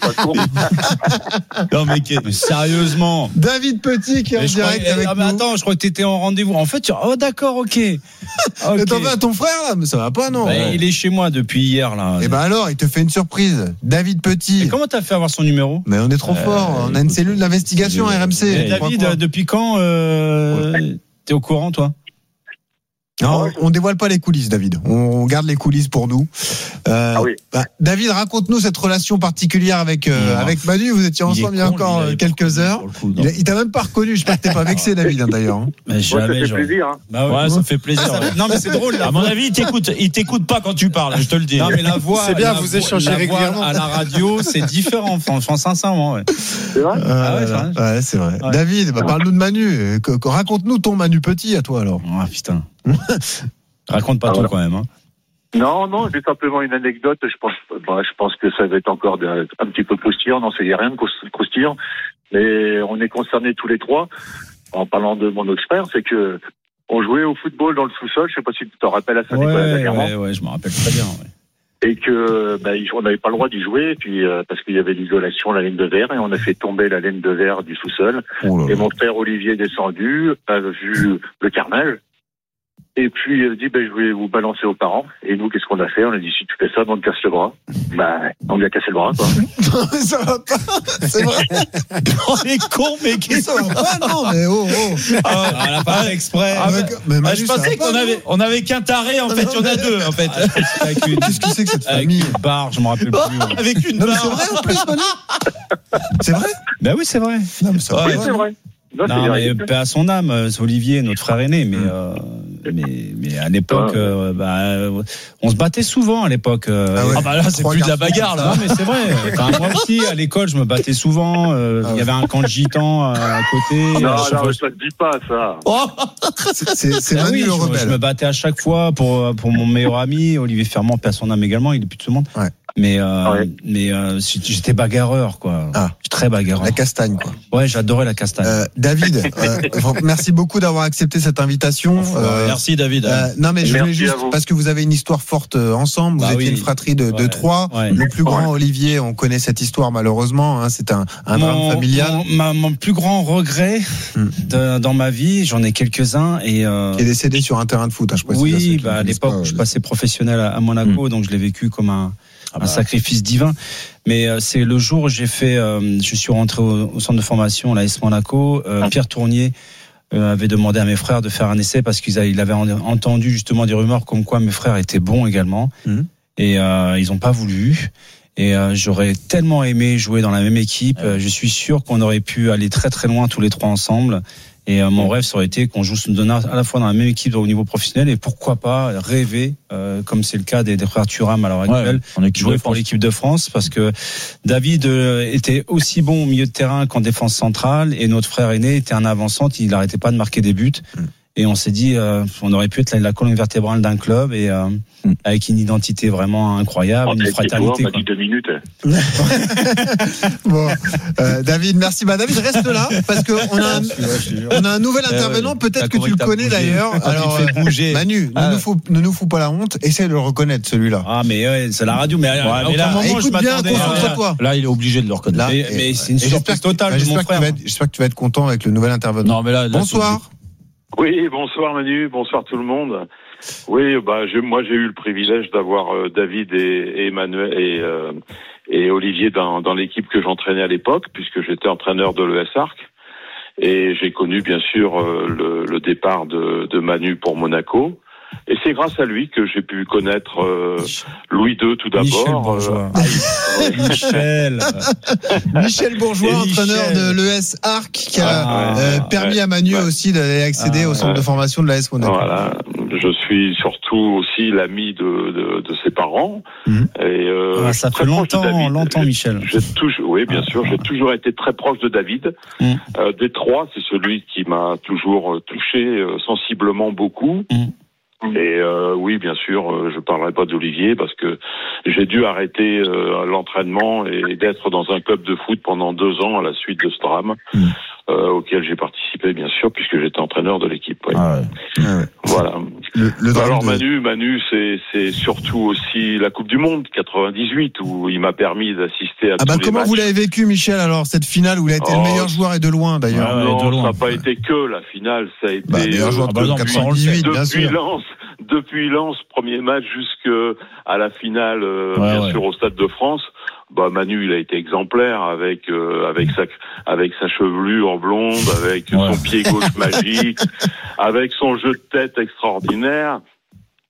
Petit. Non, mais, mais sérieusement. David Petit qui est en direct croyais, avec ah, mais nous. Attends, je crois que t'étais en rendez-vous. En fait, tu... oh, d'accord, ok. okay. Mais t'en veux à ton frère, là? Mais ça va pas, non? Bah, il est chez moi depuis hier, là. Et ben alors, il te fait une surprise. David Petit. Et comment t'as fait avoir son numéro? Mais on est trop euh, fort. On a une cellule d'investigation à R M C. David, depuis quand, euh, ouais. T'es au courant, toi? Non, on dévoile pas les coulisses, David. On garde les coulisses pour nous. Euh, Ah oui. bah, David, raconte-nous cette relation particulière avec euh, Mmh. avec Manu. Vous étiez Il est ensemble il y a con, encore lui, il a quelques pas heures. reconnu, pour le coup, Il, non. a- il t'a même pas reconnu. J'espère que t'es pas vexé, David, hein, d'ailleurs. hein. Mais Ouais, ça jamais, fait genre. plaisir. Hein. Bah Ouais, ça fait plaisir. Ah, ça- ouais. Non, mais c'est drôle. La À mon voix- avis, il t'écoute, il t'écoute pas quand tu parles, je te le dis. Non, mais la voix. C'est bien, la vous voix- échangez la voix régulièrement. À la radio, c'est différent, franchement, sincèrement, ouais. C'est vrai Ah ouais, Euh, c'est vrai. ouais, c'est vrai. Ouais. David, bah, parle-nous de Manu. Euh, que- que- Raconte-nous ton Manu petit à toi alors. Ah, putain. Raconte pas Ah, tout voilà. quand même, hein. Non, non, j'ai simplement une anecdote. Je pense, bah, je pense que ça va être encore de- un petit peu croustillant. Non, c'est y a rien de crous- croustillant. Mais on est concernés tous les trois. En parlant de mon autre frère, c'est que on jouait au football dans le sous-sol. Je sais pas si tu t'en rappelles à Saint-Nicolas Ouais, dernièrement. ouais, ouais, je me rappelle très bien, ouais. Et que bah, il- on n'avait pas le droit d'y jouer, et puis euh, parce qu'il y avait l'isolation, la laine de verre, et on a fait tomber la laine de verre du sous-sol. Oh là Et là. mon frère Olivier est descendu, a vu le carnage, et puis il a dit ben, je vais vous balancer aux parents. Et nous, qu'est-ce qu'on a fait? On a dit si tu fais ça, on te casse le bras. Bah, on lui a cassé le bras, quoi. Ça va pas. C'est vrai. On est con, mais qu'est-ce Ça va pas, non, mais oh, oh. Ah, Ah, elle a pas fait exprès. Ah, mais- Mais Ah, Manu, je ça pensais va pas, qu'on non. avait, on avait qu'un taré, en fait, il y en a deux, en fait. Avec une, Qu'est-ce que c'est que cette avec famille? une barre, je me rappelle plus. ouais. Avec une Non, mais c'est barre. vrai en plus, Manu. C'est vrai? Ben oui, c'est vrai. Non, mais ça va Ouais, pas, c'est non. vrai. Non, c'est Non, mais véridique. paix à son âme, euh, c'est Olivier, notre frère aîné, mais, euh, mais, mais à l'époque, Ouais. euh, bah, euh, on se battait souvent à l'époque. euh, Ah ouais. Ah bah là, c'est Trois plus de la garçons, bagarre, ça. là. Non, mais c'est vrai. Enfin, moi aussi, à l'école, je me battais souvent. euh, Il Ah ouais. y avait un camp de gitans euh, à côté. Non, euh, non, chaque fois- mais ça te dit pas, ça. Oh C'est- C'est c'est Ah Manu oui, le je, je rebelle. me battais à chaque fois pour, pour mon meilleur ami, Olivier Fermand, paix à son âme également, il est plus de ce monde. Ouais. Mais, euh, Ouais. mais euh, j'étais bagarreur, quoi. Ah. J'étais très bagarreur. La castagne, quoi. Ouais, j'adorais la castagne. Euh, David, euh, merci beaucoup d'avoir accepté cette invitation. Euh, Merci, David. euh, non, mais je voulais Merci juste, à vous. parce que vous avez une histoire forte euh, ensemble, vous Bah étiez oui. une fratrie de, de Ouais. trois. Ouais. Le plus grand, Olivier, on connaît cette histoire malheureusement, hein, c'est un, un drame Mon- familial. Mon, ma- mon plus grand regret Hmm. de- dans ma vie, j'en ai quelques-uns. Et, euh, Qui est décédé sur un terrain de foot, hein, je précise à ceux oui, qui bah, ne à connaissent l'époque pas, où je euh, passais professionnel à, à Monaco, donc je l'ai vécu comme un, Ah un bah. sacrifice divin. Mais euh, c'est le jour où j'ai fait, euh, je suis rentré au, au centre de formation, l'A S Monaco. Euh, Pierre Tournier euh, avait demandé à mes frères de faire un essai parce qu'il a- il avait en- entendu justement des rumeurs comme quoi mes frères étaient bons également. Mhm. Et euh, ils n'ont pas voulu. Et euh, j'aurais tellement aimé jouer dans la même équipe. Euh, je suis sûr qu'on aurait pu aller très très loin tous les trois ensemble. Et euh, mon rêve, ça aurait été qu'on joue à la fois dans la même équipe au niveau professionnel et pourquoi pas rêver, euh, comme c'est le cas des, des frères Thuram à l'heure actuelle, en équipe jouer de pour France. l'équipe de France, parce que David euh, était aussi bon au milieu de terrain qu'en défense centrale et notre frère aîné était un avant-centre, il n'arrêtait pas de marquer des buts. Et on s'est dit, euh, on aurait pu être la, la colonne vertébrale d'un club et euh, avec une identité vraiment incroyable, On une a été fraternité. joueur, on a quoi. dit deux minutes. Bon, euh, David, merci. Bah, David, reste là parce que on a un, on a un nouvel Eh intervenant. ouais. Peut-être T'as que tu compris le que t'as connais bougé. d'ailleurs. Quand il Alors, fait euh, bouger. Manu, Ah. ne nous fous, ne nous fous pas la honte. Essaye de le reconnaître celui-là. Ah mais ouais, c'est la radio, mais, à mais aucun là, moment je écoute bien, m'attendais. concentre-toi. Là, il est obligé de le reconnaître. Là, Mais, et- mais c'est une et j'espère surprise que- totale bah, de mon j'espère que tu frère. vas être- J'espère que tu vas être content avec le nouvel intervenant. Non, mais là, là, Bonsoir. Oui, bonsoir Manu, bonsoir tout le monde. Oui, bah je, moi j'ai eu le privilège d'avoir euh, David et, et Emmanuel et, euh, et Olivier dans, dans l'équipe que j'entraînais à l'époque, puisque j'étais entraîneur de l'E S Arc. Et j'ai connu bien sûr euh, le, le départ de, de Manu pour Monaco. Et c'est grâce à lui que j'ai pu connaître euh, Louis deux tout d'abord. Michel Bourgeois. Euh, Michel. Michel Bourgeois, Et entraîneur Michel. de l'E S Arc, qui a Ah, euh, ouais. permis à Manu Ouais. aussi d'aller accéder Ah, au centre ouais. de formation de l'A S Monaco. Voilà, je suis surtout aussi l'ami de, de, de ses parents. Mhm. Et euh, Ah, je suis ça très fait proche de longtemps, David. longtemps, J'ai- Michel. J'ai toujours, oui, bien sûr, j'ai toujours été très proche de David. Mhm. Euh, des trois, c'est celui qui m'a toujours euh, touché euh, sensiblement beaucoup. Mhm. Et euh, oui, bien sûr, euh, je parlerai pas d'Olivier parce que j'ai dû arrêter euh, l'entraînement et d'être dans un club de foot pendant deux ans à la suite de ce drame, Mhm. euh, auquel j'ai participé, bien sûr, puisque j'étais entraîneur de l'équipe. Oui. Ah ouais. Ah ouais. Voilà. Le, le drame Alors de- Manu, Manu, c'est c'est surtout aussi la Coupe du Monde quatre-vingt-dix-huit où il m'a permis d'assister à Ah bah tous les comment matchs. vous l'avez vécu, Michel, alors cette finale où il a été Oh, le meilleur joueur et de loin d'ailleurs. Ouais, non, de loin. ça n'a pas été que la finale, ça a été Bah, meilleur joueur Ah bah de non, mais ça, on le quatre-vingt-dix-huit, bien depuis sûr. Lens, depuis Lens, premier match jusqu'à la finale, euh, Ouais, bien ouais. sûr au Stade de France. Bah Manu, il a été exemplaire avec euh, avec sa avec sa chevelure blonde, avec Ouais. son pied gauche magique, avec son jeu de tête extraordinaire.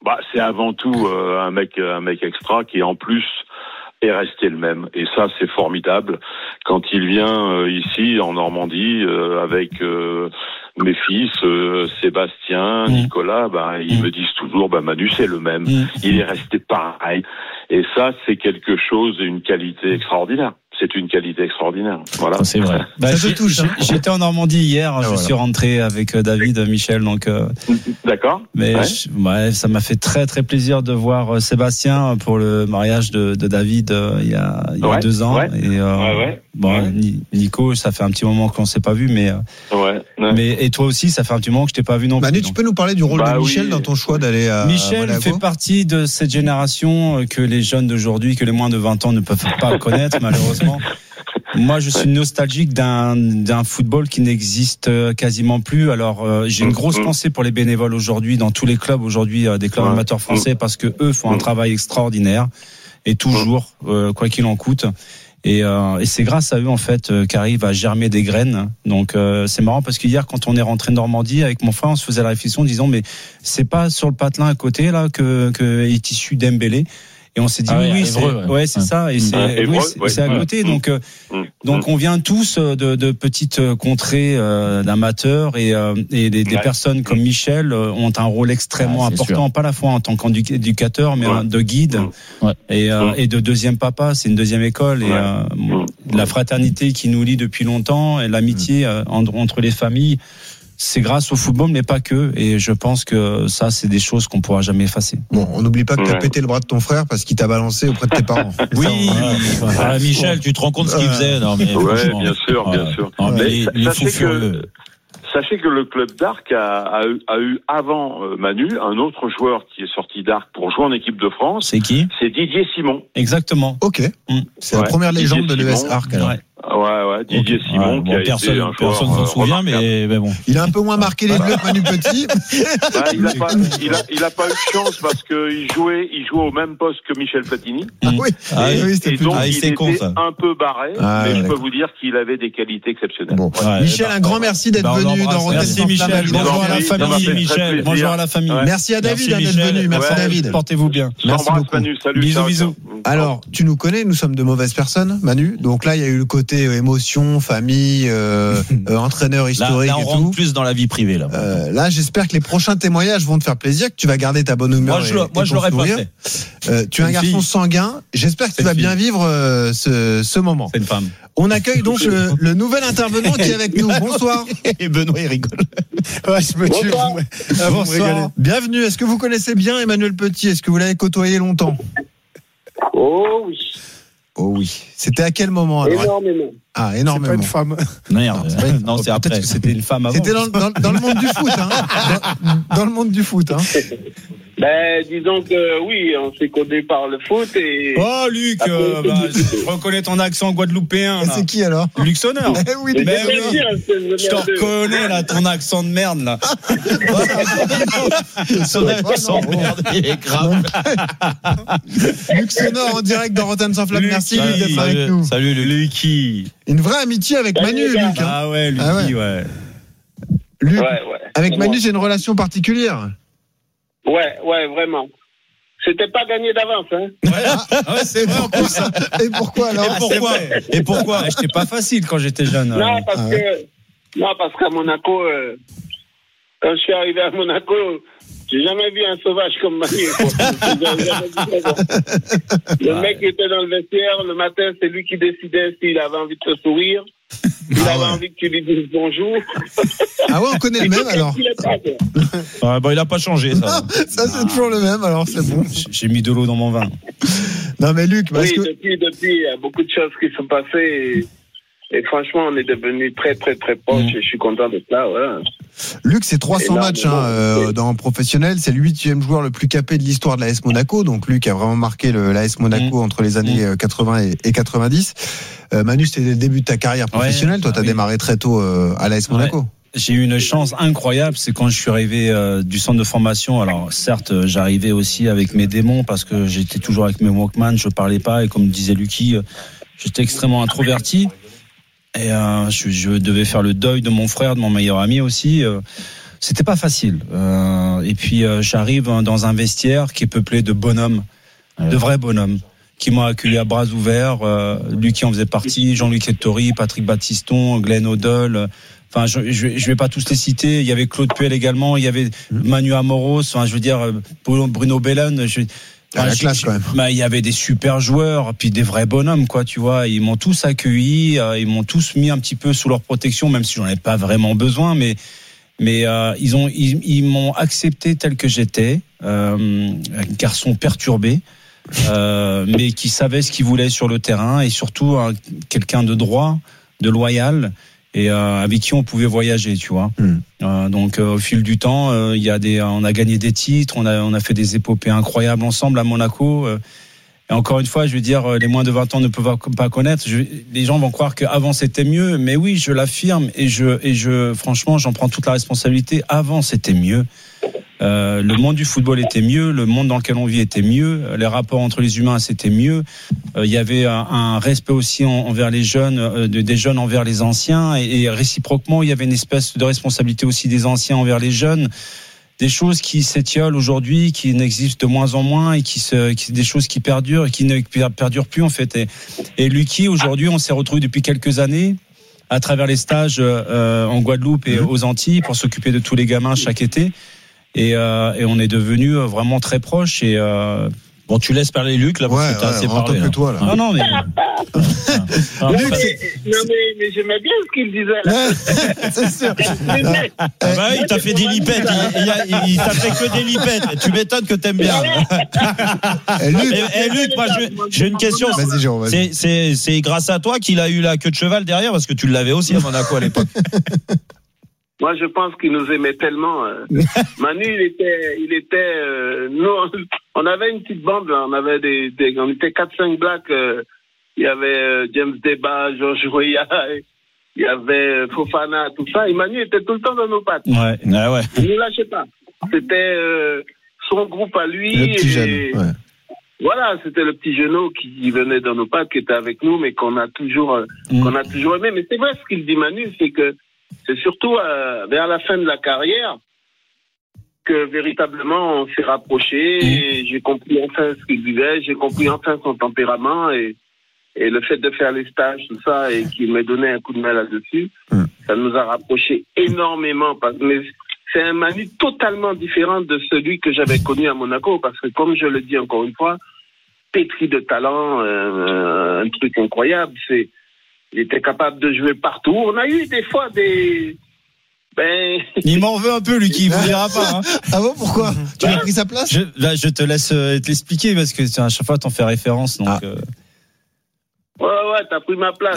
Bah, c'est avant tout euh, un mec, un mec extra qui en plus est resté le même. Et ça, c'est formidable. Quand il vient euh, ici en Normandie euh, avec euh, mes fils, euh, Sébastien, mmh. Nicolas, bah, ils mmh. me disent toujours, bah, Manu, c'est le même. Mmh. Il est resté pareil. Et ça, c'est quelque chose, une qualité extraordinaire. C'est une qualité extraordinaire. Voilà. C'est vrai. Bah, ça te touche. Hein. J'étais en Normandie hier. Ah, je voilà. suis rentré avec David, Michel. Donc. Euh, D'accord. Mais ouais. Je, ouais, ça m'a fait très très plaisir de voir Sébastien pour le mariage de, de David euh, il y a, il y a ouais. deux ans. Ouais. Et euh, ouais, ouais. bon, ouais. Nico, ça fait un petit moment qu'on s'est pas vu, mais. Ouais. ouais. Mais et toi aussi, ça fait un petit moment que je t'ai pas vu non plus. Manu, tu peux nous parler du rôle bah, de Michel oui. dans ton choix d'aller à Michel Monaco? Fait partie de cette génération que les jeunes d'aujourd'hui, que les moins de vingt ans ne peuvent pas connaître malheureusement. Moi, je suis nostalgique d'un d'un football qui n'existe quasiment plus. Alors, euh, j'ai une grosse pensée pour les bénévoles aujourd'hui dans tous les clubs aujourd'hui, euh, des clubs amateurs français, parce que eux font un travail extraordinaire et toujours, euh, quoi qu'il en coûte. Et, euh, et c'est grâce à eux en fait euh, qu'arrivent à germer des graines. Donc euh, c'est marrant parce qu'hier quand on est rentré de Normandie avec mon frère, on se faisait la réflexion disant mais c'est pas sur le patelin à côté là que que est issu Dembélé. Et on s'est dit ah oui, oui c'est, ouais. ouais, c'est ouais. ça et c'est, ouais, oui, c'est, ouais. c'est à côté ouais. donc euh, donc on vient tous de, de petites contrées euh, d'amateurs et euh, et des, des ouais. personnes comme Michel euh, ont un rôle extrêmement ah, important sûr. Pas à la fois en tant qu'éducateur mais ouais. de guide ouais. et euh, et de deuxième papa, c'est une deuxième école et ouais. euh, la fraternité qui nous lie depuis longtemps et l'amitié euh, entre, entre les familles. C'est grâce au football, mais pas que. Et je pense que ça, c'est des choses qu'on pourra jamais effacer. Bon, on n'oublie pas que tu as pété le bras de ton frère parce qu'il t'a balancé auprès de tes parents. Oui, ça, ouais. ah, Michel, tu te rends compte ce qu'il faisait non, mais ouais, bien sûr, bien sûr. Ah, mais mais il sachez, faut que, sachez que le club d'Arc a, a, eu, a eu avant euh, Manu un autre joueur qui est sorti d'Arc pour jouer en équipe de France. C'est qui ? C'est Didier Simon. Exactement. Ok. Mmh. C'est ouais. la première légende Didier de l'E S Arc. Alors. Ouais. Ouais, ouais, Didier okay. Simon, ouais, bon, qui a personne, été un personne joueur, s'en souvient, mais, mais bon. Il a un peu moins marqué les bleus que Manu Petit. Bah, il a pas, il a, il a pas eu de chance parce qu'il jouait, il jouait au même poste que Michel Platini. Ah oui. Ah, et, oui, et donc, ah, il, il était con, un peu barré, ah, mais ouais, je d'accord. peux vous dire qu'il avait des qualités exceptionnelles. Bon. Ouais, Michel, bah, un grand merci d'être bah, venu dans Rotten Merci Michel. Bonjour à la famille, Michel. Bonjour à la famille. Merci à David d'être venu. Merci David. Portez-vous bien. Merci beaucoup. Manu, salut. Bisous, bisous. Alors, tu nous connais, nous sommes de mauvaises personnes, Manu. Donc là, il y a eu le côté émotion, famille, euh, euh, entraîneur historique là, là, on et rentre tout. plus dans la vie privée là. Euh, là, j'espère que les prochains témoignages vont te faire plaisir, que tu vas garder ta bonne humeur. Moi, je, et, moi, et je l'aurais pas fait. Euh, tu es un une garçon fille. sanguin. J'espère que tu vas bien vivre euh, ce, ce moment. C'est une femme. On accueille donc le, le nouvel intervenant qui est avec nous. Bonsoir. Et Benoît, il rigole. Ouais, je me tue. Bonsoir. Ah, bonsoir. Bienvenue. Est-ce que vous connaissez bien Emmanuel Petit ? Est-ce que vous l'avez côtoyé longtemps ? Oh oui. Oh oui. C'était à quel moment alors ? Énormément. Ah, énormément. C'est pas une femme. Merde. Non, c'est, non, c'est après. Peut-être que c'était une femme avant. C'était dans, dans, dans le monde du foot, hein. Dans, dans le monde du foot, hein. Ben, disons que oui, on s'est codé par le foot et. Oh, Luc, euh, bah, je reconnais ton accent guadeloupéen. Là. C'est qui alors ? Luc Sonneur. Eh oui, mais bien oui. sûr, je te reconnais là, ton accent de merde là. Son accent de merde, il est grave. Luc Sonneur en direct dans Rotten sans flamme. Merci Luc d'être avec nous. Salut Lucky. Une vraie amitié avec Manu, Luc. Hein. Ah ouais, Lucky, ah ouais. ouais. Luc, ouais, ouais. avec Manu, c'est une relation particulière. Ouais, ouais, vraiment. C'était pas gagné d'avance, hein. Ouais, ah, ouais c'est vrai en plus. Et pourquoi alors ? Et pourquoi ? Et pourquoi ? J'étais pas facile quand j'étais jeune. Non, parce ah ouais. que, non, parce qu'à Monaco, euh, quand je suis arrivé à Monaco, j'ai jamais vu un sauvage comme Manu. Le mec était dans le vestiaire, le matin, c'est lui qui décidait s'il avait envie de te sourire. Il ah avait ouais. envie que tu lui dises bonjour. Ah ouais, on connaît le même alors. Ah bah, il a pas changé ça. Non, ça c'est ah. toujours le même alors c'est bon. J'ai mis de l'eau dans mon vin. Non mais Luc, parce oui, que depuis, depuis, il y a beaucoup de choses qui sont passées et, et franchement, on est devenus très très très proches mmh. et je suis content de ça. Ouais. Luc, c'est trois cents matchs hein, euh, dans professionnel, c'est le huitième joueur le plus capé de l'histoire de l'A S Monaco. Donc Luc a vraiment marqué le, l'A S Monaco mmh. entre les années mmh. quatre-vingts et, et quatre-vingt-dix. Euh, Manu, c'était le début de ta carrière professionnelle. Ouais, Toi, tu as oui. démarré très tôt euh, à l'A S Monaco. Ouais. J'ai eu une chance incroyable, c'est quand je suis arrivé euh, du centre de formation. Alors certes, j'arrivais aussi avec mes démons parce que j'étais toujours avec mes Walkman, je parlais pas et comme disait Lucky, j'étais extrêmement introverti et euh, je, je devais faire le deuil de mon frère, de mon meilleur ami aussi. Euh, c'était pas facile. Euh, et puis euh, j'arrive dans un vestiaire qui est peuplé de bonhommes, ouais. de vrais bonhommes, qui m'ont accueilli à bras ouverts. Euh, lui qui en faisait partie, Jean-Luc Ettori, Patrick Battiston, Glenn Hoddle. Enfin, je, je, je vais pas tous les citer. Il y avait Claude Puel également. Il y avait Manu Amoros. Enfin, je veux dire Bruno Bellone. Je, Ah, la classe, quand même. Bah, il y avait des super joueurs, puis des vrais bonhommes, quoi, tu vois. Ils m'ont tous accueilli, euh, ils m'ont tous mis un petit peu sous leur protection, même si j'en ai pas vraiment besoin, mais, mais, euh, ils ont, ils, ils m'ont accepté tel que j'étais, euh, un garçon perturbé, euh, mais qui savait ce qu'il voulait sur le terrain, et surtout, euh, quelqu'un de droit, de loyal, et euh, avec qui on pouvait voyager, tu vois. Mm. Euh, donc euh, au fil du temps, il euh, y a des, on a gagné des titres, on a, on a fait des épopées incroyables ensemble à Monaco. Euh, et encore une fois, je veux dire, les moins de vingt ans ne peuvent pas connaître. Je, les gens vont croire qu'avant c'était mieux, mais oui, je l'affirme et je, et je, franchement, j'en prends toute la responsabilité. Avant c'était mieux. Euh, le monde du football était mieux, le monde dans lequel on vit était mieux, les rapports entre les humains c'était mieux. Il euh, y avait un, un respect aussi en, envers les jeunes, euh, de, des jeunes envers les anciens, et, et réciproquement il y avait une espèce de responsabilité aussi des anciens envers les jeunes. Des choses qui s'étiolent aujourd'hui, qui n'existent de moins en moins, et qui se, qui, des choses qui perdurent et qui ne perdurent plus en fait. Et, et Lucky, aujourd'hui, on s'est retrouvé depuis quelques années à travers les stages euh, en Guadeloupe et aux Antilles pour s'occuper de tous les gamins chaque été. Et, euh, et on est devenus vraiment très proches. Et euh, bon, tu laisses parler Luc là, parce ouais, que t'as ouais, assez on parlé. Que toi, là. Non, non, mais. non, mais, non, mais, mais j'aimais bien ce qu'il disait là. C'est sûr. Ah bah, il t'a fait des lipettes. Il, il, il, il t'a fait que des lipettes. Tu m'étonnes que t'aimes bien. Et Luc, et, et Luc, moi, je, j'ai une question. Vas-y, Jérôme, vas-y. C'est, c'est, c'est grâce à toi qu'il a eu la queue de cheval derrière, parce que tu l'avais aussi à Monaco à l'époque. Moi, je pense qu'il nous aimait tellement. Euh. Manu, il était, il était. Euh, nous, on avait une petite bande là. On avait des, des on était quatre cinq blacks. Euh, il y avait euh, James Deba, Georges Roya, il y avait euh, Fofana, tout ça. Et Manu était tout le temps dans nos pattes. Ouais, ouais, ouais. Il ne lâchait pas. C'était euh, son groupe à lui. Le petit et, jeune. Ouais. Voilà, c'était le petit genou qui venait dans nos pattes, qui était avec nous, mais qu'on a toujours, euh, mmh. qu'on a toujours aimé. Mais c'est vrai ce qu'il dit Manu, c'est que c'est surtout euh, vers la fin de la carrière que véritablement on s'est rapprochés. Mmh. Et j'ai compris enfin ce qu'il vivait, j'ai compris enfin son tempérament et, et le fait de faire les stages, tout ça, et qu'il m'ait donné un coup de main là-dessus, mmh. ça nous a rapprochés énormément. Mais c'est un Manu totalement différent de celui que j'avais connu à Monaco, parce que comme je le dis encore une fois, pétri de talent, euh, un truc incroyable, c'est il était capable de jouer partout. On a eu des fois des... Ben... Il m'en veut un peu, lui, qui ne vous dira pas. Hein. Ah bon, pourquoi? Tu as pris sa place? je, Là, je te laisse euh, te l'expliquer, parce que à chaque fois, t'en fais référence. Donc, ah. euh... Ouais, ouais, t'as pris ma place.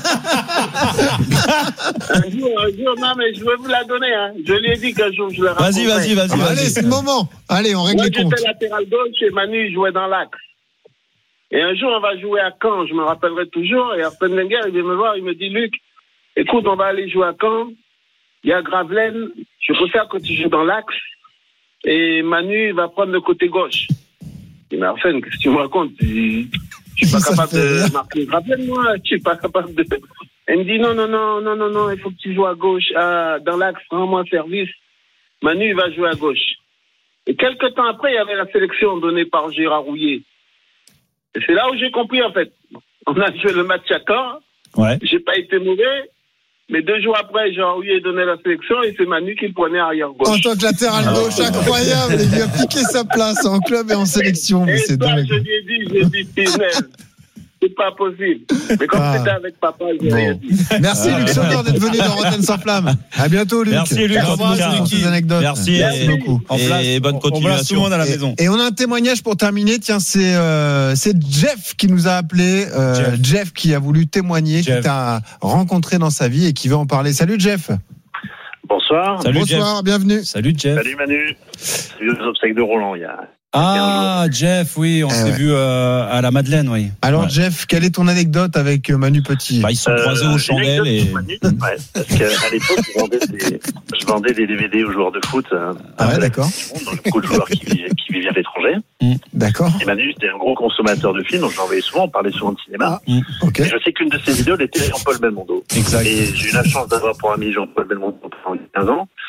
un jour, un jour, non, mais je vais vous la donner. Hein. Je lui ai dit qu'un jour, je le raconterai. Vas-y, vas-y, vas-y. Ah, vas-y. Allez, c'est le moment. Allez, on règle Moi, les comptes. Moi, j'étais latéral gauche et Manu, il jouait dans l'axe. Et un jour, on va jouer à Caen, je me rappellerai toujours, et Arsène Wenger, il vient me voir, il me dit, Luc, écoute, on va aller jouer à Caen, il y a Gravelaine, je préfère que tu joues dans l'axe, et Manu, il va prendre le côté gauche. Il dit, mais Arsène, qu'est-ce que tu me racontes? Je suis pas capable de marquer Gravelaine, moi, je suis pas capable de... Il me dit, non, non, non, non, non, non, il faut que tu joues à gauche, à, dans l'axe, rends-moi service. Manu, il va jouer à gauche. Et quelques temps après, il y avait la sélection donnée par Gérard Rouillet. Et c'est là où j'ai compris, en fait. On a joué le match à Caen. Ouais. J'ai pas été mauvais. Mais deux jours après, Jean Rouillet donnait la sélection et c'est Manu qui le prenait arrière gauche. En tant que latéral gauche, oh, incroyable. Il lui a piqué sa place en club et en sélection. Mais et c'est ça, dingue. je lui ai dit, j'ai dit, Pinel, c'est pas possible. Mais comme ah. c'était avec papa, j'ai bon. rien dit. Merci Luc Sauveur d'être venu dans Rotten sans flamme. À bientôt Luc. Merci Luc. Merci pour ces anecdotes. Merci, Merci et, beaucoup. Et, et bonne continuation. Tout le monde à la et, maison. Et on a un témoignage pour terminer. Tiens, c'est euh, c'est Jeff qui nous a appelé. Euh, Jeff. Jeff qui a voulu témoigner, Jeff. qui t'a rencontré dans sa vie et qui veut en parler. Salut Jeff. Bonsoir. Salut Bonsoir, Jeff. bienvenue. Salut Jeff. Salut Manu. Salut aux obsèques de Roland il y a. Ah, Jeff, oui, on eh s'est ouais. vu euh, à la Madeleine, oui. Alors, ouais. Jeff, quelle est ton anecdote avec Manu Petit? Bah, ils sont croisés euh, aux chandelles et. Manu, ouais, parce qu'à l'époque, je vendais, des, je vendais des D V D aux joueurs de foot. Euh, ah ouais, d'accord. Donc, beaucoup de joueurs qui vivaient, qui vivaient à l'étranger. Mmh, d'accord. Et Manu, c'était un gros consommateur de films, donc j'en voyais souvent, on parlait souvent de cinéma. Ah, mmh, okay. Et je sais qu'une de ses idoles était Jean-Paul Belmondo. Exact. Et j'ai eu la chance d'avoir pour ami Jean-Paul Belmondo pendant quinze ans.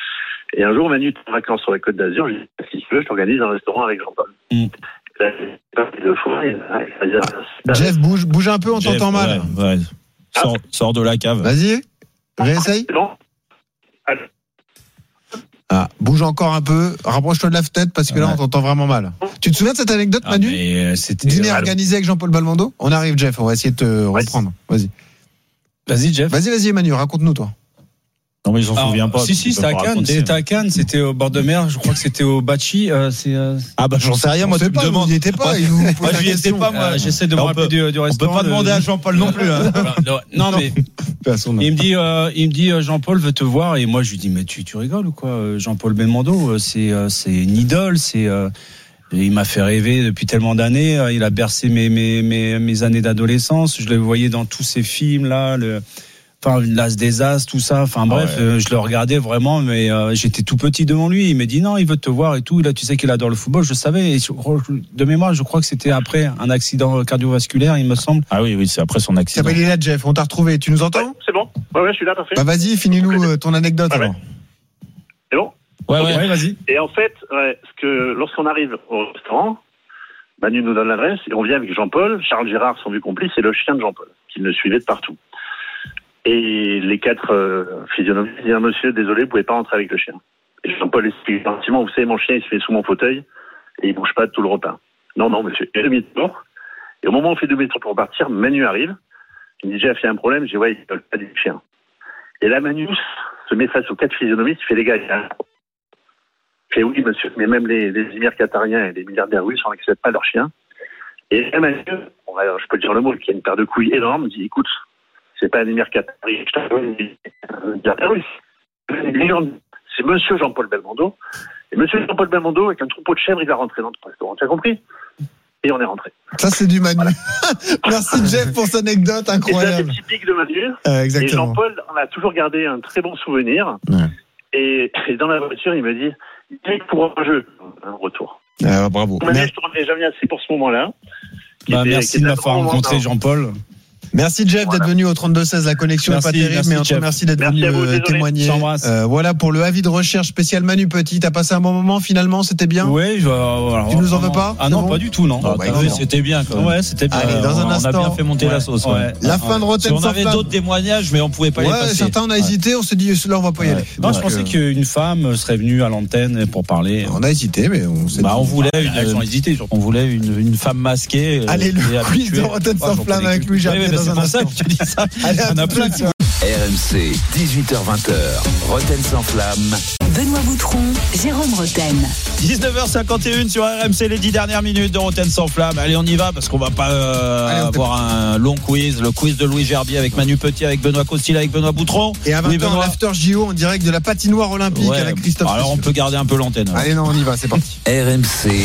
Et un jour, Manu était en vacances sur la Côte d'Azur. Je lui ai dit, si tu veux, je t'organise un restaurant avec Jean-Paul. Mm. Là, j'ai deux fois. Et, et, Jeff, bouge, bouge un peu, on Jeff, t'entend mal. Ouais, ouais. Sors, sors de la cave. Vas-y, réessaye. Non. Ah, bouge encore un peu, rapproche-toi de la fenêtre parce que ouais. là on t'entend vraiment mal. Tu te souviens de cette anecdote, ah, Manu mais c'était... Dîner Allô. organisé avec Jean-Paul Belmondo. On arrive, Jeff, on va essayer de te reprendre. Vas-y. Vas-y, Jeff. Vas-y, vas-y, Manu, raconte-nous, toi. Non, mais ils s'en souviennent pas. Si, si, c'était à Cannes. C'était à Cannes, c'était au bord de mer. Je crois que c'était au Bachi. Euh, c'est, euh... Ah, bah, j'en sais rien, moi, tu me demandes. Vous n'y étiez pas, il nous pose la question. Pas, moi. Euh, j'essaie de me rappeler du, du restaurant. On peut pas demander à Jean-Paul non plus, hein. Non, mais. Il me dit, euh, il me dit, Jean-Paul veut te voir. Et moi, je lui dis, mais tu, tu rigoles ou quoi? Jean-Paul Belmondo, c'est, c'est une idole, c'est, euh, il m'a fait rêver depuis tellement d'années. Il a bercé mes, mes, mes, mes années d'adolescence. Je le voyais dans tous ces films, là, le, Enfin, l'As des As, tout ça. Enfin bref, ouais. euh, je le regardais vraiment, mais euh, j'étais tout petit devant lui. Il m'a dit non, il veut te voir et tout. Là, tu sais qu'il adore le football. Je savais. Et de mémoire, je crois que c'était après un accident cardiovasculaire, il me semble. Ah oui, oui, c'est après son accident. Il est là, Jeff. On t'a retrouvé. Tu nous entends? Ouais, c'est bon. Ouais, ouais, je suis là, parfait. Bah vas-y, finis-nous euh, ton anecdote ouais, alors. Ouais. C'est bon. Ouais, okay. ouais, vas-y. Et en fait, ouais, ce que lorsqu'on arrive au restaurant, Manu nous donne l'adresse et on vient avec Jean-Paul, Charles Gérard, son vieux complice, et le chien de Jean-Paul, qui le suivait de partout. Et les quatre euh, physionomies disent, monsieur, désolé, vous pouvez pas rentrer avec le chien. Et Jean-Paul explique gentiment, vous savez, mon chien, il se met sous mon fauteuil et il bouge pas tout le repas. Non, non, monsieur, il fait demi-tour. Et au moment où on fait demi-tour pour partir, Manu arrive. Il me dit, Jeff, il y a un problème. Je dis, ouais, il ne veut pas du chien. Et là, Manu se met face aux quatre physionomistes, il fait, les gars, il fait, oui, monsieur, mais même les, les émirs qatariens et les milliardaires russes n'acceptent pas leur chien. Et là, Manu, on va, je peux dire le mot, qui a une paire de couilles énorme, me dit, écoute, c'est pas un émir qatari, c'est monsieur Jean-Paul Belmondo. Et monsieur Jean-Paul Belmondo, avec un troupeau de chèvres, il va rentrer dans le restaurant. Tu as compris? Et on est rentré. Ça, c'est du Manu. Voilà. Merci, Jeff, pour cette anecdote incroyable. Et ça, c'est typique de Manu. Euh, exactement. Et Jean-Paul, on a toujours gardé un très bon souvenir. Ouais. Et, et dans la voiture, il me dit, il est pour un jeu, un retour. Euh, bravo. Manu, je ne te remercie jamais assez pour ce moment-là. Bah, était, merci de m'avoir rencontré, Jean-Paul. Merci Jeff voilà. d'être venu au trente-deux seize. La connexion n'est pas terrible, mais on te remercie d'être merci venu vous, témoigner. Euh, voilà pour le avis de recherche spécial Manu Petit. T'as passé un bon moment finalement, c'était bien. Oui, je, euh, tu nous en veux pas? Ah non, bon pas du tout, non. Ah, bah, oui, c'était bien. Quand même. Ouais, c'était bien. Allez, dans un on instant, a bien fait monter ouais. la sauce. Ouais. Ouais. La ah, fin de Rotten sans flamme. On avait d'autres témoignages, mais on pouvait pas ouais, les passer. Certains on a hésité, on s'est dit ceux-là on va pas y aller. Non, je pensais qu'une femme serait venue à l'antenne pour parler. On a hésité, mais on s'est. Bah, on voulait une. On voulait une femme masquée. Allez, le quiz de Rotten sans flamme avec Louis Gerbier dans un instant. Ça. Allez, on a plein de... R M C, dix-huit heures vingt, Rotten sans flamme. Benoît Boutron, Jérôme Rotten. dix-neuf heures cinquante et une sur R M C, les dix dernières minutes de Rotten sans flamme. Allez, on y va parce qu'on va pas euh, Allez, avoir un long quiz. Le quiz de Louis Gerbier avec Manu Petit, avec Benoît Costil, avec Benoît Boutron. Et à vingt heures, l'after J O en direct de la patinoire olympique ouais, avec Christophe. Alors, on peut garder un peu l'antenne. Allez, non, on y va, c'est parti. R M C.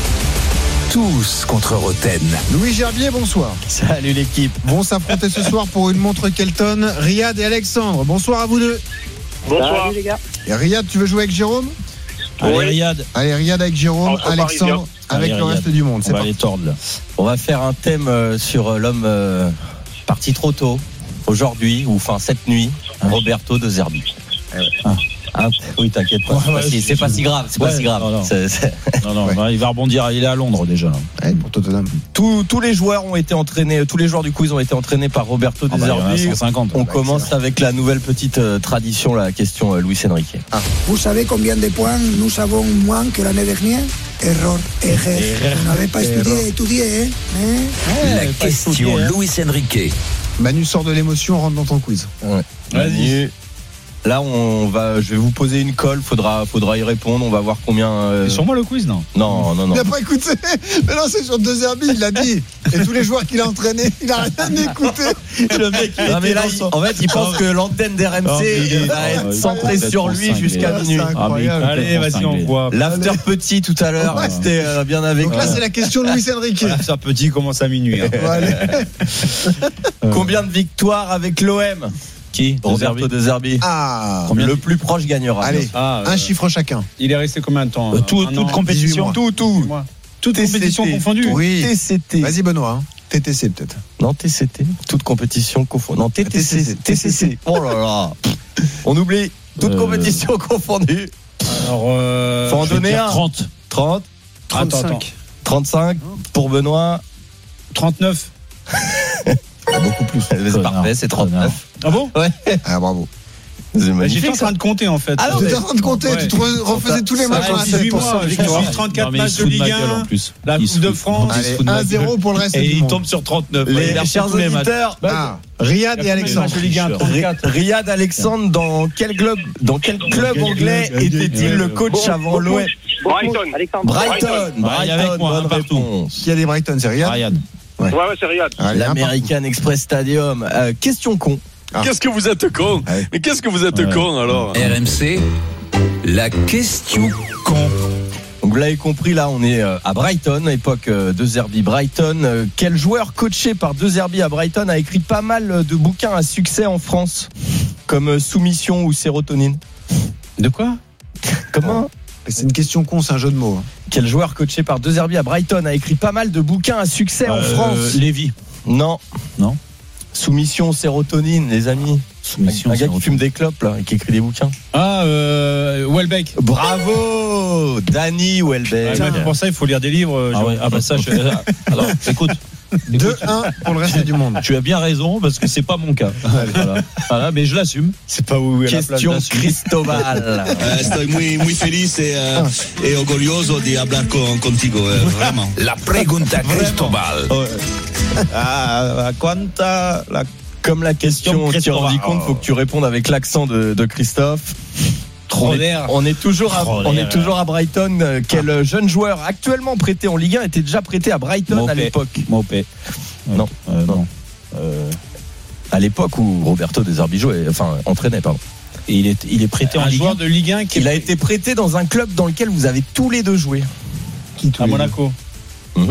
Tous contre Rotten. Louis Gerbier, bonsoir. Salut l'équipe. Vont s'affronter ce soir pour une montre Kelton, Riyad et Alexandre. Bonsoir à vous deux. Bonsoir. Salut les gars. Et Riyad, tu veux jouer avec Jérôme? Allez oui. Riyad. Allez Riyad avec Jérôme, Entre Alexandre avec Allez, le reste du monde. On va les tordre là. On va faire un thème sur l'homme euh, parti trop tôt aujourd'hui ou enfin cette nuit, Roberto De Zerbi. Ah. Hein oui, t'inquiète pas. Ouais, c'est, ouais, pas si, c'est pas si grave. C'est ouais, pas si grave. Non, non. C'est, c'est... non, non ouais. Il va rebondir. Il est à Londres déjà. Ouais, pour Tottenham. Tous, tous les joueurs ont été entraînés. Tous les joueurs du quiz ont été entraînés par Roberto De Zerbi. Ah bah, cent cinquante. On bah, commence excellent. avec la nouvelle petite euh, tradition, la question euh, Luis Enrique. Ah. Vous savez combien de points nous avons moins que l'année dernière? Erreur, erreur. Vous n'avez pas étudié, étudié, hein? hein la question étudié, hein. Luis Enrique. Manu sort de l'émotion, rentre dans ton quiz. Ouais. Vas-y. Là, on va, je vais vous poser une colle. Faudra, faudra y répondre. On va voir combien. Euh... C'est sur moi le quiz, non? Non, non, non. Il n'a pas écouté. Mais non, c'est sur De Zerbi. Il l'a dit. Et tous les joueurs qu'il a entraînés, il a rien écouté. Le mec, il non, mais là, il, en fait, il pense que l'antenne d'R M C va être centrée sur lui jusqu'à minuit. Allez, vas-y, on voit. L'after petit tout à l'heure, restez euh, bien avec. Donc là, c'est la question de Luis Enrique. L'after petit commence à minuit. Hein. Combien de victoires avec l'O M? Qui? Roberto De Zerbi. Ah, combien le plus proche gagnera. Allez, ah, un euh, chiffre chacun. Il est resté combien de temps? euh, tout, Toute an, compétition. Tout, tout. Toute compétition confondue. Oui. T C T. Vas-y Benoît. Hein. T T C peut-être. Non, T C T. Toute compétition confondue. Non, T T C. T C C. Oh là là. On oublie. Toute euh... compétition confondue. Alors, euh, faut en je vais donner dire un. trente. trente. trente-cinq. trente-cinq pour Benoît. trente-neuf. Beaucoup plus. C'est parfait, c'est trente-neuf. Ah bon? Ouais. Ah, bravo. J'étais en train de compter en fait. Ah non, t'étais en train de compter, ouais. Tu te refaisais tous les matchs en dix-huit mois, je suis trente-quatre matchs de Ligue un, la Coupe de France. un zéro pour le reste et du il monde. tombe sur trente-neuf. Les chers auditeurs, ah, Riyad et Alexandre. Riyad Alexandre, dans quel club, dans quel club anglais était-il le coach avant l'O M? Brighton. Brighton. Brighton, bonne réponse. Qui a des Brighton, c'est Riyad? Riyad. Ouais, ouais, c'est Riyad. L'American Express Stadium. Euh, question con. Ah. Qu'est-ce que vous êtes con? Ouais. Mais qu'est-ce que vous êtes ouais. con alors? R M C, la question con. Donc vous l'avez compris, là on est à Brighton, époque de Zerbi Brighton. Quel joueur coaché par De Zerbi à Brighton a écrit pas mal de bouquins à succès en France, comme Soumission ou Sérotonine? De quoi? Comment? C'est une question con, c'est un jeu de mots. Quel joueur coaché par De Zerbi à Brighton a écrit pas mal de bouquins à succès euh, en France? Lévy. Non. Non. Soumission, sérotonine, les amis. Soumission, un gars qui fume des clopes là et qui écrit des bouquins. Ah, euh, Welbeck. Bravo, Danny Welbeck. Ah, pour ça, il faut lire des livres. Ah, ouais. Ah bah ça, je... alors écoute. deux un pour le reste du monde. Tu as bien raison parce que c'est pas mon cas. Voilà. Voilà, mais je l'assume. C'est pas où. Question Cristobal. Estoy muy muy feliz et, uh, et orgulloso de hablar con, contigo, eh, vraiment. La pregunta Cristobal. Ah, quanta la Comme la question qui rendit compte, faut que tu répondes avec l'accent de, de Christophe. On est, on est toujours à, on est toujours à Brighton. Quel jeune joueur actuellement prêté en Ligue un était déjà prêté à Brighton Mopé. À l'époque? Mopé. Non, euh, non. Euh, à l'époque où Roberto De Zerbi jouait, enfin entraînait, pardon. Et il est, il est prêté un en Ligue un. joueur de Ligue un qui il a été prêté dans un club dans lequel vous avez tous les deux joué. Qui tous à les Monaco. Mmh.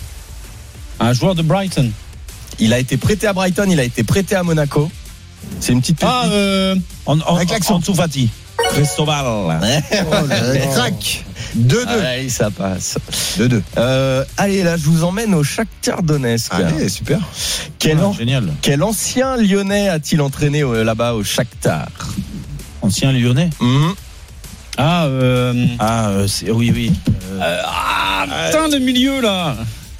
Un joueur de Brighton. Il a été prêté à Brighton, il a été prêté à Monaco. C'est une petite. Ah, euh, en, en, avec l'accent de Soufati. Cristobal. Oh, le crack. deux deux. Allez, ça passe. deux deux. Euh, allez, là, je vous emmène au Shakhtar Donetsk. Allez, super. Quel, ah, an... génial. Quel ancien Lyonnais a-t-il entraîné euh, là-bas au Shakhtar? Ancien Lyonnais. Mmh. Ah, euh... ah euh, c'est... oui, oui. Euh... Ah, putain, le milieu, là.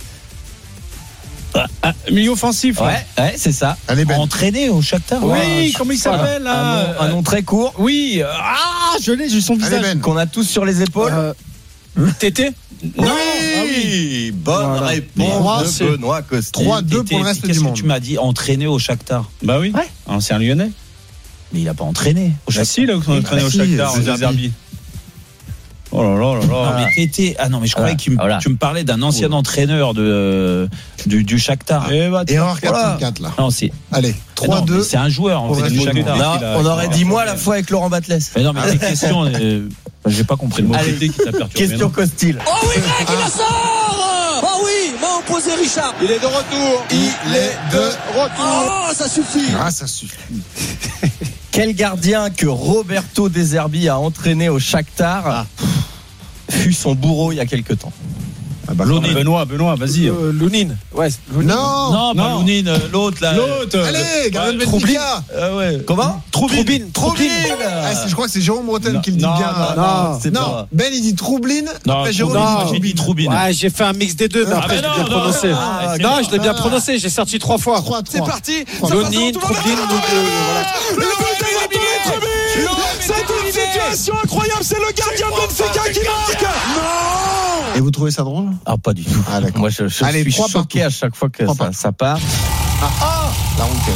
Ah, milieu offensif. Ouais, ouais, ouais c'est ça. Allez, ben. Entraîné au Shakhtar. Oui, ouais, comment il s'appelle là? Un nom, un nom très court. Oui. Ah, je l'ai, j'ai son visage. Ben. Qu'on a tous sur les épaules. Euh... Tété? Non. Ah oui. Bonne voilà. réponse de Benoît Costil. trois deux pour le reste du monde. Qu'est-ce que tu m'as dit? Entraîné au Shakhtar. Bah oui. Ouais. Ancien Lyonnais. Mais il a pas entraîné au Shakhtar. Si, là, on a entraîné au Shakhtar, au Zerbi. Oh là là là là. Non mais t'étais ah non mais je croyais voilà. que voilà. tu me parlais d'un ancien oh. entraîneur de du, du Shakhtar. Et bah, erreur quatre-vingt-quatre là. Non c'est allez trois deux. C'est un joueur en fait du Shakhtar. Non, on aurait dit moi la fois avec Laurent Batles. Mais non mais les questions euh, j'ai pas compris le mot qui t'a perturbé. Question Costil. Oh oui mec il la sort. Oh oui m'a opposé Richard. Il est de retour. Il est de retour. Oh ça suffit. Ah ça suffit. Quel gardien que Roberto De Zerbi a entraîné au Shakhtar ah. fut son bourreau il y a quelque temps? Ah bah, Benoît, Benoît, vas-y. Euh, Lounine. Ouais. Lounine. Non, non, pas non. Lounine, l'autre là. L'autre. Allez, Gardel ouais, Benfica. Euh, ouais. Comment? Troubline. Troubline. Ah, je crois que c'est Jérôme Breton qui le dit non, bien. Non, non, non, c'est non. pas... Ben il dit Troubline. Non, après Jérôme non, j'ai dit Troubline. Ouais, j'ai fait un mix des deux, mais après ah, je l'ai bien prononcé. Ah, non, je l'ai bien prononcé, j'ai sorti trois fois. C'est parti. Lounine, Troubline, voilà. C'est une situation incroyable, c'est le gardien de Benfica qui marque. Non. Et vous trouvez ça drôle? Ah pas du tout. Ah, moi je, je Allez, suis choqué à chaque fois que ça, ça part. Ah, ah la ronquelle.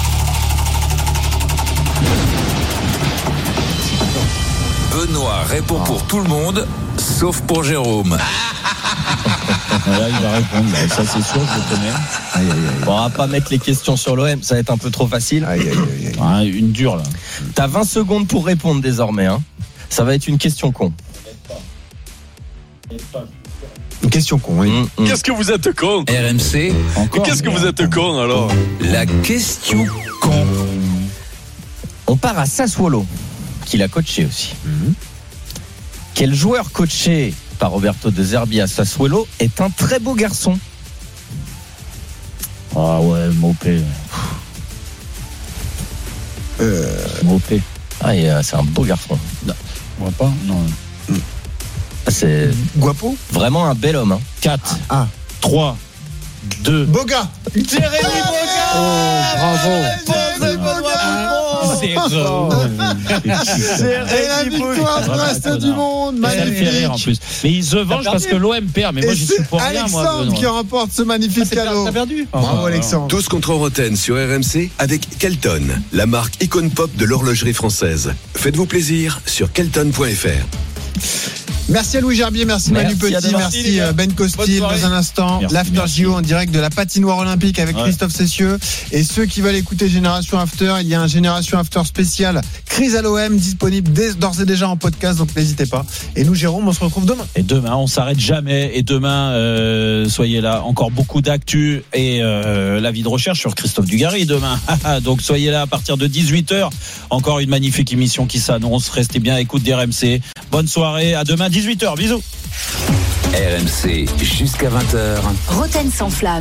Benoît répond pour tout le monde, sauf pour Jérôme. Là, il va répondre. Là. Ça, c'est sûr, je le connais. Aïe, aïe, aïe. Bon, on va pas mettre les questions sur l'O M, ça va être un peu trop facile. Aïe, aïe, aïe, aïe. Ah, une dure, là. T'as vingt secondes pour répondre désormais. Hein. Ça va être une question con. Une question con, oui. Mmh, mmh. Qu'est-ce que vous êtes con? R M C. Encore, qu'est-ce que vous êtes con alors? La question con. On part à Sassuolo, qui l'a coaché aussi. Mmh. Quel joueur coaché par Roberto De Zerbi à Sassuolo est un très beau garçon? Ah ouais, Mopé. Euh... Mopé. Ah, c'est un beau garçon. Non. On voit pas? Non. C'est Guapo. Vraiment un bel homme. Hein. quatre, Ah. trois, deux. Boga. Jérémy Boga. Oh, bravo. C'est Et la victoire du reste du monde. Magnifique. En plus. Mais ils se vengent parce que l'O M perd. Mais moi, Et j'y suis c'est pour rien, moi. Alexandre qui remporte ce magnifique cadeau. T'as perdu. Bravo Alexandre. Tous contre Roten sur R M C avec Kelton, la marque icône pop de l'horlogerie française. Faites-vous plaisir sur kelton point f r. Merci à Louis Gerbier, merci, merci Manu Petit, merci Ben Costil. Dans un instant, l'After J O en direct de la patinoire olympique avec ouais. Christophe Cessieux. Et ceux qui veulent écouter Génération After, il y a un Génération After spécial crise à l'O M disponible dès, d'ores et déjà en podcast, donc n'hésitez pas. Et nous, Jérôme, on se retrouve demain. Et demain, on s'arrête jamais. Et demain, euh, soyez là. Encore beaucoup d'actu et euh, la vie de recherche sur Christophe Dugarry demain. Donc soyez là à partir de dix-huit heures. Encore une magnifique émission qui s'annonce. Restez bien à l'écoute d'R M C. Bonne soirée. À demain, dix-huit heures. Bisous. R M C jusqu'à vingt heures. Roten sans flamme.